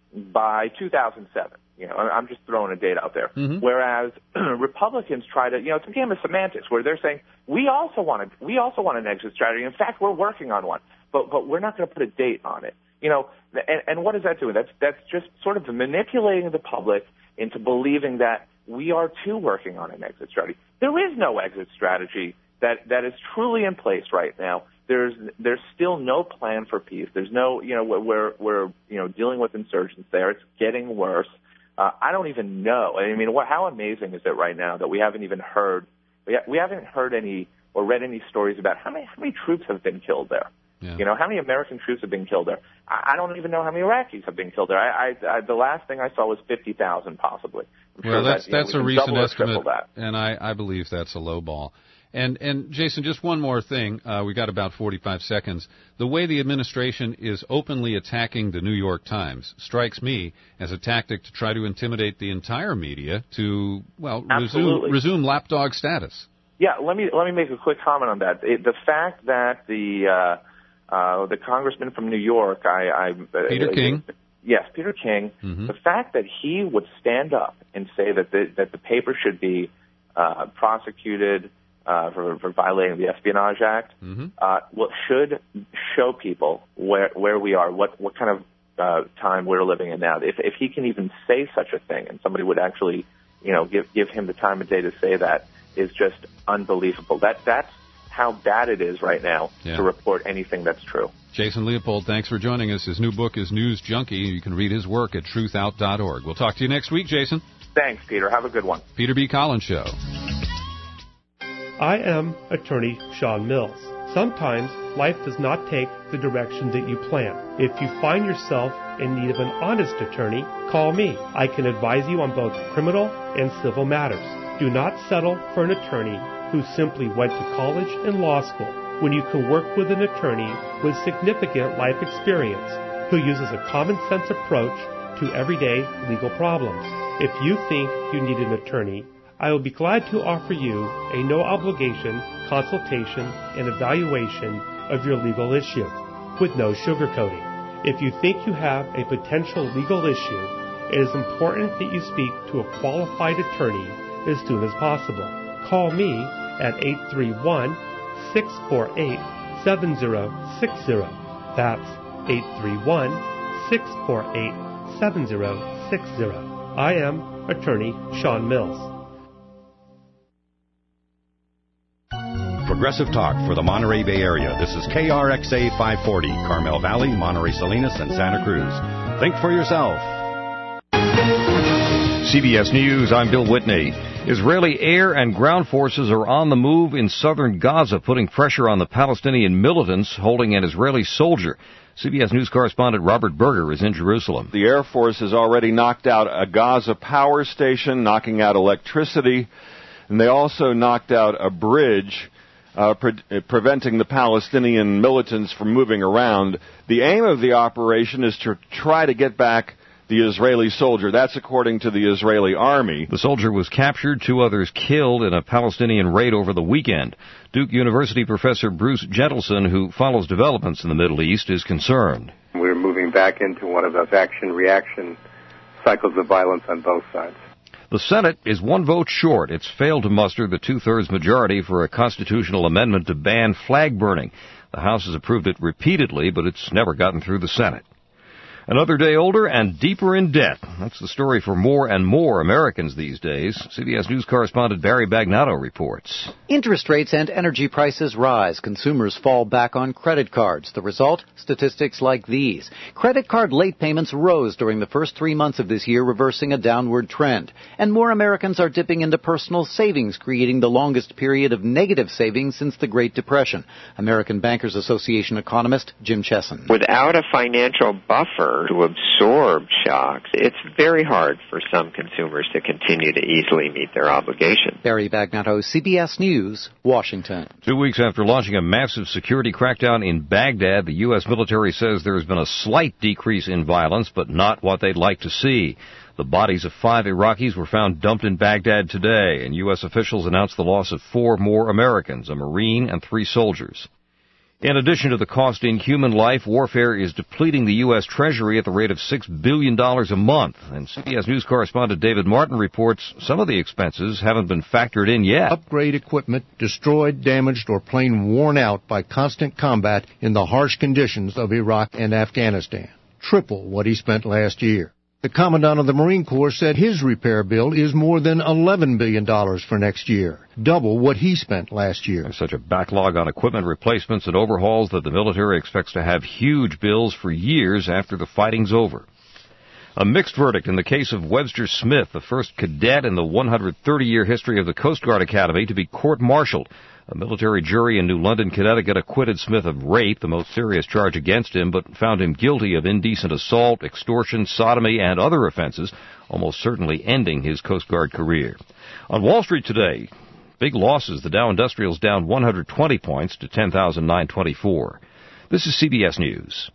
by two thousand seven. You know, I'm just throwing a date out there. Mm-hmm. Whereas Republicans try to, you know, it's a game of semantics where they're saying we also want to, we also want an exit strategy. In fact, we're working on one, but but we're not going to put a date on it. You know, and, and what is that doing? That's that's just sort of manipulating the public into believing that we are too working on an exit strategy. There is no exit strategy that, that is truly in place right now. There's there's still no plan for peace. There's no, you know, we're we're you know dealing with insurgents there. It's getting worse. Uh, I don't even know. I mean, what, how amazing is it right now that we haven't even heard we, ha- we haven't heard any or read any stories about how many how many troops have been killed there. Yeah. You know, how many American troops have been killed there? I, I don't even know how many Iraqis have been killed there. I, I, I the last thing I saw was fifty thousand, possibly. I'm well, sure that's that, you that's know, a recent estimate, and I, I believe that's a low ball. And and Jason, just one more thing. Uh, we got about forty-five seconds. The way the administration is openly attacking the New York Times strikes me as a tactic to try to intimidate the entire media to well resume, resume lapdog status. Yeah, let me let me make a quick comment on that. It, the fact that the uh, uh, the congressman from New York, I, I Peter uh, King. Yes, Peter King. Mm-hmm. The fact that he would stand up and say that the, that the paper should be uh, prosecuted uh, for, for violating the Espionage Act, mm-hmm. uh, well, should show people where where we are, what what kind of uh, time we're living in now. If if he can even say such a thing, and somebody would actually, you know, give give him the time of day to say that, is just unbelievable. That that's how bad it is right now yeah. to report anything that's true. Jason Leopold, thanks for joining us. His new book is News Junkie. You can read his work at truth out dot org. We'll talk to you next week, Jason. Thanks, Peter. Have a good one. Peter B. Collins Show. I am attorney Sean Mills. Sometimes life does not take the direction that you plan. If you find yourself in need of an honest attorney, call me. I can advise you on both criminal and civil matters. Do not settle for an attorney who simply went to college and law school when you can work with an attorney with significant life experience who uses a common sense approach to everyday legal problems. If you think you need an attorney, I will be glad to offer you a no-obligation consultation and evaluation of your legal issue with no sugarcoating. If you think you have a potential legal issue, it is important that you speak to a qualified attorney as soon as possible. Call me at eight three one, six four eight, seven zero six zero. That's eight three one, six four eight, seven zero six zero. I am Attorney Sean Mills. Progressive Talk for the Monterey Bay Area. This is K R X A five forty, Carmel Valley, Monterey Salinas, and Santa Cruz. Think for yourself. C B S News, I'm Bill Whitney. Israeli air and ground forces are on the move in southern Gaza, putting pressure on the Palestinian militants holding an Israeli soldier. C B S News correspondent Robert Berger is in Jerusalem. The Air Force has already knocked out a Gaza power station, knocking out electricity, and they also knocked out a bridge, uh, pre- preventing the Palestinian militants from moving around. The aim of the operation is to try to get back the Israeli soldier. That's according to the Israeli army. The soldier was captured, two others killed in a Palestinian raid over the weekend. Duke University professor Bruce Gentleson, who follows developments in the Middle East, is concerned. We're moving back into one of those action-reaction cycles of violence on both sides. The Senate is one vote short. It's failed to muster the two-thirds majority for a constitutional amendment to ban flag burning. The House has approved it repeatedly, but it's never gotten through the Senate. Another day older and deeper in debt. That's the story for more and more Americans these days. C B S News correspondent Barry Bagnato reports. Interest rates and energy prices rise. Consumers fall back on credit cards. The result? Statistics like these. Credit card late payments rose during the first three months of this year, reversing a downward trend. And more Americans are dipping into personal savings, creating the longest period of negative savings since the Great Depression. American Bankers Association economist Jim Chesson. Without a financial buffer to absorb shocks, it's very hard for some consumers to continue to easily meet their obligations. Barry Bagnato, C B S News, Washington. Two weeks after launching a massive security crackdown in Baghdad, the U S military says there has been a slight decrease in violence, but not what they'd like to see. The bodies of five Iraqis were found dumped in Baghdad today, and U S officials announced the loss of four more Americans, a Marine and three soldiers. In addition to the cost in human life, warfare is depleting the U S Treasury at the rate of six billion dollars a month. And C B S News correspondent David Martin reports some of the expenses haven't been factored in yet. Upgrade equipment destroyed, damaged, or plain worn out by constant combat in the harsh conditions of Iraq and Afghanistan. Triple what he spent last year. The Commandant of the Marine Corps said his repair bill is more than eleven billion dollars for next year, double what he spent last year. There's such a backlog on equipment replacements and overhauls that the military expects to have huge bills for years after the fighting's over. A mixed verdict in the case of Webster Smith, the first cadet in the one hundred thirty year history of the Coast Guard Academy to be court-martialed. A military jury in New London, Connecticut acquitted Smith of rape, the most serious charge against him, but found him guilty of indecent assault, extortion, sodomy, and other offenses, almost certainly ending his Coast Guard career. On Wall Street today, big losses. The Dow Industrial's down one hundred twenty points to ten thousand nine hundred twenty-four. This is C B S News.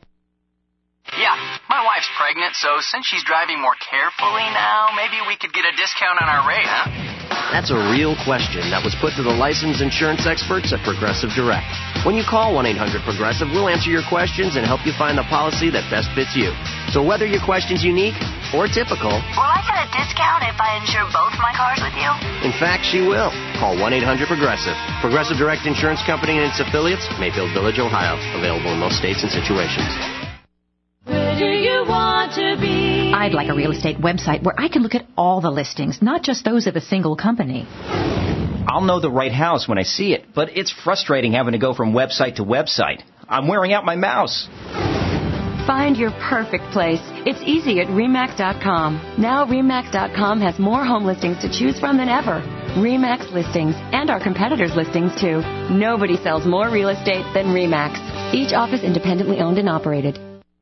Yeah, my wife's pregnant, so since she's driving more carefully now, maybe we could get a discount on our rate, huh? That's a real question that was put to the licensed insurance experts at Progressive Direct. When you call one eight hundred Progressive, we'll answer your questions and help you find the policy that best fits you. So whether your question's unique or typical, will I get a discount if I insure both my cars with you? In fact, she will. Call one eight hundred Progressive. Progressive Direct Insurance Company and its affiliates, Mayfield Village, Ohio. Available in most states and situations. Where do you want to be? I'd like a real estate website where I can look at all the listings, not just those of a single company. I'll know the right house when I see it, but it's frustrating having to go from website to website. I'm wearing out my mouse. Find your perfect place. It's easy at RE MAX dot com. Now RE MAX dot com has more home listings to choose from than ever. RE/MAX listings, and our competitors' listings, too. Nobody sells more real estate than RE/MAX. Each office independently owned and operated.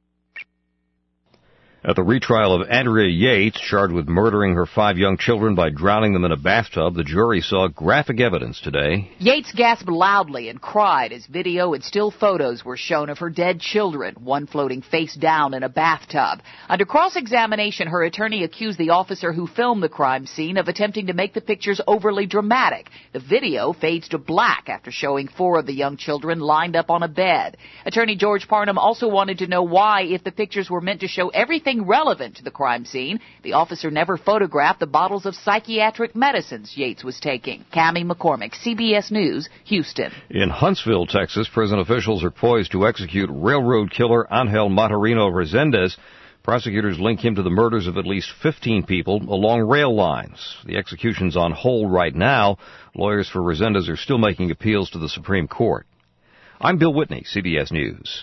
At the retrial of Andrea Yates, charged with murdering her five young children by drowning them in a bathtub, the jury saw graphic evidence today. Yates gasped loudly and cried as video and still photos were shown of her dead children, one floating face down in a bathtub. Under cross-examination, her attorney accused the officer who filmed the crime scene of attempting to make the pictures overly dramatic. The video fades to black after showing four of the young children lined up on a bed. Attorney George Parnham also wanted to know why, if the pictures were meant to show everything relevant to the crime scene, the officer never photographed the bottles of psychiatric medicines Yates was taking. Cammie McCormick, C B S News, Houston. In Huntsville, Texas, prison officials are poised to execute railroad killer Angel Maturino Resendez. Prosecutors link him to the murders of at least fifteen people along rail lines. The execution's on hold right now. Lawyers for Resendez are still making appeals to the Supreme Court. I'm Bill Whitney, C B S News.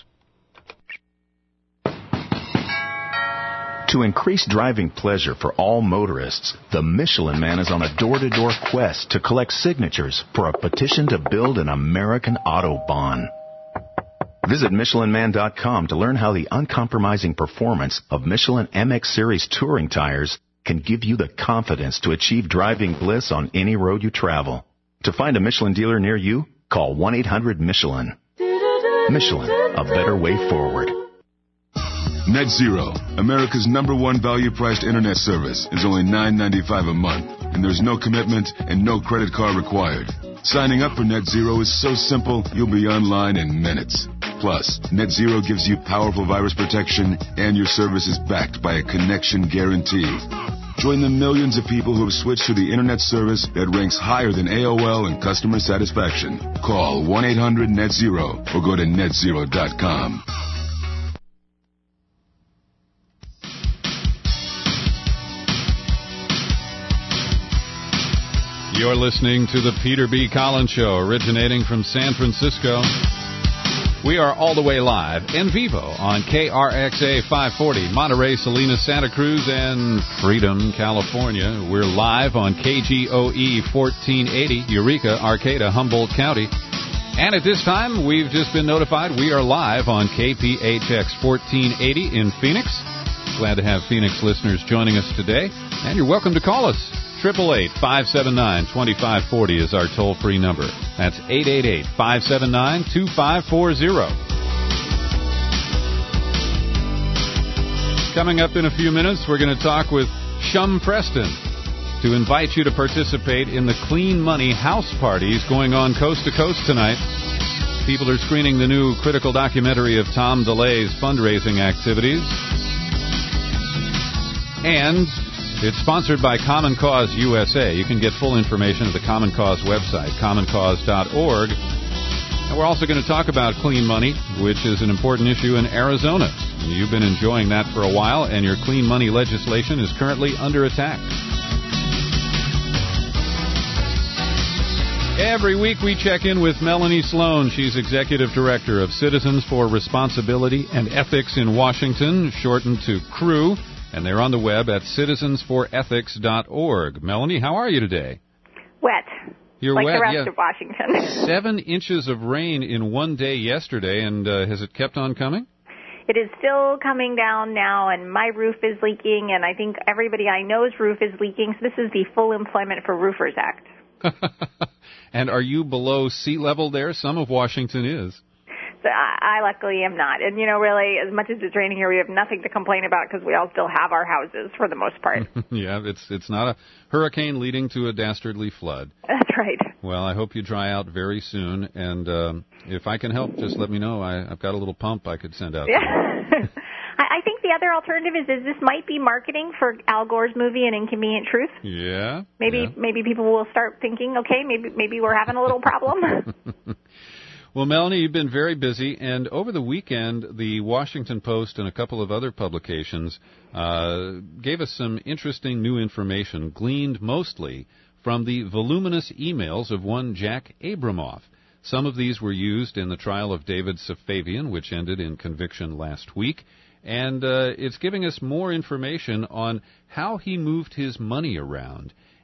To increase driving pleasure for all motorists, the Michelin Man is on a door-to-door quest to collect signatures for a petition to build an American Autobahn. Visit Michelin Man dot com to learn how the uncompromising performance of Michelin M X Series touring tires can give you the confidence to achieve driving bliss on any road you travel. To find a Michelin dealer near you, call one eight hundred Michelin. Michelin, a better way forward. Net Zero, America's number one value-priced internet service, is only nine ninety-five a month, and there's no commitment and no credit card required. Signing up for Net Zero is so simple, you'll be online in minutes. Plus, Net Zero gives you powerful virus protection, and your service is backed by a connection guarantee. Join the millions of people who have switched to the internet service that ranks higher than A O L in customer satisfaction. Call one eight hundred net zero or go to net zero dot com. You're listening to the Peter B. Collins Show, originating from San Francisco. We are all the way live in vivo on K R X A five forty, Monterey, Salinas, Santa Cruz, and Freedom, California. We're live on K G O E fourteen eighty, Eureka, Arcata, Humboldt County. And at this time, we've just been notified we are live on K P H X fourteen eighty in Phoenix. Glad to have Phoenix listeners joining us today. And you're welcome to call us. eight eight eight, five seven nine, two five four zero is our toll-free number. That's eight eight eight, five seven nine, two five four zero. Coming up in a few minutes, we're going to talk with Shum Preston to invite you to participate in the Clean Money house parties going on coast to coast tonight. People are screening the new critical documentary of Tom DeLay's fundraising activities. And it's sponsored by Common Cause U S A. You can get full information at the Common Cause website, common cause dot org. And we're also going to talk about clean money, which is an important issue in Arizona. You've been enjoying that for a while, and your clean money legislation is currently under attack. Every week we check in with Melanie Sloan. She's Executive Director of Citizens for Responsibility and Ethics in Washington, shortened to CREW. And they're on the web at citizens for ethics dot org. Melanie, how are you today? Wet. You're like wet, the rest yeah. of Washington. Seven inches of rain in one day yesterday, and uh, has it kept on coming? It is still coming down now, and my roof is leaking, and I think everybody I know's roof is leaking. So this is the Full Employment for Roofers Act. And are you below sea level there? Some of Washington is. So I, I luckily am not. And, you know, really, as much as it's raining here, we have nothing to complain about because we all still have our houses for the most part. Yeah, it's it's not a hurricane leading to a dastardly flood. That's right. Well, I hope you dry out very soon. And um, if I can help, just let me know. I, I've got a little pump I could send out. Yeah. I, I think the other alternative is, is this might be marketing for Al Gore's movie, An Inconvenient Truth. Yeah. Maybe yeah. maybe people will start thinking, okay, maybe maybe we're having a little problem. Well, Melanie, you've been very busy, and over the weekend, the Washington Post and a couple of other publications uh, gave us some interesting new information, gleaned mostly from the voluminous emails of one Jack Abramoff. Some of these were used in the trial of David Safavian, which ended in conviction last week, and uh, it's giving us more information on how he moved his money around.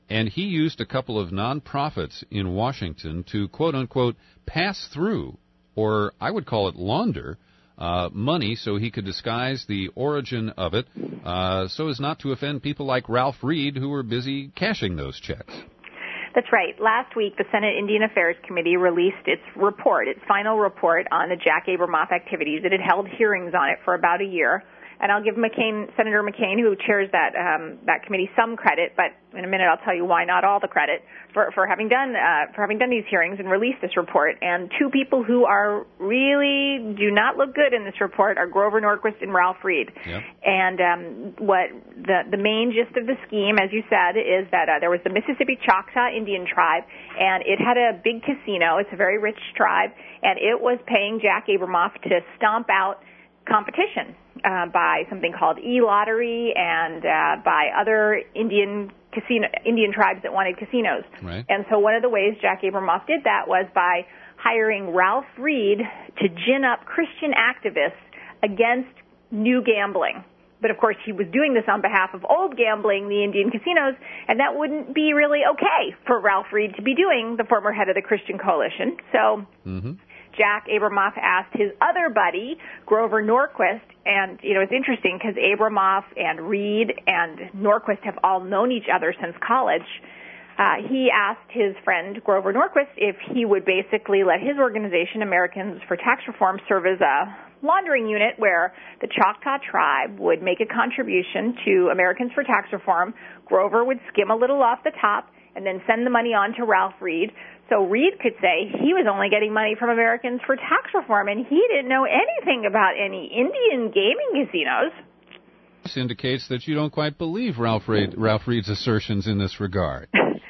And he used a couple of nonprofits in Washington to, quote-unquote, pass through, or I would call it launder, uh, money so he could disguise the origin of it uh, so as not to offend people like Ralph Reed, who were busy cashing those checks. That's right. Last week, the Senate Indian Affairs Committee released its report, its final report on the Jack Abramoff activities. It had held hearings on it for about a year. And I'll give McCain, Senator McCain, who chairs that um, that committee, some credit. But in a minute, I'll tell you why not all the credit for for having done uh, for having done these hearings and released this report. And two people who are really do not look good in this report are Grover Norquist and Ralph Reed. Yep. And um, what the the main gist of the scheme, as you said, is that uh, there was the Mississippi Choctaw Indian tribe, and it had a big casino. It's a very rich tribe, and it was paying Jack Abramoff to stomp out competition uh, by something called e-lottery and uh, by other Indian casino Indian tribes that wanted casinos. Right. And so one of the ways Jack Abramoff did that was by hiring Ralph Reed to gin up Christian activists against new gambling. But of course, he was doing this on behalf of old gambling, the Indian casinos, and that wouldn't be really okay for Ralph Reed to be doing, the former head of the Christian Coalition. So mm-hmm. Jack Abramoff asked his other buddy, Grover Norquist, and, you know, it's interesting because Abramoff and Reed and Norquist have all known each other since college. Uh, he asked his friend, Grover Norquist, if he would basically let his organization, Americans for Tax Reform, serve as a laundering unit where the Choctaw tribe would make a contribution to Americans for Tax Reform. Grover would skim a little off the top and then send the money on to Ralph Reed. So Reed could say he was only getting money from Americans for Tax Reform, and he didn't know anything about any Indian gaming casinos. This indicates that you don't quite believe Ralph Reed, Ralph Reed's assertions in this regard.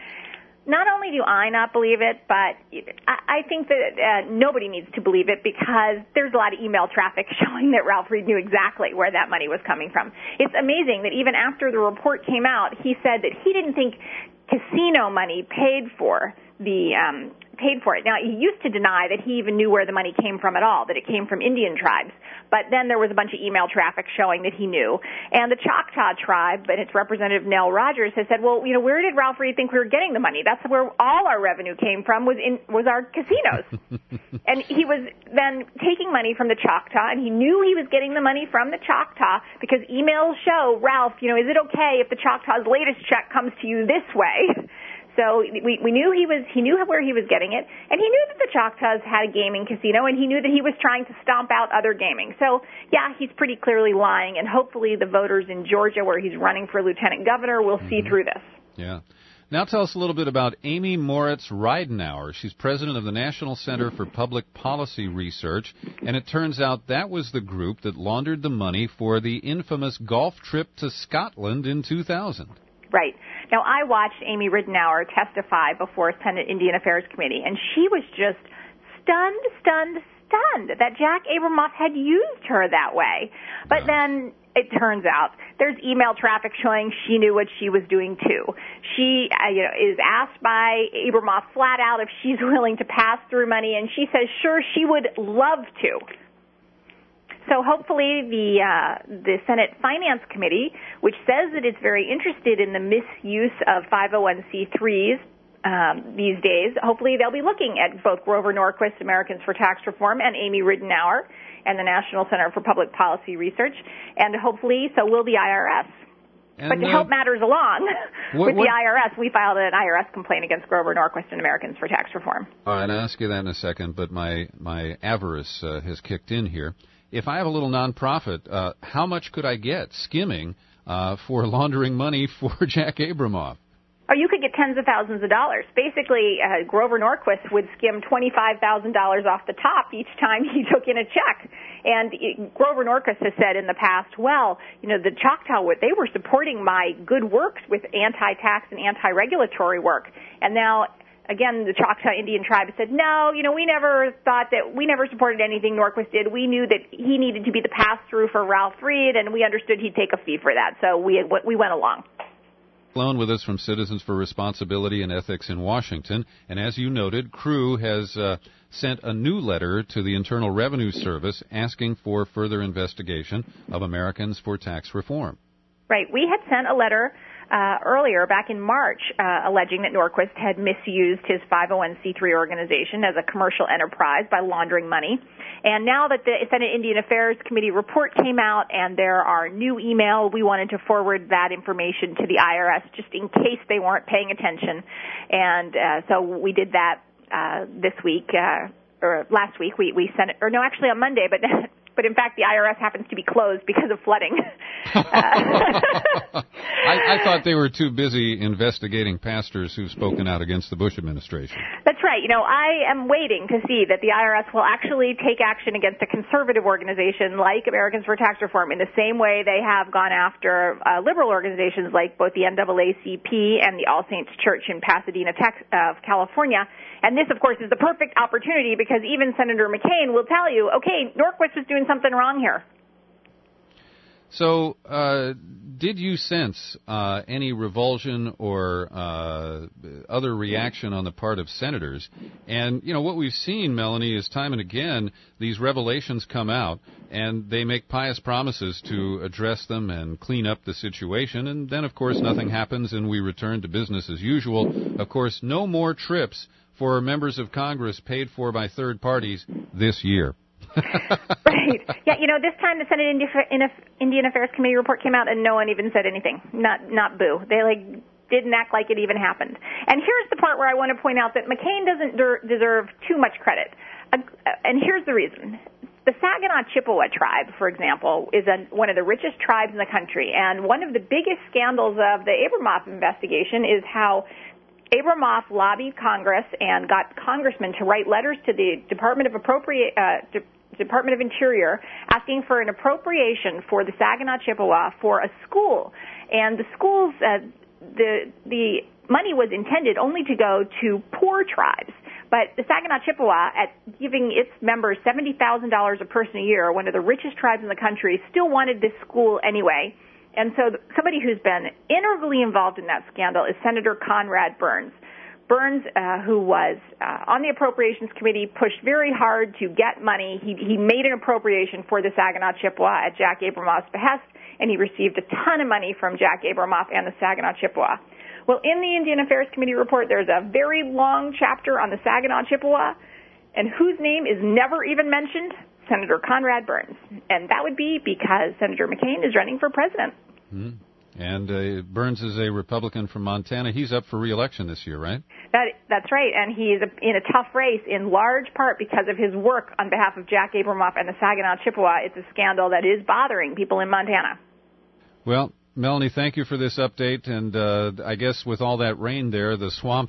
Not only do I not believe it, but I think that uh, nobody needs to believe it because there's a lot of email traffic showing that Ralph Reed knew exactly where that money was coming from. It's amazing that even after the report came out, he said that he didn't think casino money paid for the um, paid for it. Now, he used to deny that he even knew where the money came from at all, that it came from Indian tribes. But then there was a bunch of email traffic showing that he knew. And the Choctaw tribe, and its representative Nell Rogers, has said, well, you know, where did Ralph Reed think we were getting the money? That's where all our revenue came from, was in was our casinos. And he was then taking money from the Choctaw, and he knew he was getting the money from the Choctaw because emails show, Ralph, you know, is it okay if the Choctaw's latest check comes to you this way? So we, we knew he was he knew where he was getting it, and he knew that the Choctaws had a gaming casino, and he knew that he was trying to stomp out other gaming. So, yeah, he's pretty clearly lying, and hopefully the voters in Georgia, where he's running for lieutenant governor, will mm-hmm. see through this. Yeah. Now tell us a little bit about Amy Moritz Ridenour. She's president of the National Center for Public Policy Research, and it turns out that was the group that laundered the money for the infamous golf trip to Scotland in two thousand. Right. Now, I watched Amy Ridenour testify before Senate Indian Affairs Committee, and she was just stunned, stunned, stunned that Jack Abramoff had used her that way. But yeah. then it turns out there's email traffic showing she knew what she was doing, too. She uh, you know, is asked by Abramoff flat out if she's willing to pass through money, and she says, sure, she would love to. So hopefully the uh, the Senate Finance Committee, which says that it's very interested in the misuse of five oh one c threes um, these days, hopefully they'll be looking at both Grover Norquist, Americans for Tax Reform, and Amy Ridenour, and the National Center for Public Policy Research, and hopefully so will the I R S. And but to uh, help matters along what, with what, the I R S, we filed an I R S complaint against Grover Norquist and Americans for Tax Reform. All right, I'll ask you that in a second, but my, my avarice uh, has kicked in here. If I have a little nonprofit, uh, how much could I get skimming uh, for laundering money for Jack Abramoff? Oh, you could get tens of thousands of dollars. Basically, uh, Grover Norquist would skim twenty-five thousand dollars off the top each time he took in a check. And it, Grover Norquist has said in the past, well, you know, the Choctaw, they were supporting my good works with anti-tax and anti-regulatory work. And now, again, the Choctaw Indian tribe said, no, you know, we never thought that, we never supported anything Norquist did. We knew that he needed to be the pass-through for Ralph Reed, and we understood he'd take a fee for that. So we we went along. Alone with us from Citizens for Responsibility and Ethics in Washington. And as you noted, Crew has uh, sent a new letter to the Internal Revenue Service asking for further investigation of Americans for Tax Reform. Right. We had sent a letter uh, earlier, back in March, uh, alleging that Norquist had misused his five oh one c three organization as a commercial enterprise by laundering money. And now that the Senate Indian Affairs Committee report came out and there are new email, we wanted to forward that information to the I R S just in case they weren't paying attention. And uh, so we did that uh, this week, uh, or last week. We, we sent it, or no, actually on Monday, but but in fact the I R S happens to be closed because of flooding. uh, I, I thought they were too busy investigating pastors who've spoken out against the Bush administration. That's right. You know, I am waiting to see that the I R S will actually take action against a conservative organization like Americans for Tax Reform in the same way they have gone after uh, liberal organizations like both the N double A C P and the All Saints Church in Pasadena, Texas, uh, California. And this, of course, is the perfect opportunity because even Senator McCain will tell you, okay, Norquist was doing something wrong here. So, uh, did you sense uh, any revulsion or uh, other reaction on the part of senators? And, you know, what we've seen, Melanie, is time and again these revelations come out and they make pious promises to address them and clean up the situation. And then, of course, nothing happens and we return to business as usual. Of course, no more trips for members of Congress paid for by third parties this year. Right. Yeah, you know, this time the Senate Indian Affairs Committee report came out and no one even said anything. Not not boo. They, like, didn't act like it even happened. And here's the part where I want to point out that McCain doesn't der- deserve too much credit. Uh, and here's the reason. The Saginaw Chippewa tribe, for example, is a, one of the richest tribes in the country. And one of the biggest scandals of the Abramoff investigation is how Abramoff lobbied Congress and got congressmen to write letters to the Department of Appropriate uh, De- Department of Interior asking for an appropriation for the Saginaw Chippewa for a school. And the schools, uh, the the money was intended only to go to poor tribes. But the Saginaw Chippewa, at giving its members seventy thousand dollars a person a year, one of the richest tribes in the country, still wanted this school anyway. And so somebody who's been integrally involved in that scandal is Senator Conrad Burns. Burns, uh, who was uh, on the Appropriations Committee, pushed very hard to get money. He, he made an appropriation for the Saginaw Chippewa at Jack Abramoff's behest, and he received a ton of money from Jack Abramoff and the Saginaw Chippewa. Well, in the Indian Affairs Committee report, there's a very long chapter on the Saginaw Chippewa, and whose name is never even mentioned? Senator Conrad Burns. And that would be because Senator McCain is running for president. Mm. And uh, Burns is a Republican from Montana. He's up for re-election this year, right? That, that's right, and he's in a tough race in large part because of his work on behalf of Jack Abramoff and the Saginaw Chippewa. It's a scandal that is bothering people in Montana. Well, Melanie, thank you for this update, and uh, I guess with all that rain there, the swamp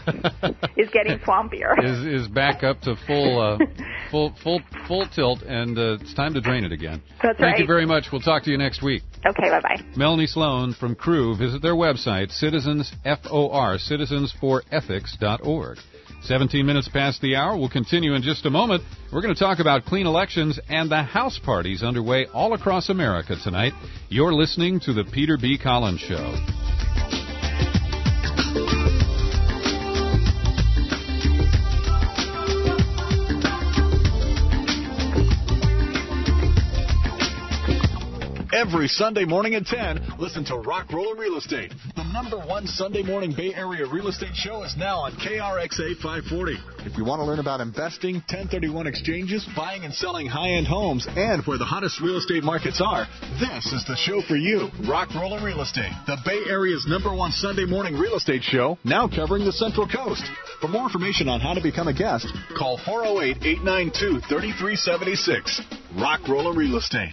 is getting swampier. is is back up to full uh, full full full tilt, and uh, it's time to drain it again. That's thank right. you very much. We'll talk to you next week. Okay, bye bye. Melanie Sloan from Crew. Visit their website, Citizens F O R Citizens for Ethics dot org. seventeen minutes past the hour. We'll continue in just a moment. We're going to talk about clean elections and the house parties underway all across America tonight. You're listening to the Peter B. Collins Show. Every Sunday morning at ten, listen to Rock Roller Real Estate. The number one Sunday morning Bay Area real estate show is now on K R X A five forty. If you want to learn about investing, ten thirty-one exchanges, buying and selling high-end homes, and where the hottest real estate markets are, this is the show for you. Rock Roller Real Estate, the Bay Area's number one Sunday morning real estate show, now covering the Central Coast. For more information on how to become a guest, call four oh eight, eight nine two, three three seven six. Rock Roller Real Estate.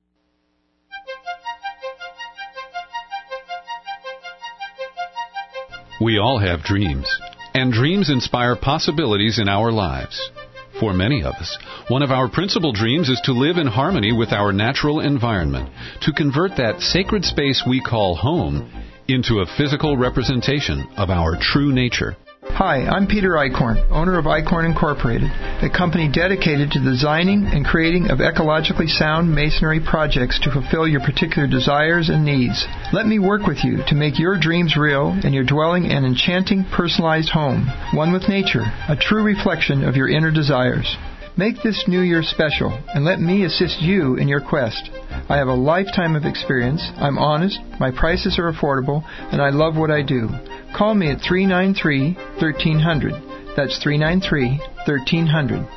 We all have dreams, and dreams inspire possibilities in our lives. For many of us, one of our principal dreams is to live in harmony with our natural environment, to convert that sacred space we call home into a physical representation of our true nature. Hi, I'm Peter Eichhorn, owner of Eichhorn Incorporated, a company dedicated to designing and creating of ecologically sound masonry projects to fulfill your particular desires and needs. Let me work with you to make your dreams real and your dwelling an enchanting, personalized home, one with nature, a true reflection of your inner desires. Make this New Year special and let me assist you in your quest. I have a lifetime of experience. I'm honest, my prices are affordable, and I love what I do. Call me at three nine three, one three zero zero. That's three nine three, one three zero zero.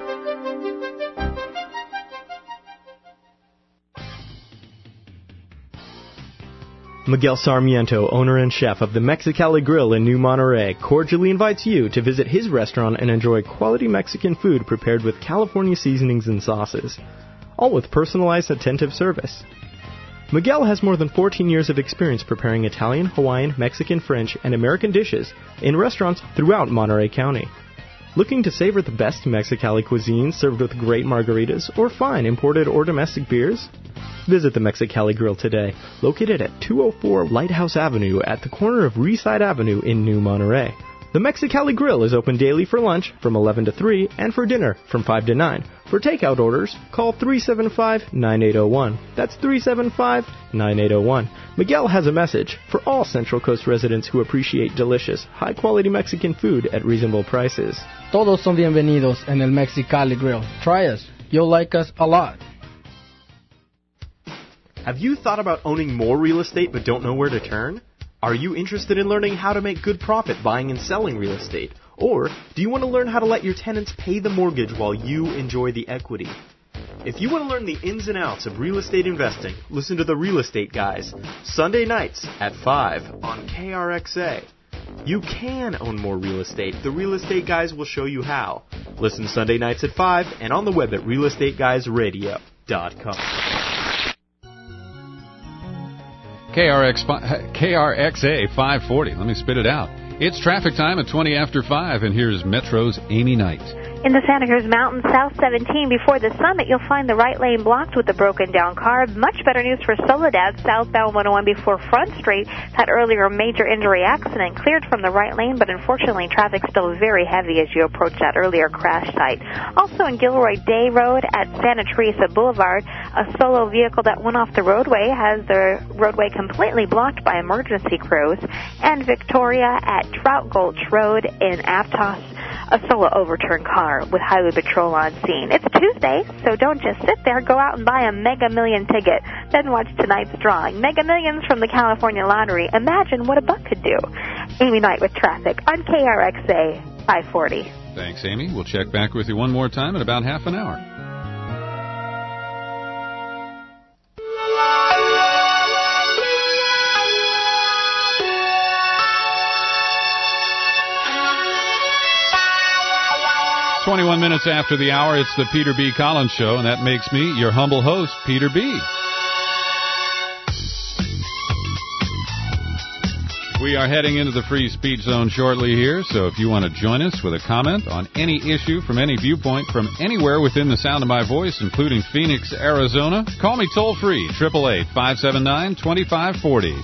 Miguel Sarmiento, owner and chef of the Mexicali Grill in New Monterey, cordially invites you to visit his restaurant and enjoy quality Mexican food prepared with California seasonings and sauces, all with personalized, attentive service. Miguel has more than fourteen years of experience preparing Italian, Hawaiian, Mexican, French, and American dishes in restaurants throughout Monterey County. Looking to savor the best Mexicali cuisine served with great margaritas or fine imported or domestic beers? Visit the Mexicali Grill today, located at two oh four Lighthouse Avenue at the corner of Reeside Avenue in New Monterey. The Mexicali Grill is open daily for lunch from eleven to three and for dinner from five to nine. For takeout orders, call three seven five, nine eight zero one. That's three seven five, nine eight zero one. Miguel has a message for all Central Coast residents who appreciate delicious, high-quality Mexican food at reasonable prices. Todos son bienvenidos en el Mexicali Grill. Try us. You'll like us a lot. Have you thought about owning more real estate but don't know where to turn? Are you interested in learning how to make good profit buying and selling real estate? Or do you want to learn how to let your tenants pay the mortgage while you enjoy the equity? If you want to learn the ins and outs of real estate investing, listen to the Real Estate Guys, Sunday nights at five on K R X A. You can own more real estate. The Real Estate Guys will show you how. Listen Sunday nights at five and on the web at real estate guys radio dot com. K R X, K R X A five forty. Let me spit it out. It's traffic time at twenty after five, and here's Metro's Amy Knight. In the Santa Cruz Mountains, South seventeen, before the summit, you'll find the right lane blocked with a broken-down car. Much better news for Soledad, southbound one oh one before Front Street. That earlier major injury accident cleared from the right lane, but unfortunately traffic's still very heavy as you approach that earlier crash site. Also in Gilroy Day Road at Santa Teresa Boulevard, a solo vehicle that went off the roadway has the roadway completely blocked by emergency crews. And Victoria at Trout Gulch Road in Aptos, a solo overturned car with highway patrol on scene. It's Tuesday, so don't just sit there. Go out and buy a Mega Million ticket. Then watch tonight's drawing. Mega Millions from the California Lottery. Imagine what a buck could do. Amy Knight with traffic on K R X A five forty. Thanks, Amy. We'll check back with you one more time in about half an hour. twenty-one minutes after the hour, it's the Peter B. Collins Show, and that makes me your humble host, Peter B. We are heading into the free speech zone shortly here, so if you want to join us with a comment on any issue from any viewpoint from anywhere within the sound of my voice, including Phoenix, Arizona, call me toll-free, eight eight eight, five seven nine, two five four zero.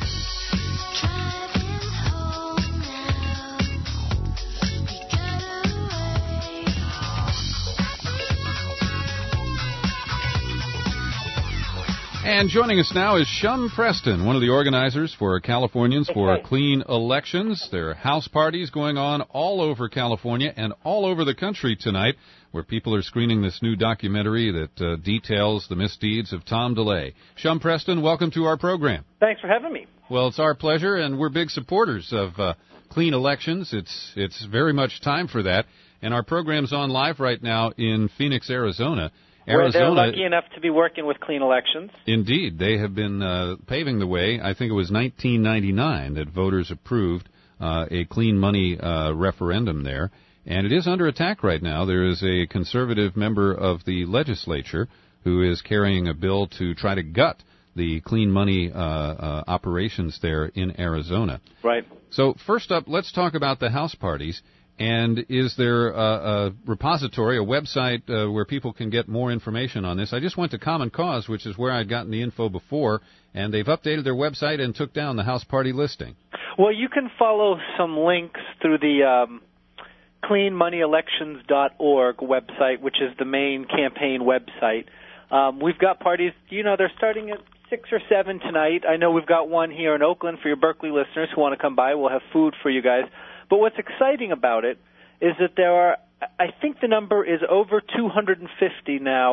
And joining us now is Shum Preston, one of the organizers for Californians for Clean Elections. There are house parties going on all over California and all over the country tonight, where people are screening this new documentary that uh, details the misdeeds of Tom DeLay. Shum Preston, welcome to our program. Thanks for having me. Well, it's our pleasure, and we're big supporters of uh, Clean Elections. It's it's very much time for that, and our program's on live right now in Phoenix, Arizona. Arizona, Where they're lucky enough to be working with Clean Elections. Indeed. They have been uh, paving the way. I think it was nineteen ninety-nine that voters approved uh, a clean money uh, referendum there. And it is under attack right now. There is a conservative member of the legislature who is carrying a bill to try to gut the clean money uh, uh, operations there in Arizona. Right. So first up, let's talk about the house parties. And is there a, a repository, a website uh, where people can get more information on this? I just went to Common Cause, which is where I'd gotten the info before, and they've updated their website and took down the house party listing. Well, you can follow some links through the um, clean money elections dot org website, which is the main campaign website. Um, we've got parties, you know, they're starting at six or seven tonight. I know we've got one here in Oakland for your Berkeley listeners who want to come by. We'll have food for you guys. But what's exciting about it is that there are, I think the number is over two hundred fifty now,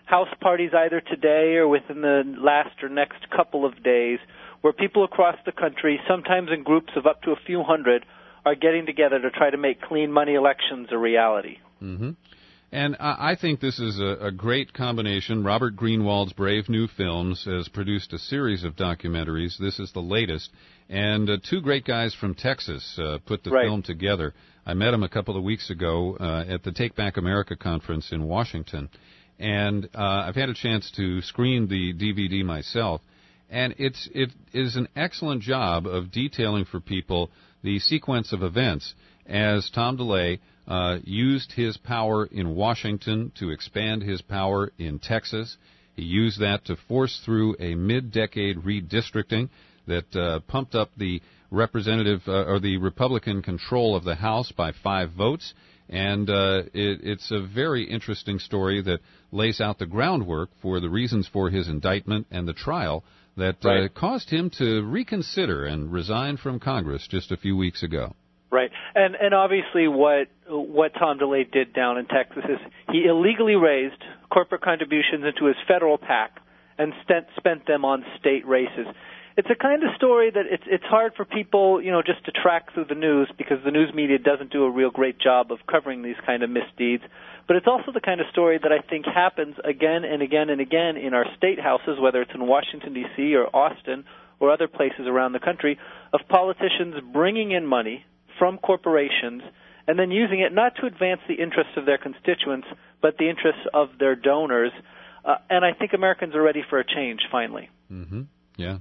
house parties either today or within the last or next couple of days where people across the country, sometimes in groups of up to a few hundred, are getting together to try to make clean money elections a reality. Mm-hmm. And I think this is a, a great combination. Robert Greenwald's Brave New Films has produced a series of documentaries. This is the latest. And uh, two great guys from Texas uh, put the right. film together. I met them a couple of weeks ago uh, at the Take Back America conference in Washington. And uh, I've had a chance to screen the D V D myself. And it's it is an excellent job of detailing for people the sequence of events as Tom DeLay uh, used his power in Washington to expand his power in Texas. He used that to force through a mid-decade redistricting that uh, pumped up the representative uh, or the Republican control of the House by five votes. And uh, it, it's a very interesting story that lays out the groundwork for the reasons for his indictment and the trial that right. uh, caused him to reconsider and resign from Congress just a few weeks ago. Right, and and obviously what what Tom DeLay did down in Texas is he illegally raised corporate contributions into his federal PAC and spent spent them on state races. It's a kind of story that it's it's hard for people, you know, just to track through the news because the news media doesn't do a real great job of covering these kind of misdeeds. But it's also the kind of story that I think happens again and again and again in our state houses, whether it's in Washington, D C or Austin or other places around the country, of politicians bringing in money from corporations and then using it not to advance the interests of their constituents, but the interests of their donors. Uh, and I think Americans are ready for a change, finally. Mm-hmm. Yeah.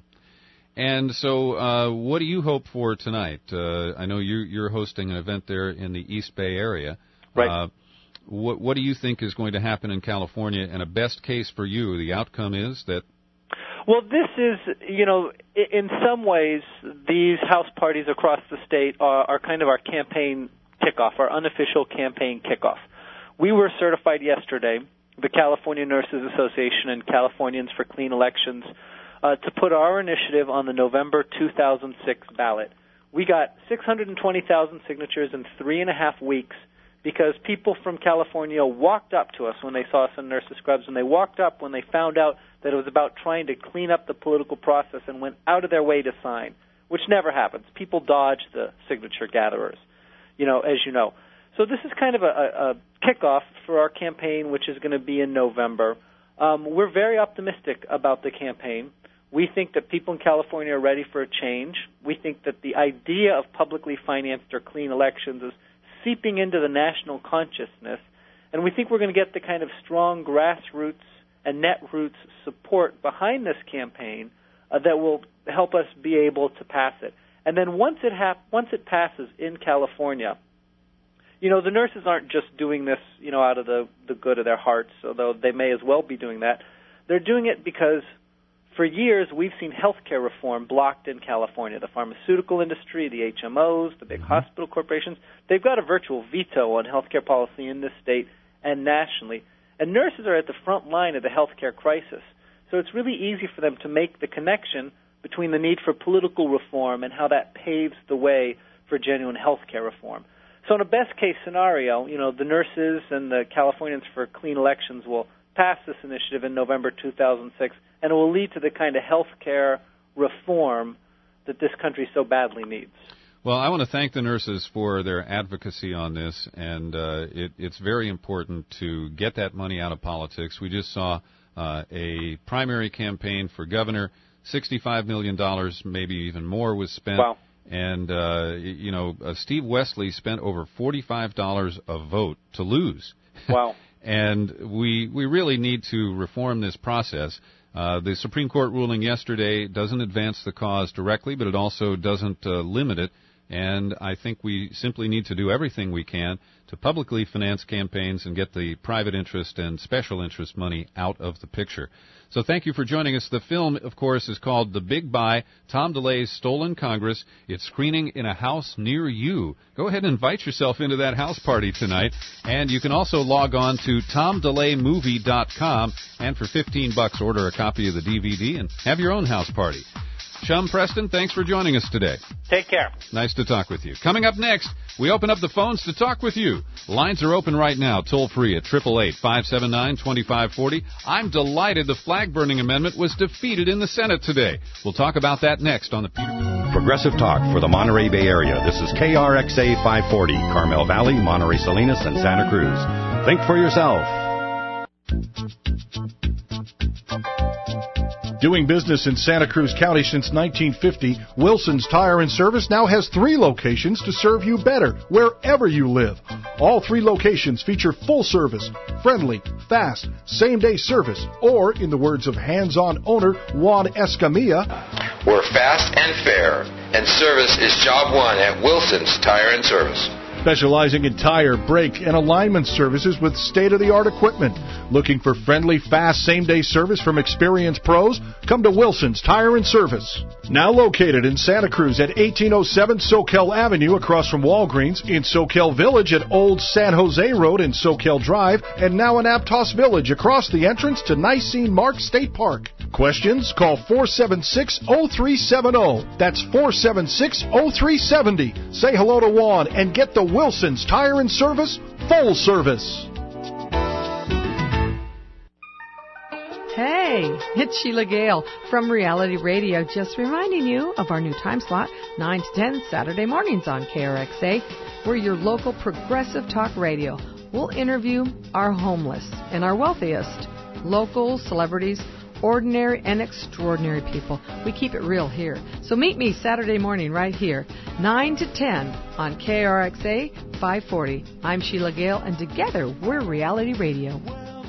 And so uh, what do you hope for tonight? Uh, I know you're, you're hosting an event there in the East Bay area. Right. Uh, what, what do you think is going to happen in California? And a best case for you, the outcome is that... Well, this is, you know, in some ways, these house parties across the state are, are kind of our campaign kickoff, our unofficial campaign kickoff. We were certified yesterday, the California Nurses Association and Californians for Clean Elections, uh, to put our initiative on the November two thousand six ballot. We got six hundred twenty thousand signatures in three and a half weeks because people from California walked up to us when they saw us in nurses' scrubs, and they walked up when they found out that it was about trying to clean up the political process and went out of their way to sign, which never happens. People dodge the signature gatherers, you know, as you know. So this is kind of a, a, a kickoff for our campaign, which is going to be in November. Um, we're very optimistic about the campaign. We think that people in California are ready for a change. We think that the idea of publicly financed or clean elections is seeping into the national consciousness, and we think we're going to get the kind of strong grassroots and netroots support behind this campaign uh, that will help us be able to pass it. And then once it hap- once it passes in California, you know, the nurses aren't just doing this, you know, out of the, the good of their hearts, although they may as well be doing that. They're doing it because for years we've seen healthcare reform blocked in California. The pharmaceutical industry, the H M Os, the big mm-hmm. hospital corporations, they've got a virtual veto on healthcare policy in this state and nationally. And nurses are at the front line of the healthcare crisis. So it's really easy for them to make the connection between the need for political reform and how that paves the way for genuine healthcare reform. So in a best-case scenario, you know, the nurses and the Californians for Clean Elections will pass this initiative in November two thousand six, and it will lead to the kind of healthcare reform that this country so badly needs. Well, I want to thank the nurses for their advocacy on this, and uh, it, it's very important to get that money out of politics. We just saw uh, a primary campaign for governor. sixty-five million dollars, maybe even more, was spent. Wow. And, uh, you know, uh, Steve Wesley spent over forty-five dollars a vote to lose. Wow. And we we really need to reform this process. Uh, the Supreme Court ruling yesterday doesn't advance the cause directly, but it also doesn't uh, limit it. And I think we simply need to do everything we can to publicly finance campaigns and get the private interest and special interest money out of the picture. So thank you for joining us. The film, of course, is called The Big Buy, Tom DeLay's Stolen Congress. It's screening in a house near you. Go ahead and invite yourself into that house party tonight. And you can also log on to tom delay movie dot com and for fifteen bucks order a copy of the D V D and have your own house party. Chum Preston, thanks for joining us today. Take care. Nice to talk with you. Coming up next, we open up the phones to talk with you. Lines are open right now, toll free at eight eight eight, five seven nine, two five four zero. I'm delighted the flag-burning amendment was defeated in the Senate today. We'll talk about that next on the Peter. Progressive Talk for the Monterey Bay Area. This is K R X A five forty, Carmel Valley, Monterey Salinas, and Santa Cruz. Think for yourself. Doing business in Santa Cruz County since nineteen fifty, Wilson's Tire and Service now has three locations to serve you better wherever you live. All three locations feature full service, friendly, fast, same-day service, or, in the words of hands-on owner Juan Escamilla, we're fast and fair, and service is job one at Wilson's Tire and Service. Specializing in tire, brake, and alignment services with state-of-the-art equipment. Looking for friendly, fast, same-day service from experienced pros? Come to Wilson's Tire and Service. Now located in Santa Cruz at eighteen oh seven Soquel Avenue across from Walgreens, in Soquel Village at Old San Jose Road and Soquel Drive, and now in Aptos Village across the entrance to Nicene Mark State Park. Questions? Call four seven six, oh three seven oh. That's four seven six, oh three seven oh. Say hello to Juan and get the Wilson's Tire and Service full service. Hey, it's Sheila Gale from Reality Radio, just reminding you of our new time slot, nine to ten Saturday mornings on K R X A. We're your local progressive talk radio. We'll interview our homeless and our wealthiest, local celebrities, ordinary and extraordinary people. We keep it real here. So meet me Saturday morning right here, nine to ten on K R X A five forty. I'm Sheila Gale, and together we're Reality Radio.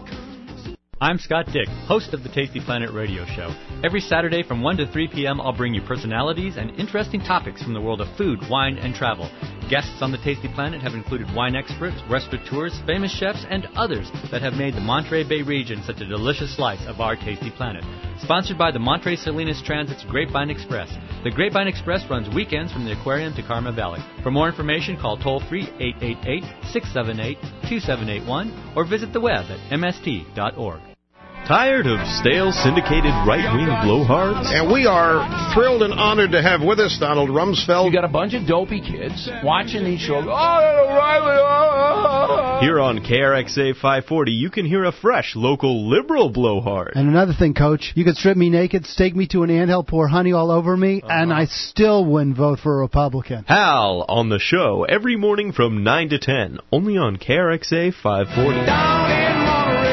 I'm Scott Dick, host of the Tasty Planet radio show. Every Saturday from one to three p.m. I'll bring you personalities and interesting topics from the world of food, wine, and travel. Guests on the Tasty Planet have included wine experts, restaurateurs, famous chefs, and others that have made the Monterey Bay region such a delicious slice of our Tasty Planet. Sponsored by the Monterey Salinas Transit's Grapevine Express. The Grapevine Express runs weekends from the aquarium to Carmel Valley. For more information, call toll-free eight eight eight, six seven eight, two seven eight one or visit the web at m s t dot org. Tired of stale, syndicated right-wing blowhards? And we are thrilled and honored to have with us Donald Rumsfeld. You got a bunch of dopey kids watching these shows. Oh, O'Reilly! Oh. Here on K R X A five forty, you can hear a fresh, local, liberal blowhard. And another thing, Coach, you could strip me naked, stake me to an anthill, pour honey all over me, uh-huh. and I still wouldn't vote for a Republican. Hal on the show every morning from nine to ten, only on K R X A five forty. Down in Monterey.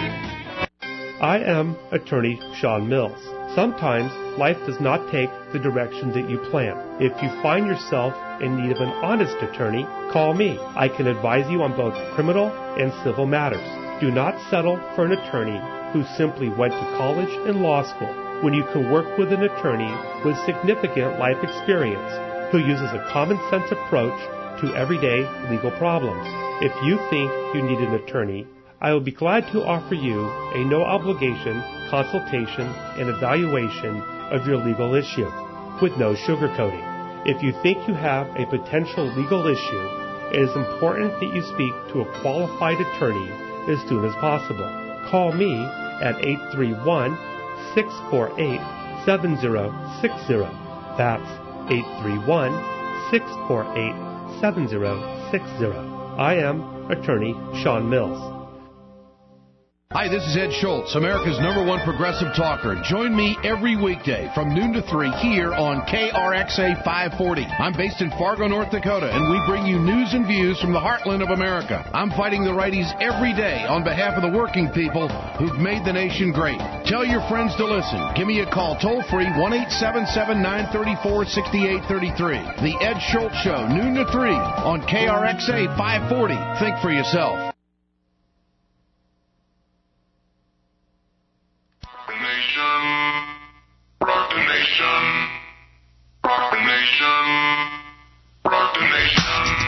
I am attorney Sean Mills. Sometimes life does not take the direction that you plan. If you find yourself in need of an honest attorney, call me. I can advise you on both criminal and civil matters. Do not settle for an attorney who simply went to college and law school when you can work with an attorney with significant life experience who uses a common sense approach to everyday legal problems. If you think you need an attorney, I will be glad to offer you a no-obligation consultation and evaluation of your legal issue with no sugarcoating. If you think you have a potential legal issue, it is important that you speak to a qualified attorney as soon as possible. Call me at eight three one, six four eight, seven zero six zero. That's eight three one, six four eight, seven zero six zero. I am attorney Sean Mills. Hi, this is Ed Schultz, America's number one progressive talker. Join me every weekday from noon to three here on K R X A five forty. I'm based in Fargo, North Dakota, and we bring you news and views from the heartland of America. I'm fighting the righties every day on behalf of the working people who've made the nation great. Tell your friends to listen. Give me a call toll-free, one eight seven seven, nine three four, six eight three three. The Ed Schultz Show, noon to three on K R X A five forty. Think for yourself. Rock the nation. Rock the nation. Rock the nation.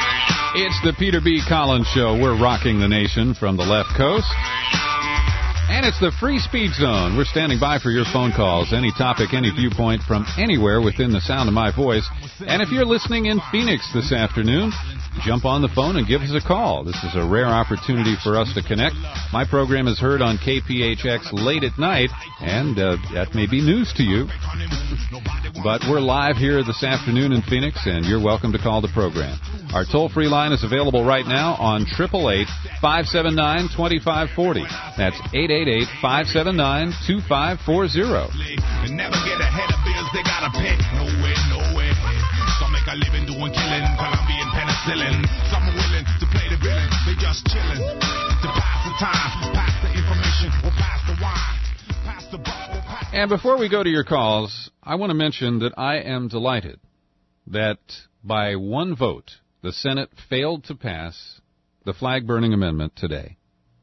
It's the Peter B. Collins Show. We're rocking the nation from the left coast. And it's the Free Speech Zone. We're standing by for your phone calls. Any topic, any viewpoint from anywhere within the sound of my voice. And if you're listening in Phoenix this afternoon, jump on the phone and give us a call. This is a rare opportunity for us to connect. My program is heard on K P H X late at night, and uh, that may be news to you. But we're live here this afternoon in Phoenix, and you're welcome to call the program. Our toll-free line is available right now on eight eight eight, five seven nine, two five four zero. That's eight eight eight, five seven nine, two five four zero. Never get ahead of bills, they got a pay. No way, no way. Some make a living doing killing, Colombian penicillin. Some are willing to play the villain, they just chilling. To pass the time, pass the information, or pass the wine, pass the bottle, pass the... And before we go to your calls, I want to mention that I am delighted that by one vote, the Senate failed to pass the flag-burning amendment today.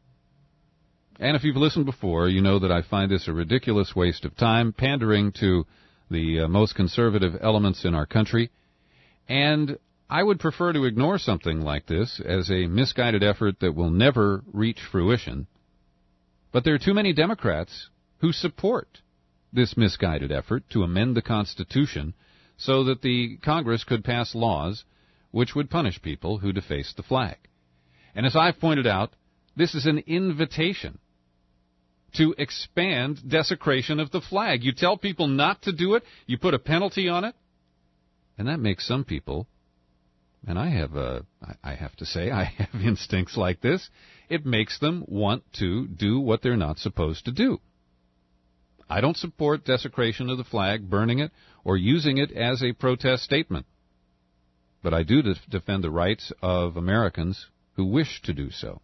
And if you've listened before, you know that I find this a ridiculous waste of time, pandering to the uh, most conservative elements in our country. And I would prefer to ignore something like this as a misguided effort that will never reach fruition. But there are too many Democrats who support this misguided effort to amend the Constitution so that the Congress could pass laws which would punish people who deface the flag. And as I've pointed out, this is an invitation to expand desecration of the flag. You tell people not to do it, you put a penalty on it, and that makes some people, and I have a, I have to say, I have instincts like this, it makes them want to do what they're not supposed to do. I don't support desecration of the flag, burning it, or using it as a protest statement. But I do def- defend the rights of Americans who wish to do so.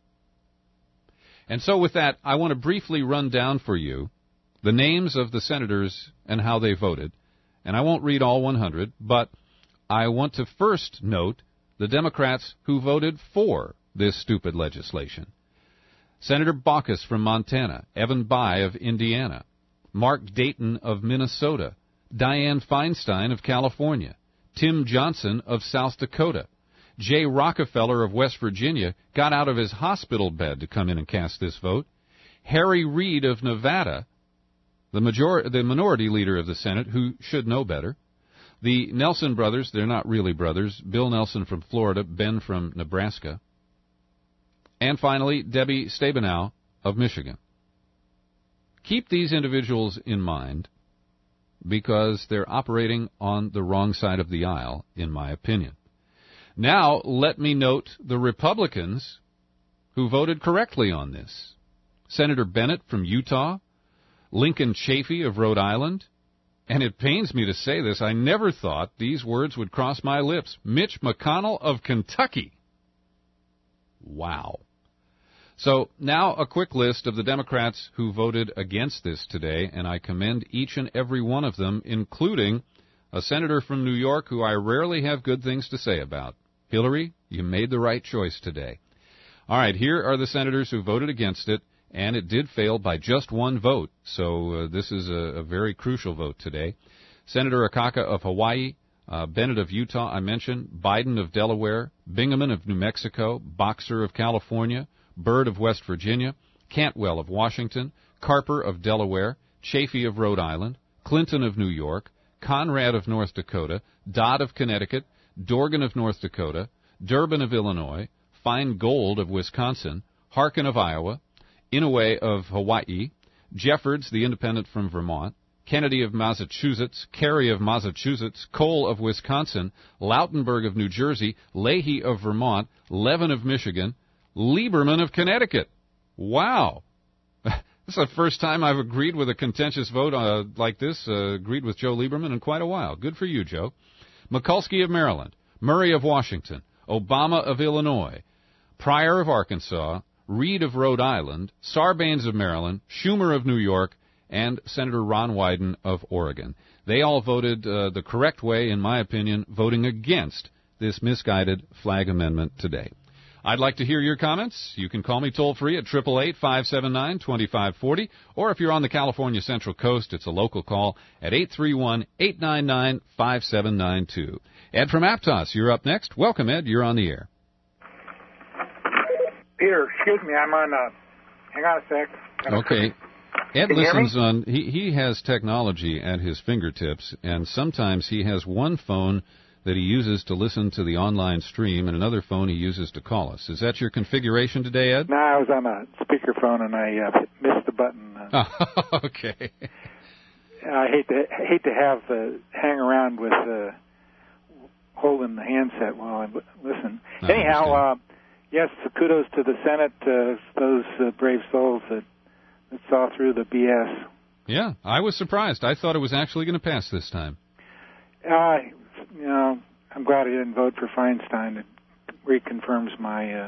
And so with that, I want to briefly run down for you the names of the senators and how they voted. And I won't read all one hundred, but I want to first note the Democrats who voted for this stupid legislation. Senator Baucus from Montana, Evan Bayh of Indiana, Mark Dayton of Minnesota, Dianne Feinstein of California, Tim Johnson of South Dakota, Jay Rockefeller of West Virginia got out of his hospital bed to come in and cast this vote. Harry Reid of Nevada, the major- the minority leader of the Senate, who should know better. The Nelson brothers, they're not really brothers, Bill Nelson from Florida, Ben from Nebraska. And finally, Debbie Stabenow of Michigan. Keep these individuals in mind because they're operating on the wrong side of the aisle, in my opinion. Now, let me note the Republicans who voted correctly on this. Senator Bennett from Utah, Lincoln Chafee of Rhode Island, and it pains me to say this, I never thought these words would cross my lips, Mitch McConnell of Kentucky. Wow. So now a quick list of the Democrats who voted against this today, and I commend each and every one of them, including a senator from New York who I rarely have good things to say about. Hillary, you made the right choice today. All right, here are the senators who voted against it, and it did fail by just one vote, so uh, this is a, a very crucial vote today. Senator Akaka of Hawaii, uh, Bennett of Utah, I mentioned, Biden of Delaware, Bingaman of New Mexico, Boxer of California, Byrd of West Virginia, Cantwell of Washington, Carper of Delaware, Chafee of Rhode Island, Clinton of New York, Conrad of North Dakota, Dodd of Connecticut, Dorgan of North Dakota, Durbin of Illinois, Feingold of Wisconsin, Harkin of Iowa, Inouye of Hawaii, Jeffords, the independent from Vermont, Kennedy of Massachusetts, Kerry of Massachusetts, Cole of Wisconsin, Lautenberg of New Jersey, Leahy of Vermont, Levin of Michigan, Lieberman of Connecticut. Wow. This is the first time I've agreed with a contentious vote uh, like this, uh, agreed with Joe Lieberman in quite a while. Good for you, Joe. Mikulski of Maryland, Murray of Washington, Obama of Illinois, Pryor of Arkansas, Reed of Rhode Island, Sarbanes of Maryland, Schumer of New York, and Senator Ron Wyden of Oregon. They all voted uh, the correct way, in my opinion, voting against this misguided flag amendment today. I'd like to hear your comments. You can call me toll-free at eight eight eight, five seven nine, two five four zero, or if you're on the California Central Coast, it's a local call at eight three one, eight nine nine, five seven nine two. Ed from Aptos, you're up next. Welcome, Ed. You're on the air. Peter, excuse me, I'm on, uh, hang on a sec. Okay. Ed Can you hear me? listens on, he, he has technology at his fingertips, and sometimes he has one phone that he uses to listen to the online stream and another phone he uses to call us. Is that your configuration today, Ed? No, I was on a speakerphone and I uh, missed the button. Uh, Oh, okay. I hate to hate to have uh, hang around with uh, holding the handset while I listen. I Anyhow, uh, yes, kudos to the Senate, uh, those uh, brave souls that, that saw through the B S. Yeah, I was surprised. I thought it was actually going to pass this time. Uh, you know, I'm glad I didn't vote for Feinstein. It reconfirms my uh,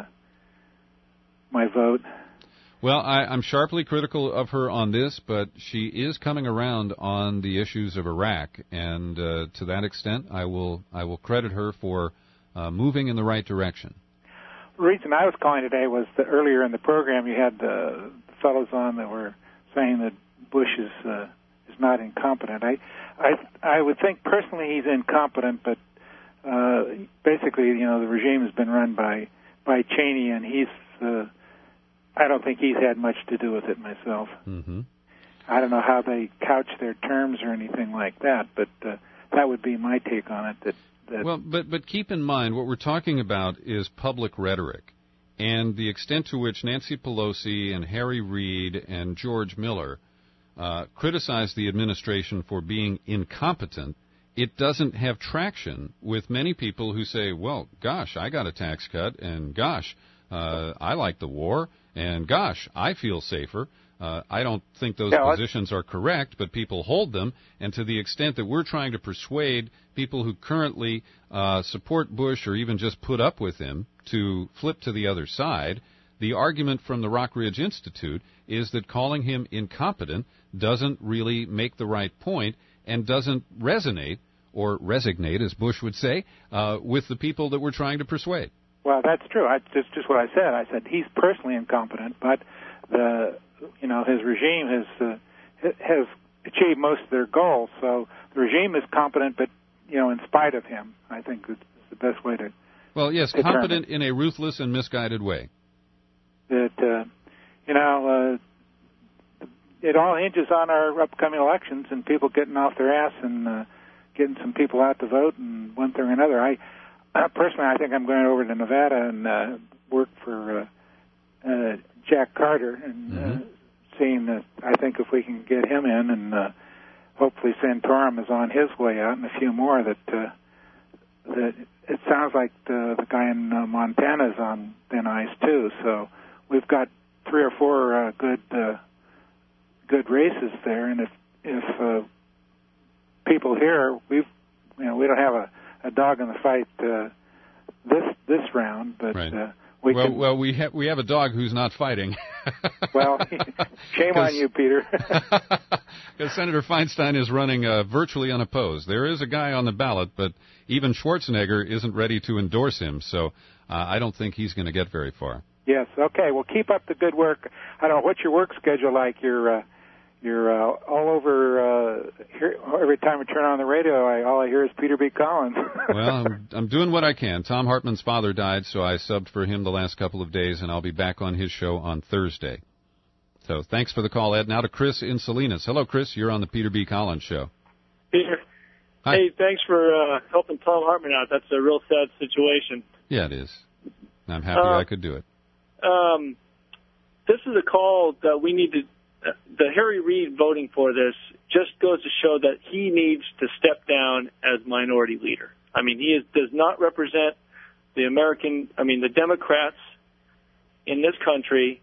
my vote. Well, I, I'm sharply critical of her on this, but she is coming around on the issues of Iraq, and uh, to that extent, I will I will credit her for uh, moving in the right direction. The reason I was calling today was that earlier in the program you had the fellows on that were saying that Bush is uh, is not incompetent. I, I I would think personally he's incompetent, but uh, basically, you know, the regime has been run by by Cheney, and he's uh, I don't think he's had much to do with it myself. Mm-hmm. I don't know how they couch their terms or anything like that, but uh, that would be my take on it. That, that Well, but but keep in mind what we're talking about is public rhetoric, and the extent to which Nancy Pelosi and Harry Reid and George Miller uh, criticize the administration for being incompetent, it doesn't have traction with many people who say, well, gosh, I got a tax cut, and gosh, uh, I like the war, and gosh, I feel safer. Uh, I don't think those Yeah, positions are correct, but people hold them, and to the extent that we're trying to persuade people who currently uh, support Bush or even just put up with him to flip to the other side, the argument from the Rockridge Institute is that calling him incompetent doesn't really make the right point and doesn't resonate, or resignate, as Bush would say, uh, with the people that we're trying to persuade. Well, that's true. I, just just what I said. I said he's personally incompetent, but the you know his regime has uh, has achieved most of their goals. So the regime is competent, but you know in spite of him, I think is the best way to. Well, yes, determine. competent in a ruthless and misguided way. That uh, you know uh, it all hinges on our upcoming elections and people getting off their ass and uh, getting some people out to vote and one thing or another. I. Uh, personally, I think I'm going over to Nevada and uh, work for uh, uh, Jack Carter and mm-hmm. uh, seeing that I think if we can get him in and uh, hopefully Santorum is on his way out and a few more that uh, that it sounds like the, the guy in uh, Montana is on thin ice too. So we've got three or four uh, good uh, good races there, and if if uh, people here we've you know we don't have a a dog in the fight uh, this this round, but right. uh, we well, can. Well, we have we have a dog who's not fighting. Well, shame on you, Peter. Because Senator Feinstein is running uh, virtually unopposed. There is a guy on the ballot, but even Schwarzenegger isn't ready to endorse him, so uh, I don't think he's going to get very far. Yes. Okay. Well, keep up the good work. I don't know what's your work schedule like. You're. Uh, You're uh, all over. Uh, here, every time I turn on the radio, I, all I hear is Peter B. Collins. Well, I'm, I'm doing what I can. Tom Hartman's father died, so I subbed for him the last couple of days, and I'll be back on his show on Thursday. So thanks for the call, Ed. Now to Chris in Salinas. Hello, Chris. You're on the Peter B. Collins Show. Peter. Hi. Hey, thanks for uh, helping Tom Hartman out. That's a real sad situation. Yeah, it is. I'm happy uh, I could do it. Um, this is a call that we need to. The Harry Reid voting for this just goes to show that he needs to step down as minority leader. I mean, he is, does not represent the American, I mean, the Democrats in this country.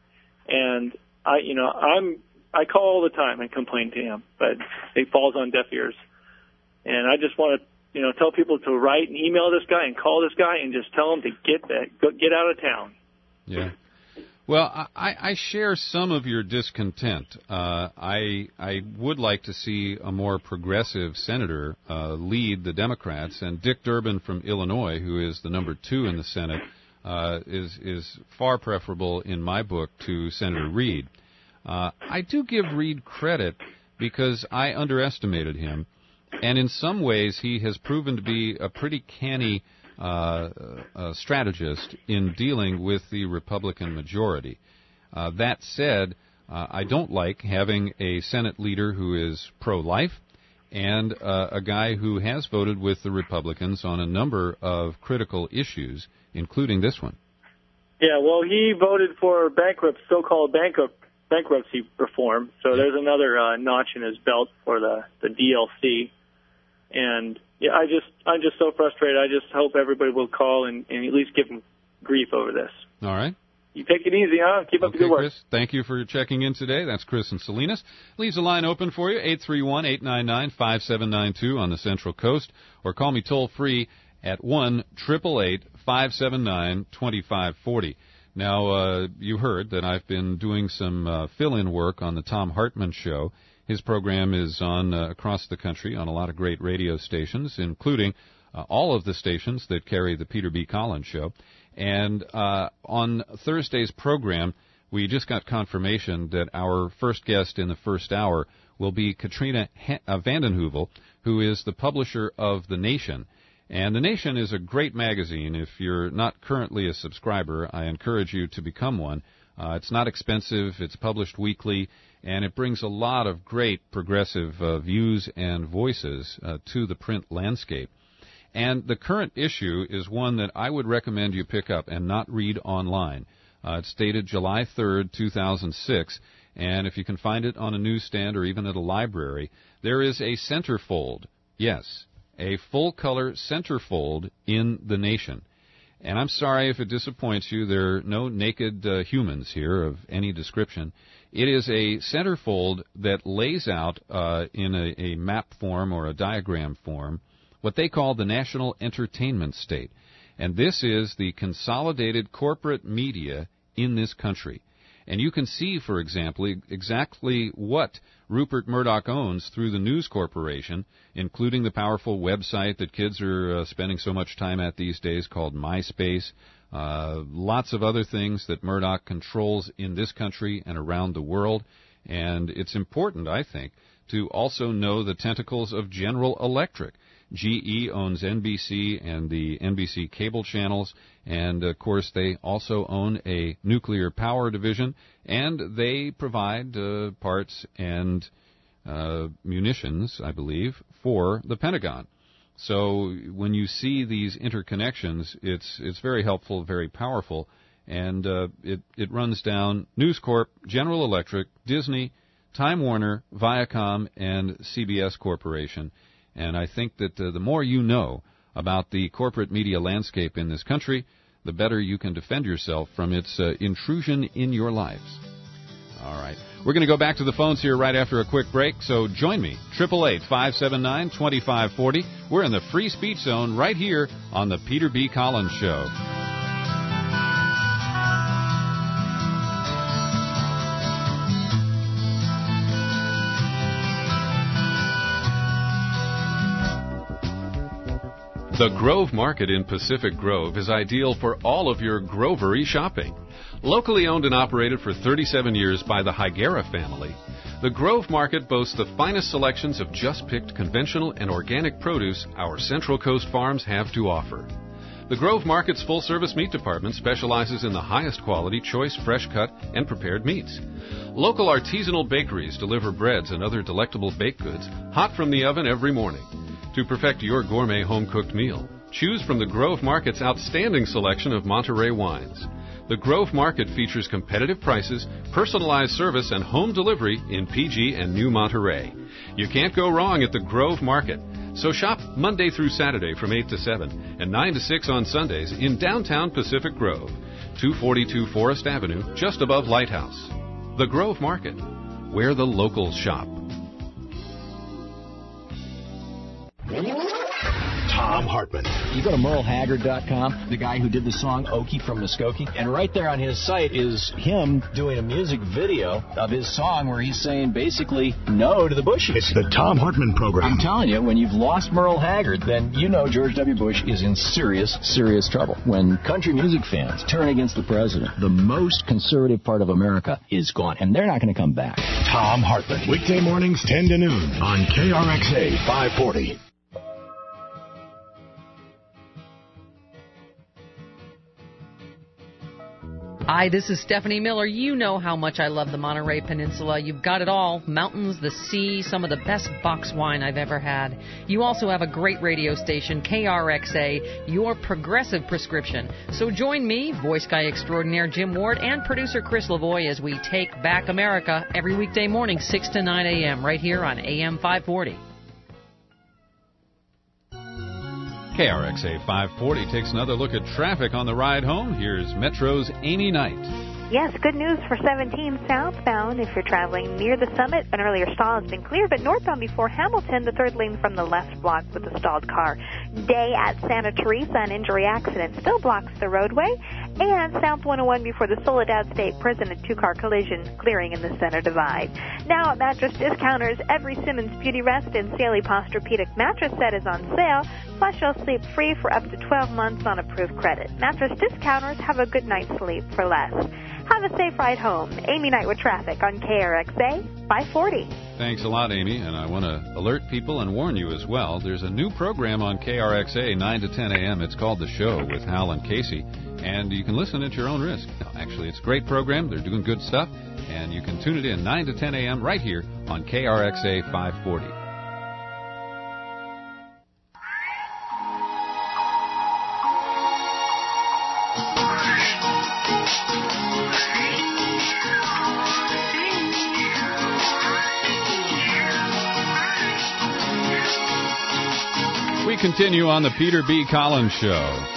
And I, you know, I'm, I call all the time and complain to him, but it falls on deaf ears. And I just want to, you know, tell people to write and email this guy and call this guy and just tell him to get that, go, get out of town. Yeah. Well, I, I share some of your discontent. Uh, I I would like to see a more progressive senator uh, lead the Democrats, and Dick Durbin from Illinois, who is the number two in the Senate, uh, is is far preferable in my book to Senator Reid. Uh, I do give Reid credit because I underestimated him, and in some ways he has proven to be a pretty canny Uh, uh, strategist in dealing with the Republican majority. Uh, that said, Uh, I don't like having a Senate leader who is pro-life and uh, a guy who has voted with the Republicans on a number of critical issues, including this one. Yeah, well, he voted for bankrupt, so-called bankrupt, bankruptcy reform, so there's another uh, notch in his belt for the, the D L C. And yeah, I just, I'm just so frustrated. I just hope everybody will call and, and at least give him grief over this. All right. You take it easy, huh? Keep up okay, the good work. Chris, thank you for checking in today. That's Chris in Salinas. Leaves a line open for you, eight three one, eight nine nine, five seven nine two on the Central Coast, or call me toll-free at one eight eight eight, five seven nine, two five four zero. Now, uh, you heard that I've been doing some uh, fill-in work on the Thom Hartmann Show. His program is on uh, across the country on a lot of great radio stations, including uh, all of the stations that carry the Peter B. Collins Show. And uh, on Thursday's program, we just got confirmation that our first guest in the first hour will be Katrina ha- uh, vanden Heuvel, who is the publisher of The Nation. And The Nation is a great magazine. If you're not currently a subscriber, I encourage you to become one. Uh, it's not expensive. It's published weekly, and it brings a lot of great progressive uh, views and voices uh, to the print landscape. And the current issue is one that I would recommend you pick up and not read online. Uh, it's dated July third, two thousand six, and if you can find it on a newsstand or even at a library, there is a centerfold. Yes, a full-color centerfold in The Nation. And I'm sorry if it disappoints you. There are no naked uh, humans here of any description. It is a centerfold that lays out uh, in a, a map form or a diagram form what they call the national entertainment state. And this is the consolidated corporate media in this country. And you can see, for example, exactly what Rupert Murdoch owns through the News Corporation, including the powerful website that kids are uh, spending so much time at these days called MySpace, uh, lots of other things that Murdoch controls in this country and around the world. And it's important, I think, to also know the tentacles of General Electric. G E owns N B C and the N B C cable channels, and of course they also own a nuclear power division, and they provide uh, parts and uh, munitions, I believe, for the Pentagon. So when you see these interconnections, it's it's very helpful, very powerful, and uh, it, it runs down News Corp, General Electric, Disney, Time Warner, Viacom, and C B S Corporation. And I think that uh, the more you know about the corporate media landscape in this country, the better you can defend yourself from its uh, intrusion in your lives. All right. We're going to go back to the phones here right after a quick break, so join me, eight eight eight, five seven nine, two five four zero. We're in the free speech zone right here on the Peter B. Collins Show. The Grove Market in Pacific Grove is ideal for all of your grovery shopping. Locally owned and operated for thirty-seven years by the Higuera family, the Grove Market boasts the finest selections of just-picked conventional and organic produce our Central Coast farms have to offer. The Grove Market's full-service meat department specializes in the highest quality, choice, fresh-cut, and prepared meats. Local artisanal bakeries deliver breads and other delectable baked goods hot from the oven every morning. To perfect your gourmet home-cooked meal, choose from the Grove Market's outstanding selection of Monterey wines. The Grove Market features competitive prices, personalized service, and home delivery in P G and New Monterey. You can't go wrong at the Grove Market. So shop Monday through Saturday from eight to seven and nine to six on Sundays in downtown Pacific Grove, two forty-two Forest Avenue, just above Lighthouse. The Grove Market, where the locals shop. Thom Hartmann. You go to Merle Haggard dot com, the guy who did the song Okie from Muskogee, and right there on his site is him doing a music video of his song where he's saying basically no to the Bushes. It's the Thom Hartmann program. I'm telling you, when you've lost Merle Haggard, then you know George W. Bush is in serious, serious trouble. When country music fans turn against the president, the most conservative part of America is gone, and they're not going to come back. Thom Hartmann, weekday mornings ten to noon on K R X A five forty. Hi, this is Stephanie Miller. You know how much I love the Monterey Peninsula. You've got it all. Mountains, the sea, some of the best box wine I've ever had. You also have a great radio station, K R X A, your progressive prescription. So join me, voice guy extraordinaire Jim Ward, and producer Chris Lavoie as we take back America every weekday morning, six to nine a.m., right here on A M five forty. K R X A five forty takes another look at traffic on the ride home. Here's Metro's Amy Knight. Yes, good news for seventeen southbound. If you're traveling near the summit, an earlier stall has been cleared, but northbound before Hamilton, the third lane from the left blocked with a stalled car. Day at Santa Teresa, an injury accident still blocks the roadway. And South one oh one before the Soledad State Prison, a two-car collision clearing in the center divide. Now at Mattress Discounters, every Simmons Beauty Rest and Saley Posturepedic mattress set is on sale. Plus, you'll sleep free for up to twelve months on approved credit. Mattress Discounters, have a good night's sleep for less. Have a safe ride home. Amy Knight with traffic on K R X A five forty. Thanks a lot, Amy. And I want to alert people and warn you as well. There's a new program on K R X A, nine to ten a.m. It's called The Show with Hal and Casey. And you can listen at your own risk. Actually, it's a great program. They're doing good stuff. And you can tune it in nine to ten a.m. right here on K R X A five forty. We continue on the Peter B. Collins Show.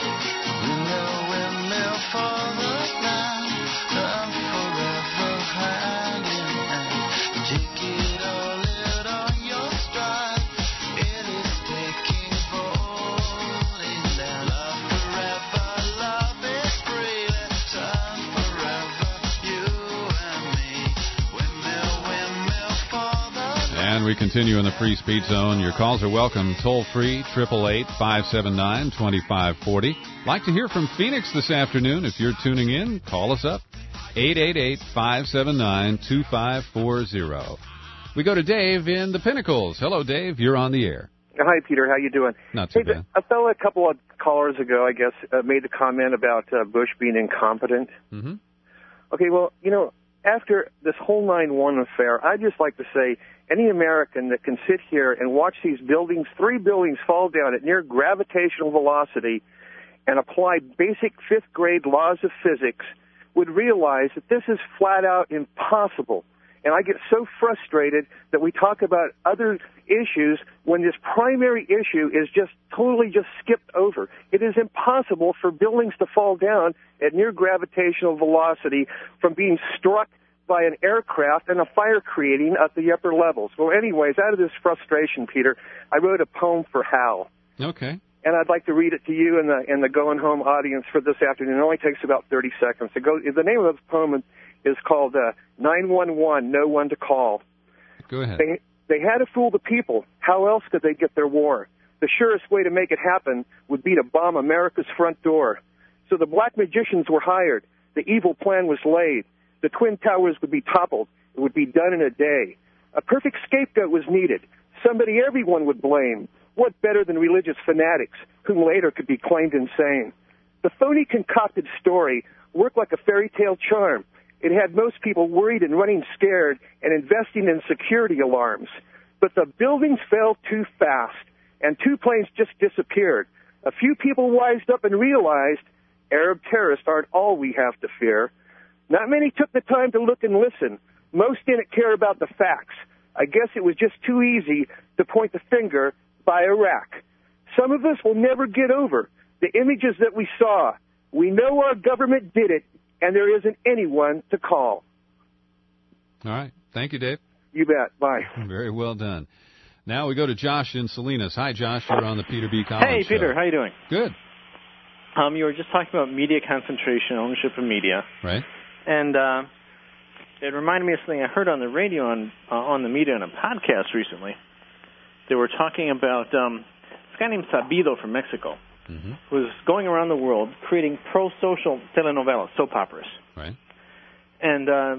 We continue in the free speech zone. Your calls are welcome. Toll free, eight eight eight, five seven nine, two five four zero. Like to hear from Phoenix this afternoon. If you're tuning in, call us up. eight eight eight, five seven nine, two five four zero. We go to Dave in the Pinnacles. Hello, Dave. You're on the air. Hi, Peter. How you doing? Not too hey, bad. A fellow a couple of callers ago, I guess, uh, made the comment about uh, Bush being incompetent. Mm-hmm. Okay, well, you know, after this whole nine one affair, I'd just like to say any American that can sit here and watch these buildings, three buildings fall down at near gravitational velocity and apply basic fifth grade laws of physics would realize that this is flat out impossible. And I get so frustrated that we talk about other issues when this primary issue is just totally just skipped over. It is impossible for buildings to fall down at near gravitational velocity from being struck by an aircraft and a fire creating at the upper levels. Well, anyways, out of this frustration, Peter, I wrote a poem for Hal. Okay. And I'd like to read it to you and the and the going home audience for this afternoon. It only takes about thirty seconds. It goes, the name of the poem is called uh, nine one one, No One to Call. Go ahead. They, they had to fool the people. How else could they get their war? The surest way to make it happen would be to bomb America's front door. So the black magicians were hired. The evil plan was laid. The Twin Towers would be toppled. It would be done in a day. A perfect scapegoat was needed. Somebody everyone would blame. What better than religious fanatics, whom later could be claimed insane? The phony concocted story worked like a fairy tale charm. It had most people worried and running scared and investing in security alarms. But the buildings fell too fast, and two planes just disappeared. A few people wised up and realized Arab terrorists aren't all we have to fear. Not many took the time to look and listen. Most didn't care about the facts. I guess it was just too easy to point the finger by Iraq. Some of us will never get over the images that we saw. We know our government did it, and there isn't anyone to call. All right. Thank you, Dave. You bet. Bye. Very well done. Now we go to Josh in Salinas. Hi, Josh. You're on the Peter B. Collins Hey, Peter. Show. How you doing? Good. Um, you were just talking about media concentration, ownership of media. Right. And uh, it reminded me of something I heard on the radio on uh, on the media on a podcast recently. They were talking about um, this guy named Sabido from Mexico, mm-hmm. who was going around the world creating pro-social telenovelas, soap operas. Right. And uh,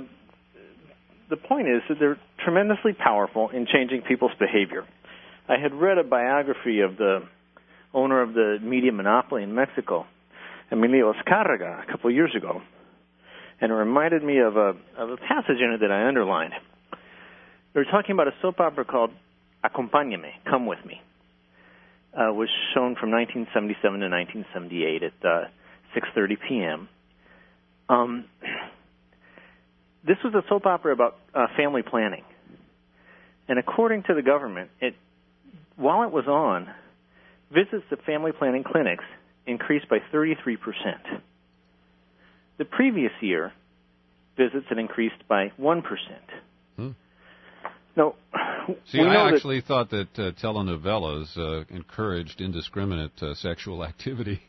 the point is that they're tremendously powerful in changing people's behavior. I had read a biography of the owner of the media monopoly in Mexico, Emilio Azcárraga, a couple of years ago. and it reminded me of a of a passage in it that I underlined. They were talking about a soap opera called Acompáñame, Come With Me. Uh, was shown from nineteen seventy-seven to nineteen seventy-eight at uh, six thirty p.m. Um, this was a soap opera about uh, family planning. And according to the government, it while it was on, visits to family planning clinics increased by thirty-three percent. The previous year, visits had increased by one percent. Hmm. No, See, we know I actually that, thought that uh, telenovelas uh, encouraged indiscriminate uh, sexual activity.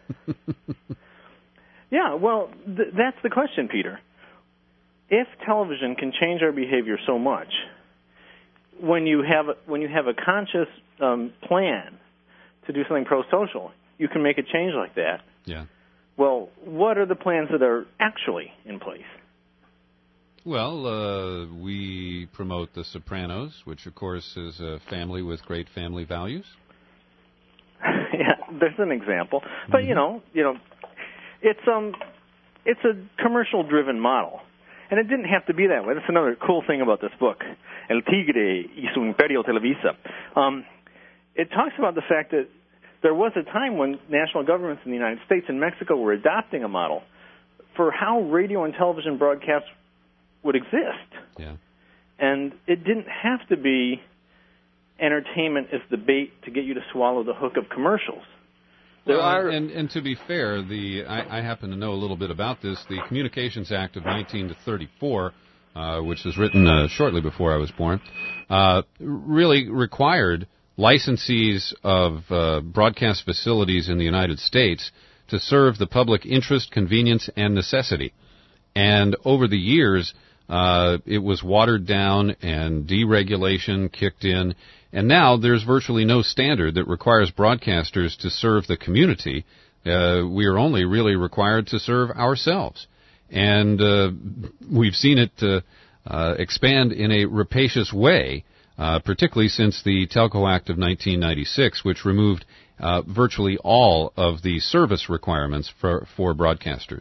Yeah, well, th- that's the question, Peter. If television can change our behavior so much, when you have a, when you have a conscious um, plan to do something pro-social, you can make a change like that. Yeah. Well, what are the plans that are actually in place? Well, uh, we promote The Sopranos, which, of course, is a family with great family values. Yeah, there's an example. But, mm-hmm. you know, you know, it's um, it's a commercial-driven model. And it didn't have to be that way. That's another cool thing about this book, El Tigre y su Imperio Televisa. Um, it talks about the fact that there was a time when national governments in the United States and Mexico were adopting a model for how radio and television broadcasts would exist. Yeah. And it didn't have to be entertainment as the bait to get you to swallow the hook of commercials. There well, are and, and to be fair, the I, I happen to know a little bit about this. The Communications Act of nineteen thirty-four, uh, which was written uh, shortly before I was born, uh, really required licensees of uh, broadcast facilities in the United States to serve the public interest, convenience, and necessity. And over the years, uh, it was watered down and deregulation kicked in. And now there's virtually no standard that requires broadcasters to serve the community. Uh, we are only really required to serve ourselves. And uh, we've seen it uh, uh, expand in a rapacious way, uh, particularly since the Telco Act of nineteen ninety-six, which removed uh, virtually all of the service requirements for, for broadcasters.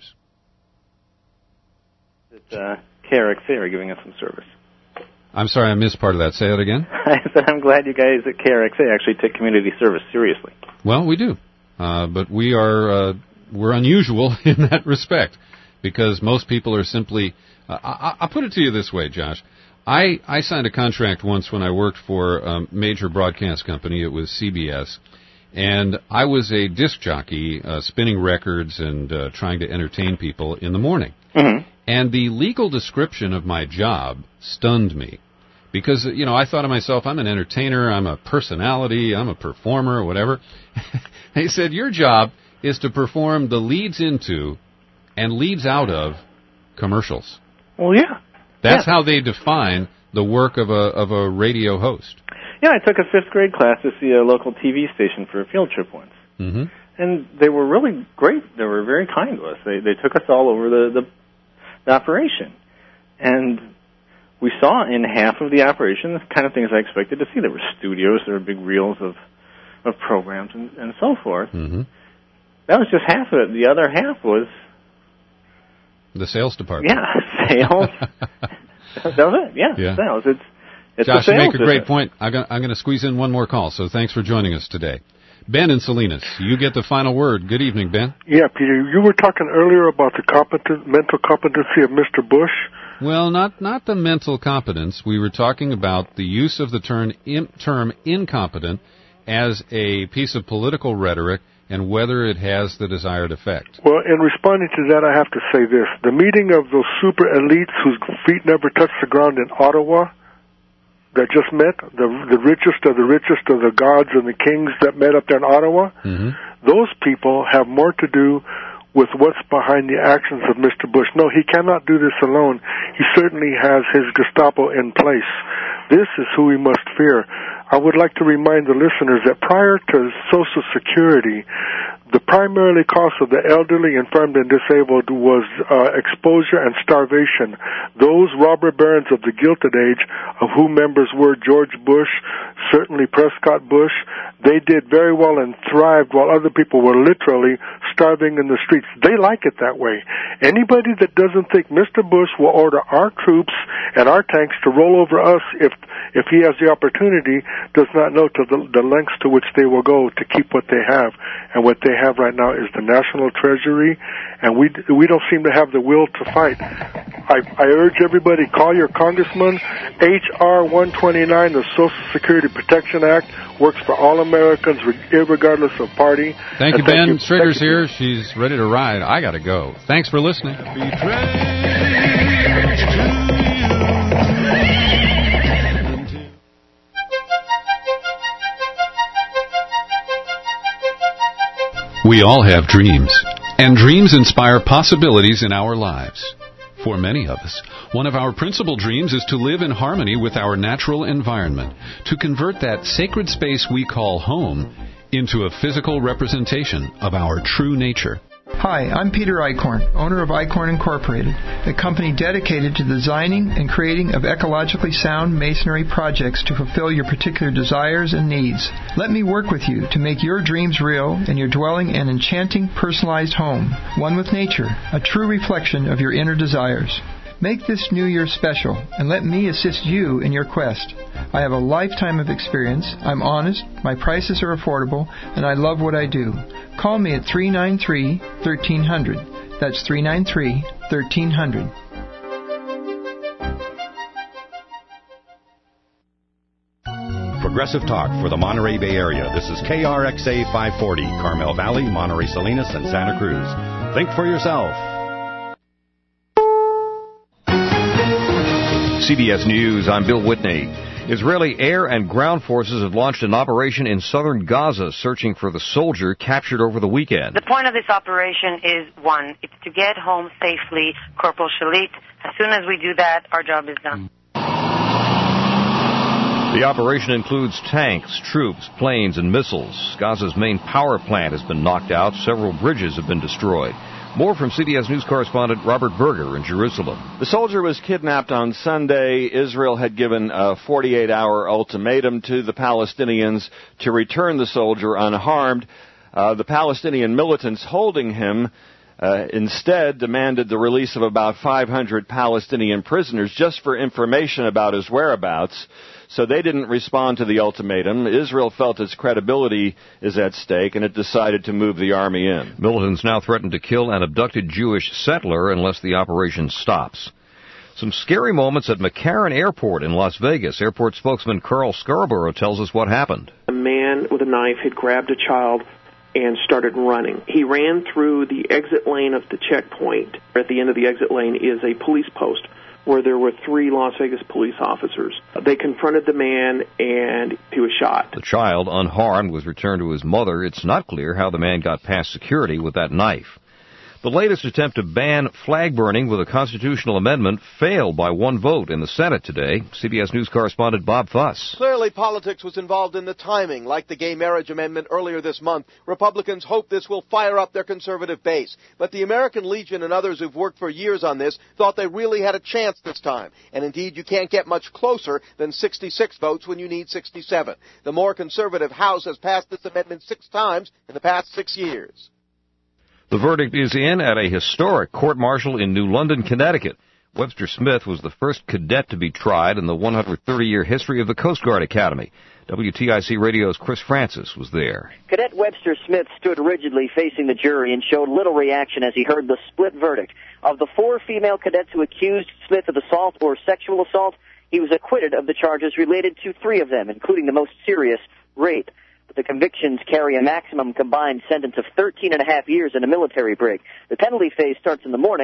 Uh, K R X A are giving us some service. I'm sorry, I missed part of that. Say that again. I said I'm glad you guys at K R X A actually take community service seriously. Well, we do, uh, but we are uh, we're unusual in that respect because most people are simply. Uh, I, I'll put it to you this way, Josh. I I signed a contract once when I worked for a major broadcast company. It was C B S, and I was a disc jockey, uh, spinning records and uh, trying to entertain people in the morning. Mm-hmm. And the legal description of my job stunned me. Because, you know, I thought of myself, I'm an entertainer, I'm a personality, I'm a performer, whatever. They said, your job is to perform the leads into and leads out of commercials. Well, yeah. That's yeah. how they define the work of a of a radio host. Yeah, I took a fifth grade class to see a local T V station for a field trip once. Mm-hmm. And they were really great. They were very kind to us. They they took us all over the, the, the operation. And we saw in half of the operation the kind of things I expected to see. There were studios, there were big reels of of programs and, and so forth. Mm-hmm. That was just half of it. The other half was... the sales department. Yeah, sales. That was it, yeah, yeah. sales. It's, it's Josh, a you sales make a great business. point. I'm going, I'm going to squeeze in one more call, so thanks for joining us today. Ben in Salinas, you get the final word. Good evening, Ben. Yeah, Peter, you were talking earlier about the competent, mental competency of Mister Bush. Well, not not the mental competence. We were talking about the use of the term, in, term incompetent as a piece of political rhetoric and whether it has the desired effect. Well, in responding to that, I have to say this. The meeting of those super elites whose feet never touched the ground in Ottawa that just met, the the richest of the richest of the gods and the kings that met up there in Ottawa, mm-hmm. those people have more to do with what's behind the actions of Mister Bush. No, he cannot do this alone. He certainly has his Gestapo in place. This is who we must fear. I would like to remind the listeners that prior to Social Security, the primarily cause of the elderly, infirm, and disabled was uh, exposure and starvation. Those robber barons of the Gilded Age, of whom members were George Bush, certainly Prescott Bush, they did very well and thrived while other people were literally starving in the streets. They like it that way. Anybody that doesn't think Mister Bush will order our troops and our tanks to roll over us if if he has the opportunity does not know to the, the lengths to which they will go to keep what they have. And what they have right now is the national treasury, and we we don't seem to have the will to fight. I, I urge everybody, call your congressman. H R one twenty-nine, the Social Security Protection Act, works for all Americans, regardless of party. Thank and you, Ben. Thank you. Strader's here. She's ready to ride. I got to go. Thanks for listening. We all have dreams, and dreams inspire possibilities in our lives. For many of us, one of our principal dreams is to live in harmony with our natural environment, to convert that sacred space we call home into a physical representation of our true nature. Hi, I'm Peter Eichhorn, owner of Eichhorn Incorporated, a company dedicated to the designing and creating of ecologically sound masonry projects to fulfill your particular desires and needs. Let me work with you to make your dreams real and your dwelling an enchanting, personalized home, one with nature, a true reflection of your inner desires. Make this New Year special, and let me assist you in your quest. I have a lifetime of experience, I'm honest, my prices are affordable, and I love what I do. Call me at three nine three, one three zero zero. That's three nine three, one three zero zero. Progressive Talk for the Monterey Bay Area. This is K R X A five forty, Carmel Valley, Monterey Salinas, and Santa Cruz. Think for yourself. C B S News, I'm Bill Whitney. Israeli air and ground forces have launched an operation in southern Gaza searching for the soldier captured over the weekend. The point of this operation is, one, it's to get home safely Corporal Shalit. As soon as we do that, our job is done. The operation includes tanks, troops, planes, and missiles. Gaza's main power plant has been knocked out. Several bridges have been destroyed. More from C B S News correspondent Robert Berger in Jerusalem. The soldier was kidnapped on Sunday. Israel had given a forty-eight hour ultimatum to the Palestinians to return the soldier unharmed. Uh, the Palestinian militants holding him uh, instead demanded the release of about five hundred Palestinian prisoners just for information about his whereabouts. So they didn't respond to the ultimatum. Israel felt its credibility is at stake, and it decided to move the army in. Militants now threaten to kill an abducted Jewish settler unless the operation stops. Some scary moments at McCarran Airport in Las Vegas. Airport spokesman Carl Scarborough tells us what happened. A man with a knife had grabbed a child and started running. He ran through the exit lane of the checkpoint. At the end of the exit lane is a police post where there were three Las Vegas police officers. They confronted the man, and he was shot. The child, unharmed, was returned to his mother. It's not clear how the man got past security with that knife. The latest attempt to ban flag burning with a constitutional amendment failed by one vote in the Senate today. C B S News correspondent Bob Fuss. Clearly, politics was involved in the timing. Like the gay marriage amendment earlier this month, Republicans hope this will fire up their conservative base. But the American Legion and others who've worked for years on this thought they really had a chance this time. And indeed, you can't get much closer than sixty-six votes when you need sixty-seven. The more conservative House has passed this amendment six times in the past six years. The verdict is in at a historic court-martial in New London, Connecticut. Webster Smith was the first cadet to be tried in the one hundred thirty year history of the Coast Guard Academy. W T I C Radio's Chris Francis was there. Cadet Webster Smith stood rigidly facing the jury and showed little reaction as he heard the split verdict. Of the four female cadets who accused Smith of assault or sexual assault, he was acquitted of the charges related to three of them, including the most serious, rape. The convictions carry a maximum combined sentence of thirteen and a half years in a military brig. The penalty phase starts in the morning.